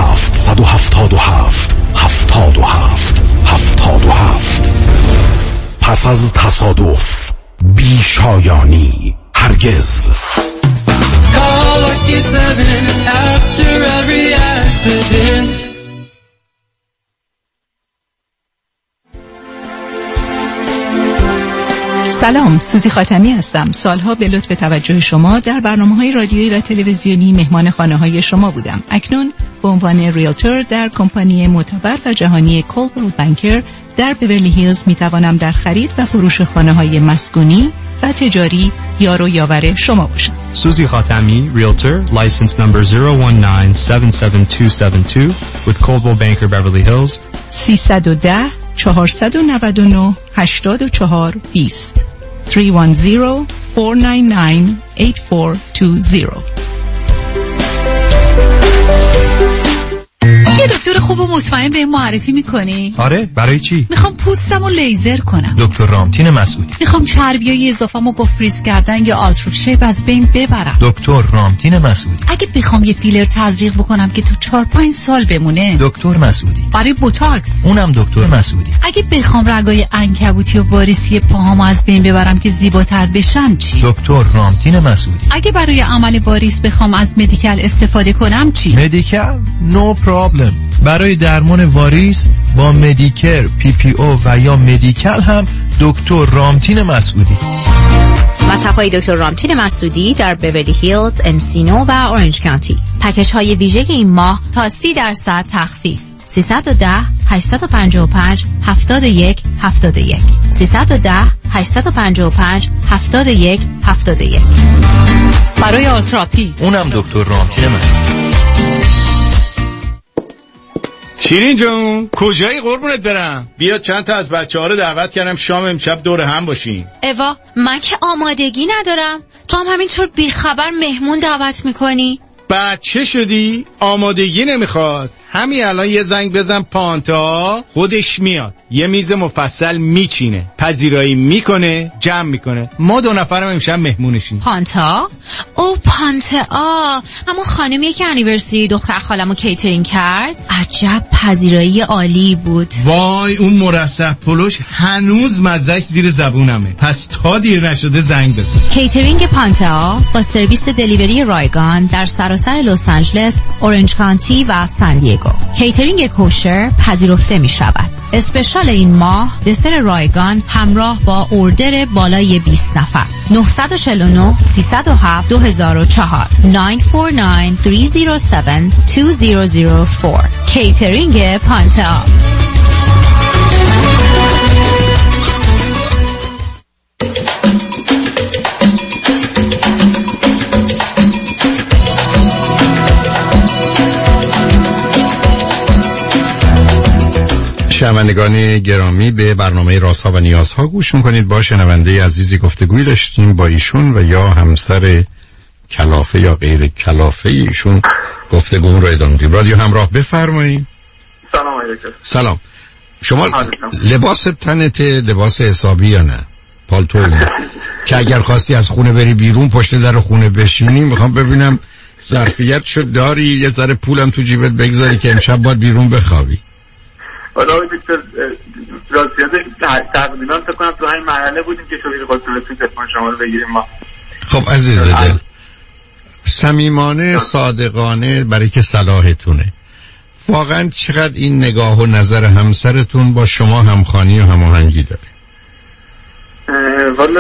777 77 77. پس از تصادف بی شایانی هرگز. Call Lucky 7 after every accident. سلام، سوزی خاتمی هستم. سالها به لطف توجه شما در برنامه‌های رادیویی و تلویزیونی مهمان خانه‌های شما بودم. اکنون به عنوان ریلتور در کمپانی معتبر و جهانی کولبل بانکر در بیورلی هیلز میتوانم در خرید و فروش خانه‌های مسکونی و تجاری یار و یاور شما باشم. سوزی خاتمی، Realtor, license number 019-77272 with Coldwell Banker Beverly Hills. 310-499-8420 310-499-8420. یه دکتر خوب و مطمئن به معرفی میکنی؟ آره، برای چی؟ میخوام پوستمو لیزر کنم. دکتر رامتین مسعودی. میخوام چربیای اضافه‌مو با فریز کردن یا آلترا شیپ از بین ببرم. دکتر رامتین مسعودی. اگه بخوام یه فیلر تزریق بکنم که تو 4-5 سال بمونه. دکتر مسعودی. برای بوتاکس. اونم دکتر مسعودی. اگه بخوام رگای عنکبوتی و واریسی پاهامو از بین ببرم که زیباتر بشن چی؟ دکتر رامتین مسعودی. اگه برای عمل واریس بخوام از مدیکال استفاده کنم چی؟ مدیکال؟ نو پرابلم. برای درمان واریس با مدیکر، پی پی او و یا مدیکال هم دکتر رامتین مسعودی. مطب‌های دکتر رامتین مسعودی در بیورلی هیلز، انسینو و اورنج کانتی. پکیج های ویژه این ماه تا 30% تخفیف. 310-855-7171 310-855-7171 برای آلتراپی. اونم دکتر رامتین مسعودی. شیرین جون کجایی قربونت برم؟ بیا چند تا از بچه‌ها رو دعوت کردم شام امشب دور هم باشیم. اوا من که آمادگی ندارم، تو هم همینطور بیخبر مهمون دعوت میکنی؟ بچه شدی؟ آمادگی نمیخواد. همین الان یه زنگ بزن پانتا خودش میاد، یه میز مفصل میچینه، پذیرایی میکنه، جمع میکنه. ما 2 نفرم امشب مهمونشیم. پانتا؟ او پانتا، همون خانمیه که انیورسری دختر خالمو کیترینگ کرد. عجب پذیرایی عالی بود. وای اون مرسح پلوش هنوز مزهش زیر زبونمه. پس تا دیر نشده زنگ بزن. کیترینگ پانتا با سرویس دلیوری رایگان در سراسر لس آنجلس، اورنج کانتی و سان دیگو. کیترینگ کوشر پذیرفته می شود. اسپشال این ماه دسر رایگان همراه با اوردر بالای 20 نفر. 949-307-2004 949-307-2004 کیترینگ پانتا. شنوندگان گرامی به برنامه رازها و نیازها گوش میکنید. با شنونده عزیزی گفتگوی داشتیم با ایشون و یا همسر کلافه یا غیر کلافه ایشون گفتگو رو ادامه میدیم. رادیو همراه، بفرمایید. سلام علیکم. سلام. شما لباس تنت لباس حسابی یا نه؟ پالتو که اگر خواستی از خونه بری بیرون پشت در خونه بشینی، میخوام ببینم ظرفیت شد داری یه ذره پولم تو جیبت بگذاری که امشب باید بیرون بخوابی. حالا دکتر راستیاتش تقریبا فکر کنم تو همین مرحله بودیم که شوخی خواستیم تو تلفن شما رو بگیریم ما. خب عزیز دل، صمیمانه صادقانه برای که صلاحتونه، واقعا چقدر این نگاه و نظر همسرتون با شما همخوانی و هماهنگی داره؟ والا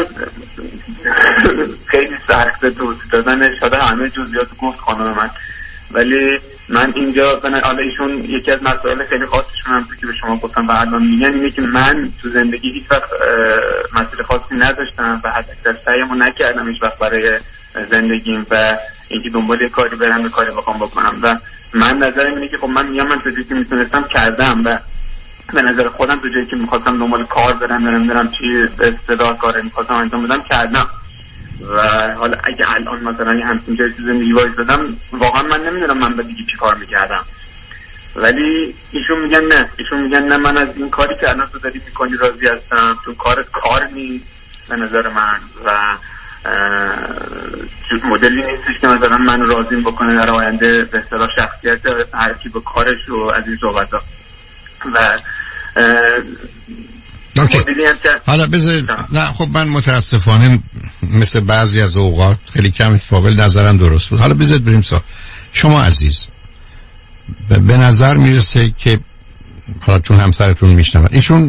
خیلی سخته توضیح دادن، شده همه جزئیات گفت خانم من، ولی من اینجا حالا ایشون یکی از مسائل خیلی خاصشون هم که به شما گفتم و الان میگن اینه که من تو زندگی هیچ وقت مسئله خاصی نداشتم و حتی سعیمو نکردم هیچ وقت برای زندگیم و اینکه دنبال یه کاری برم یه کاری بخوام بکنم و من نظرم اینه که خب من میگم من تو جایی که میتونستم کردم و به نظر خودم تو جایی که میخواستم دنبال کار برم چی استعداد کاری میخواستم انجام بدم کردم و حالا اگه الان مثلا یه همچین جایی تو زندگی وایسادم واقعا من نمیدونم من به دیگه چی کار میکردم، ولی ایشون میگن نه من از این کاری که الان تو داری میکنی راضی هستم، تو کار نیست به نظر من و مدلی نیستش که مثلا من راضیم بکنه در آینده به اصطلاح شخصیت هر کی به کارش و از این صحبت ها و حالا بذارید نه خب من متاسفانه مثل بعضی از اوقات خیلی کم اتفاقی نظرم درست بود. حالا بذارید بریم شما عزیز به نظر میرسه که حالا چون همسرتون میشنون ایشون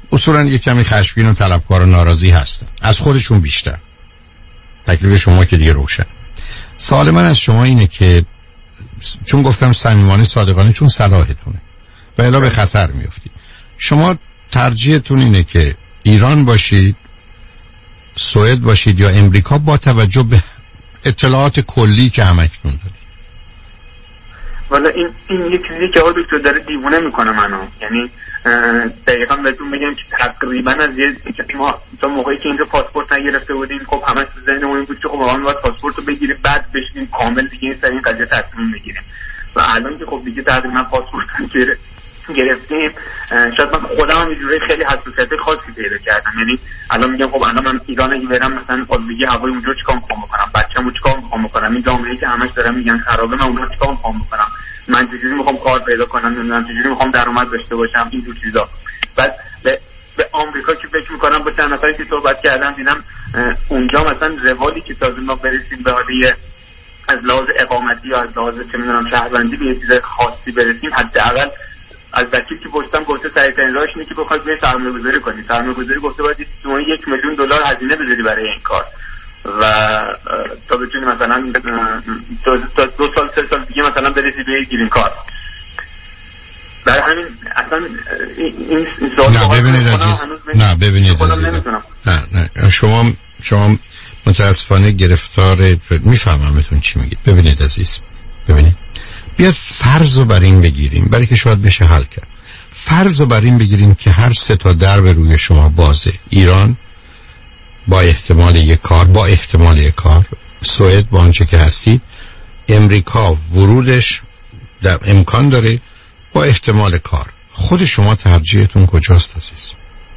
اصولا یک کمی خشمگین و طلبکار و ناراضی هستن، از خودشون بیشتر. تکلیف شما که دیگه روشن. سوال من از شما اینه که چون گفتم صمیمانه صادقانه، چون صلاحتونه و الا به خطر میافتید، شما ترجیحتون اینه که ایران باشید، سوئد باشید یا امریکا، با توجه به اطلاعات کلی که همکنون دارید؟ والا این یک چیزی که دکتر داره دیوونه میکنه منو. یعنی دقیقا بهتون بگم که تقریبا از ما تا موقعی که اینجا پاسپورت نگرفته بودیم، خب همش تو ذهنمون این بود که خب واقعا باید پاسپورت رو بگیریم بعد بشینیم کامل دیگه این سر این قضیه تصمیم بگیریم. و الان که خب دیگه تقریبا پاسپورت گرفتیم، شاید من خودم هم اینجوری خیلی حساسیت خاصی پیدا کردم. یعنی الان میگم خب الان من ایران اگه برم مثلا آلودگی هوای اونجا چیکار میخوام بکنم، بچه‌مو چیکار میخوام بکنم، این جامعه‌ای که همش دارن میگن خرابه، من اونجا چیکار میخوام بکنم، من چجوری میخوام کار پیدا کنم، نمیدونم چجوری میخوام درآمد داشته باشم، این جور چیزا. بعد به آمریکا که فکر میکنم با چند نفری که صحبت کردم دیدم اونجا مثلا روالی که تازه ما برسیم به حالی از لحاظ اقامتی یا از لحاظ چه میدونم شهروندی به یه چیز خاصی برسیم، حداقل از وکیل که پرسیدم گفته سریع‌ترین راهش اینه که بخواد به سرمایه‌گذاری کنی. سرمایه‌گذاری گفته باید $1 میلیون هزینه بذاری برای این کار و تا بتونی مثلا تا 2 سال 3 سال دیگه مثلا برسی به گرین کارت. برای همین اصلا این سوال نه ببینید عزیز، نه شما متاسفانه گرفتار، میفهممتون چی میگید. ببینید عزیز، ببینید، بیاد فرض رو بر این بگیریم، برای که شاید بشه حل کرد. فرض رو بر این بگیریم که هر 3 تا درب روی شما بازه. ایران با احتمال یک کار، سوئد با آنچه که هستید، امریکا ورودش در امکان داره با احتمال کار. خود شما ترجیحتون کجاست عزیز؟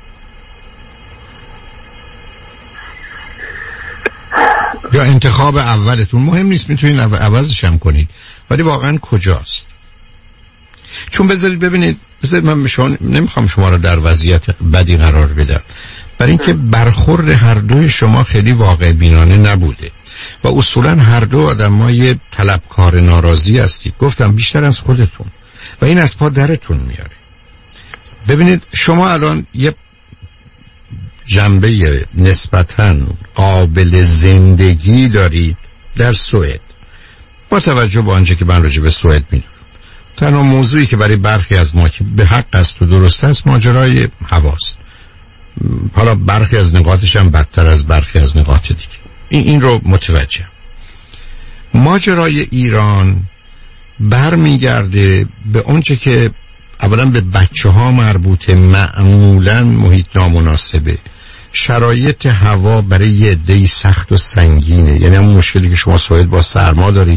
یا انتخاب اولتون مهم نیست، میتونید عوضش هم کنید، ولی واقعا کجاست؟ چون بذارید من نمیخوام شما رو در وضعیت بدی قرار بدم، برای اینکه برخورد هر دوی شما خیلی واقع بینانه نبوده و اصولا هر دو آدمای طلبکار ناراضی هستید. گفتم بیشتر از خودتون، و این از پا درتون میاره. ببینید شما الان یه جنبه نسبتاً قابل زندگی دارید در سوئد، با توجه به آنچه که من راجع به سوئد میدونم. تنها موضوعی که برای برخی از ما که به حق است و درست است ماجرای هواست. حالا برخی از نقاطش هم بدتر از برخی از نقاط دیگه، این رو متوجهم. ماجرای ایران برمیگرده به اونچه که اولا به بچه ها مربوطه، معمولا محیط نامناسبه، شرایط هوا برای یه عده‌ای سخت و سنگینه. یعنی همون مشکلی که شما سوئد با سرما دارید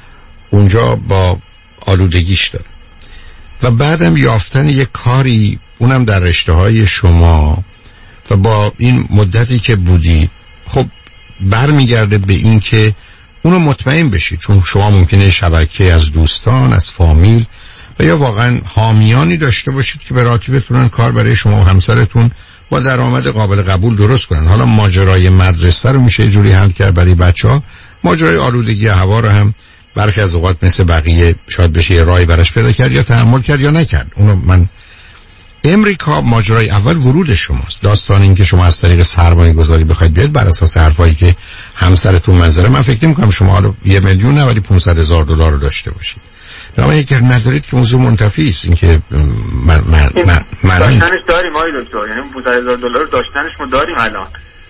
اونجا با آلودگیش داره. و بعدم یافتن یک کاری اونم در رشته‌های شما و با این مدتی که بودید، خب برمیگرده به این که اونو مطمئن بشید، چون شما ممکنه شبکه از دوستان، از فامیل و یا واقعا حامیانی داشته باشید که به راحتی بتونن کار برای شما و همسرتون با درآمد قابل قبول درست کنن. حالا ماجرای مدرسه رو میشه یه جوری حل کرد برای بچه‌ها، ماجرای آلودگی هوا رو هم برخی از اوقات مثل بقیه شاید بشه یه راهی براش پیدا کرد یا تحمل کرد یا نکرد. اونو من امریکا ماجرای اول ورود شماست. داستان این که شما از طریق سرمایه گذاری بخواید بیاد بر اساس حرفایی که همسرتون منظره، من فکر نمی‌کنم شما حالا $1 میلیون ولی $500,000 رو داشته باشید. اما اگر ندارید که موضوع منتفی است. این که من داشتنش داریم آقای دکتر، یعنی $500,000 داشتنش ما داریم الان.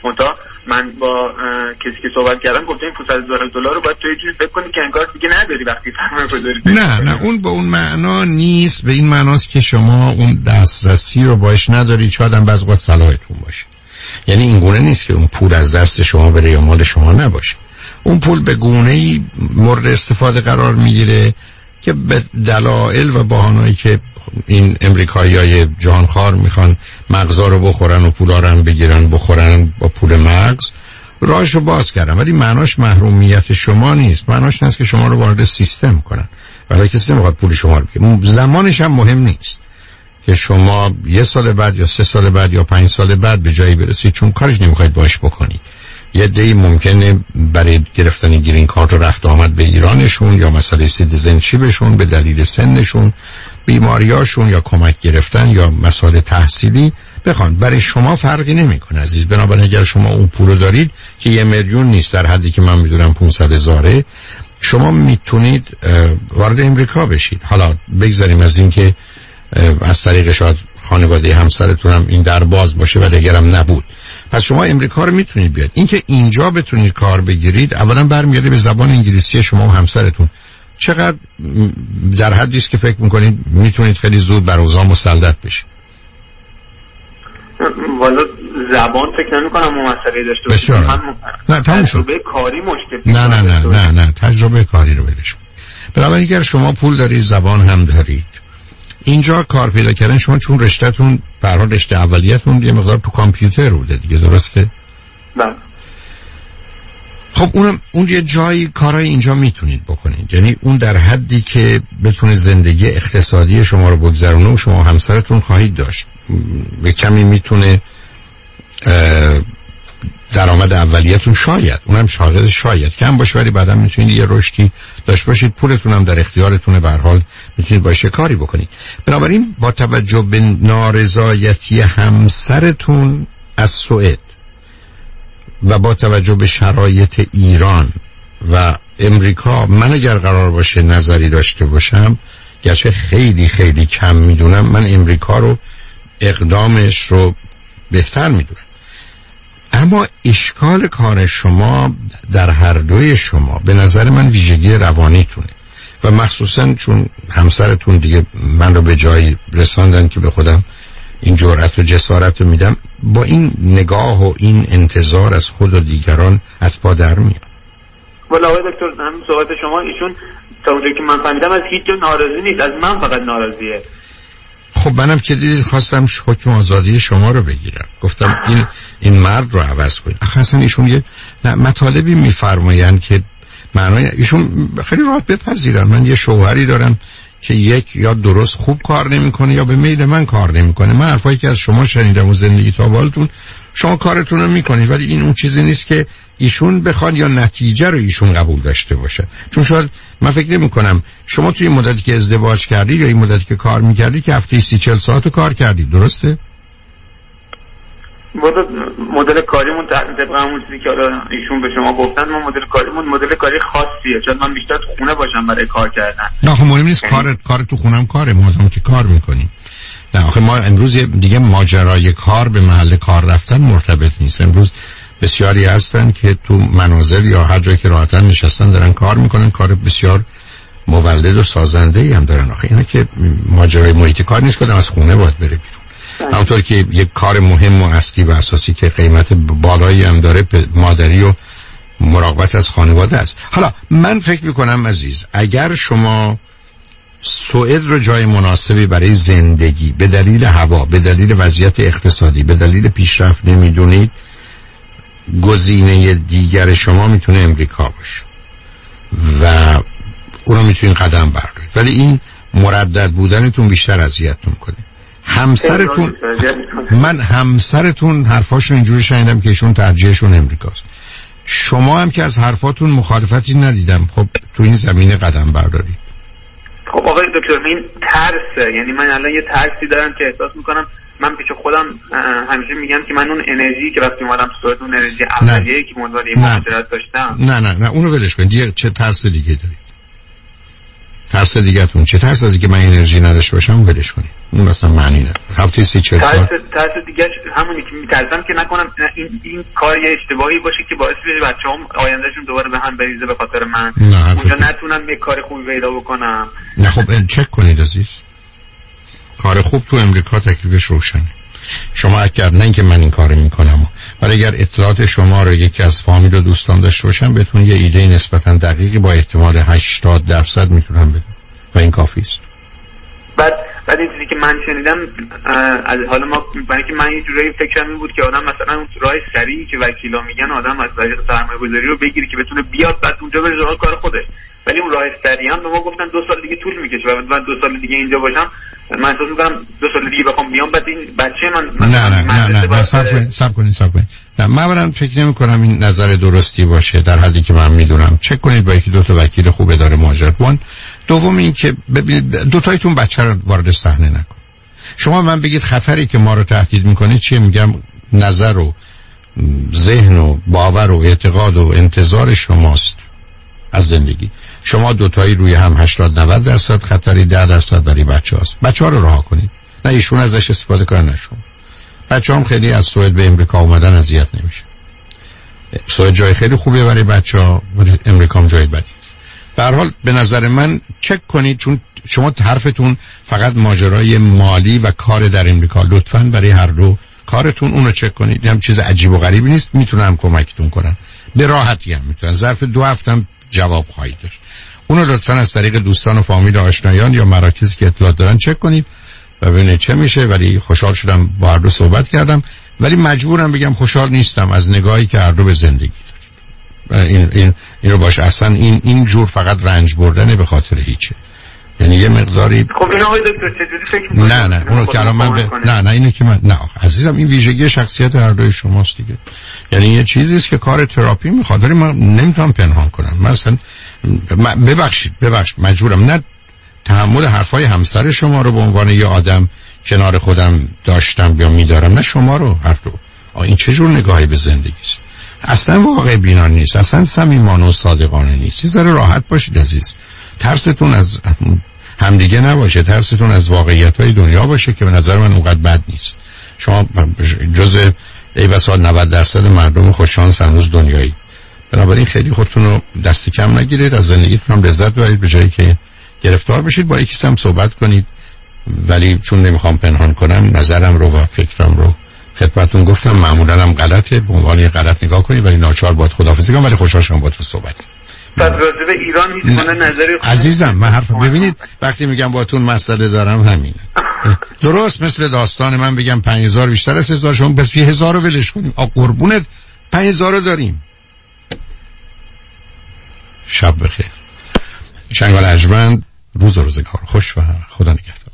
من با کسی که صحبت کردم گفتم $500,000 رو باید تو یه جوری فکر کنی که انگار دیگه نداری وقتی سرمایه گذاری. نه اون به اون معنا نیست. به این معناست که شما اون دسترسی رو باش نداری، شاید هم بعضی وقت صلاحتون باشه. یعنی این گونه نیست که اون پول از دست شما بره یا مال شما نباشه. اون پول به گونه‌ای مورد استفاده قرار میگیره که به دلایل و بهانه‌ای که این امریکایی‌های جهانخوار میخوان مغزا رو بخورن و پولا رو هم بگیرن بخورن با پول مغز، راهشو باز کردن. ولی معناش محرومیت شما نیست، معناش نیست که شما رو وارد سیستم کنن. ولی کسی نمیخواد پول شما رو بگیره. زمانش هم مهم نیست که شما 1 سال بعد یا 3 سال بعد یا 5 سال بعد به جایی برسید، چون کارش نمیخواید باش بکنید. یه دی ممکنه برای گرفتن گرین کارت و رفت آمد به ایرانشون یا مسئله سیتیزنشیپشون به دلیل سنشون، بیماریاشون یا کمک گرفتن یا مسائل تحصیلی بخوان برای شما فرقی نمیکنه عزیز. بنابراین اگر شما اون پولو دارید که 1 میلیون نیست، در حدی که من میدونم 500,000، شما میتونید وارد امریکا بشید. حالا بگذاریم از این که از طریق شاید خانواده همسرتون هم این در باز باشه ولی اگرم نبود، پس شما امریکا رو میتونید بیاد. اینکه اینجا بتونید کار بگیرید اولا برمیگرده به زبان انگلیسی شما و همسرتون. چقدر در حدی است که فکر میکنید میتونید خیلی زود بر اوضاع مسلط بشید؟ والا زبان فکر نمی کنم اون مسئله داشته باشه. نه تموم شد. تجربه کاری مشکل. نه تجربه کاری رو بدش. بنابراین اگر شما پول دارید، زبان هم دارید، اینجا کار پیدا کردن شما، چون رشته‌تون به هر حال رشته اولیه‌تون یه مقدار تو کامپیوتر بوده دیگه، درسته؟ بله. خب اون یه جایی کارهای اینجا میتونید بکنید، یعنی اون در حدی که بتونه زندگی اقتصادی شما رو بگذرونه و شما همسرتون خواهید داشت. به کمی میتونه درآمد اولیه‌تون شاید اونم شاید کم باشه ولی بعدا میتونید یه رشدی داشت باشید، پولتون هم در اختیارتونه، به هر حال میتونید باشه کاری بکنید. بنابراین با توجه به نارضایتی همسرتون از سوئد و با توجه به شرایط ایران و امریکا، من اگر قرار باشه نظری داشته باشم، گرچه خیلی خیلی کم میدونم، من امریکا رو اقدامش رو بهتر میدونم. اما اشکال کار شما در هر دوی شما به نظر من ویژگی روانیتونه و مخصوصا چون همسرتون دیگه من رو به جایی رساندن که به خودم این جرأت و جسارت رو میدم، با این نگاه و این انتظار از خود و دیگران از پا در میاد. والا آقای دکتر همین صحبت شما، ایشون تا اونجایی که من فهمیدم از هیچ جا ناراضی نیست، از من فقط ناراضیه. خب منم که دیدید خواستم حکم آزادی شما رو بگیرم، گفتم این مرد رو عوض کنید. اصلا ایشون یه مطالبی میفرمایند که معنای ایشون خیلی راحت بپذیرن. من یه شوهری دارم که یک یا درست خوب کار نمیکنه یا به میل من کار نمیکنه. من حرفایی که از شما شنیدم و زندگی تا بالتون شما کارتون رو میکنید، ولی این اون چیزی نیست که ایشون بخوان یا نتیجه رو ایشون قبول داشته باشه. چون شاید من فکر نمی کنم شما توی مدتی که ازدواج کردید یا این مدتی که کار میکردید که هفته 30-40 ساعت کار کردید، درسته؟ مدل کاریمون طبق همون چیزی که ایشون به شما گفتن، ما مدل کاریمون مدل کاری خاصیه. شاید من بیشتر تو خونه باشم برای کار کردن. نه خب مهم نیست کار تو خونم کاره، مادام که کار میکنیم. نه آخه ما امروز دیگه ماجرای کار به محل کار رفتن مرتبط نیست. امروز بسیاری هستن که تو منازل یا هر جایی که راحتن نشستن دارن کار میکنن، کار بسیار مولد و سازنده ای هم دارن. آخه اینا که ماجرای محیط کار نیست که از خونه باید بره بیرون. همونطور که یک کار مهم و اصلی و اساسی که قیمت بالایی هم داره مادری و مراقبت از خانواده است. حالا من فکر میکنم عزیز، اگر شما سوئد رو جای مناسبی برای زندگی به دلیل هوا، به دلیل وضعیت اقتصادی، به دلیل پیشرفت نمیدونید، گزینه دیگر شما میتونه امریکا باشه و اونو میتونین قدم بردارید، ولی این مردد بودنتون بیشتر اذیتتون کنه. همسرتون حرفاشون اینجوری شنیدم که ایشون ترجیحشون امریکاست. شما هم که از حرفاتون مخالفتی ندیدم. خب تو این زمینه قدم بردارید. خب آقای دکتر این ترسه، یعنی من الان یه ترسی دارم که احساس میکنم، من پیش خودم همیشه میگم که من اون انرژی که وقتی اومدم سوئد، اون انرژی اولیه‌ای که منوال یه مهاجرت داشتم، نه اونو ولش کن. دیگه چه ترس دیگه دارید؟ ترس دیگه‌تون چه؟ ترس از اینکه من انرژی نداشته باشم ولش کنید، اون اصلا معنی نداره. هفته 30-40 ساعت ترس دیگه همونی که میترسم که نکنم این کار یه اشتباهی باشه که باعث بشه بچه‌هام آیندهشون دوباره به هم بریزه به خاطر من، اونجا نتونم یه کار خوبی پیدا بکنم. نه خب چک کنید عزیز، کار خوب تو امریکا تکلیفش روشنه. شما اگر نه اینکه من این کارو میکنم، ولی اگر اطلاعات شما رو یکی از فامیل و دوستان داشته باشم، بهتون یه ایده نسبتا دقیقی با احتمال 80% میتونم بدم و این کافی است. بعد این چیزی که من شنیدم از حالا ما، برای که من یه جورایی فکرم این بود که آدم مثلا اون راه سریعی که وکیلا میگن آدم از طریق سرمایه‌گذاری رو بگیره که بتونه بیاد بعد اونجا بره سراغ کار خودش، ولی اون راه سریع هم به ما گفتن 2 سال دیگه طول میکشه و من 2 سال دیگه اینجا باشم، من احساس میکنم 2 سال دیگه بخوام بیام بعد این بچه من نه صبر کنید. نه من فکر نمی کنم این نظر درستی باشه در حدی که من میدونم. چک کنید با 1-2 تا وکیل خوب اداره مهاجرت. دوم این که ببینید 2 تایتون بچه رو وارد صحنه نکن. شما من بگید خطری که ما رو تهدید میکنه چیه؟ میگم نظر و ذهن و باور و اعتقاد و انتظار شماست از زندگی. شما دوتایی روی هم 80-90% خطری، 10% برای بچه هاست. بچه ها رو رها کنید، نه ایشون ازش استفاده کنن نه شما. بچه هم خیلی از سوئد به امریکا اومدن اذیت نمیشه. سوئد جای خیلی خوبیه برای بچه ها، ولی امریکا هم جای بدی است. به هر حال به نظر من چک کنید، چون شما حرفتون فقط ماجرای مالی و کار در امریکا. لطفاً برای هر دو کارتون اونو چک کنید. این هم چیز عجیب و غریبی نیست، میتونم کمکتون کنم به راحتی. هم میتونم ظرف 2 هفته هم جواب خواهید داشت. اونو لطفاً از طریق دوستان و فامیل آشنایان یا مراکزی که اطلاعات دارن چک کنید و ببینید چه میشه. ولی خوشحال شدم با هر دو صحبت کردم، ولی مجبورم بگم خوشحال نیستم از نگاهی که هر دو به زندگی دارید. این رو باشه. اصلا این جور فقط رنج بردنه به خاطر هیچه. یعنی یه مقداری خب این آقای دکتر چجوری فکر می‌کنید؟ نه اونو که الان من نه اینه که من نه عزیزم، این ویژگی شخصیت هر دوی شماست دیگه. یعنی یه چیزی است که کار تراپی میخواد، ولی من نمیتونم پنهان کنم. مثلا ببخشید مجبورم نه تحمل حرفای همسر شما رو به عنوان یه آدم کنار خودم داشتم یا میدارم، نه شما رو هر دو. این چه جور نگاهی به زندگی است؟ اصلا واقع بینانه نیست، اصلا صمیمانه و صادقانه نیست. یه ذره راحت باشید عزیز. ترستون از همدیگه نباشه، ترستون از واقعیت‌های دنیا باشه که به نظر من اونقدر بد نیست. شما جزء ای بسا 90% مردم خوششانس هنوز دنیایی. بنابراین خیلی خودتون رو دست کم نگیرید، از زندگیتون هم لذت ببرید به جایی که گرفتار بشید. با یکی هم صحبت کنید، ولی چون نمیخوام پنهان کنم نظرم رو و فکرم رو خدمتتون گفتم. معمولا هم غلطه، به عنوان غلط نگاه کنید، ولی ناچار باید خداحافظی کنم. ولی خوشحال شدم باهاتون صحبت کردم. بعد راجع به ایران هیچ گونه نظری عزیزم من حرف ببینید، وقتی میگم باهاتون مسئله دارم همینه. درست مثل داستان من بگم 5000 بیشتر از 1000، شما بس 1000 رو ولش کنیم. قربونت 5000 رو داریم. شب بخیر. شنگال اجمن، روزگار خوش و خدا نگهدار.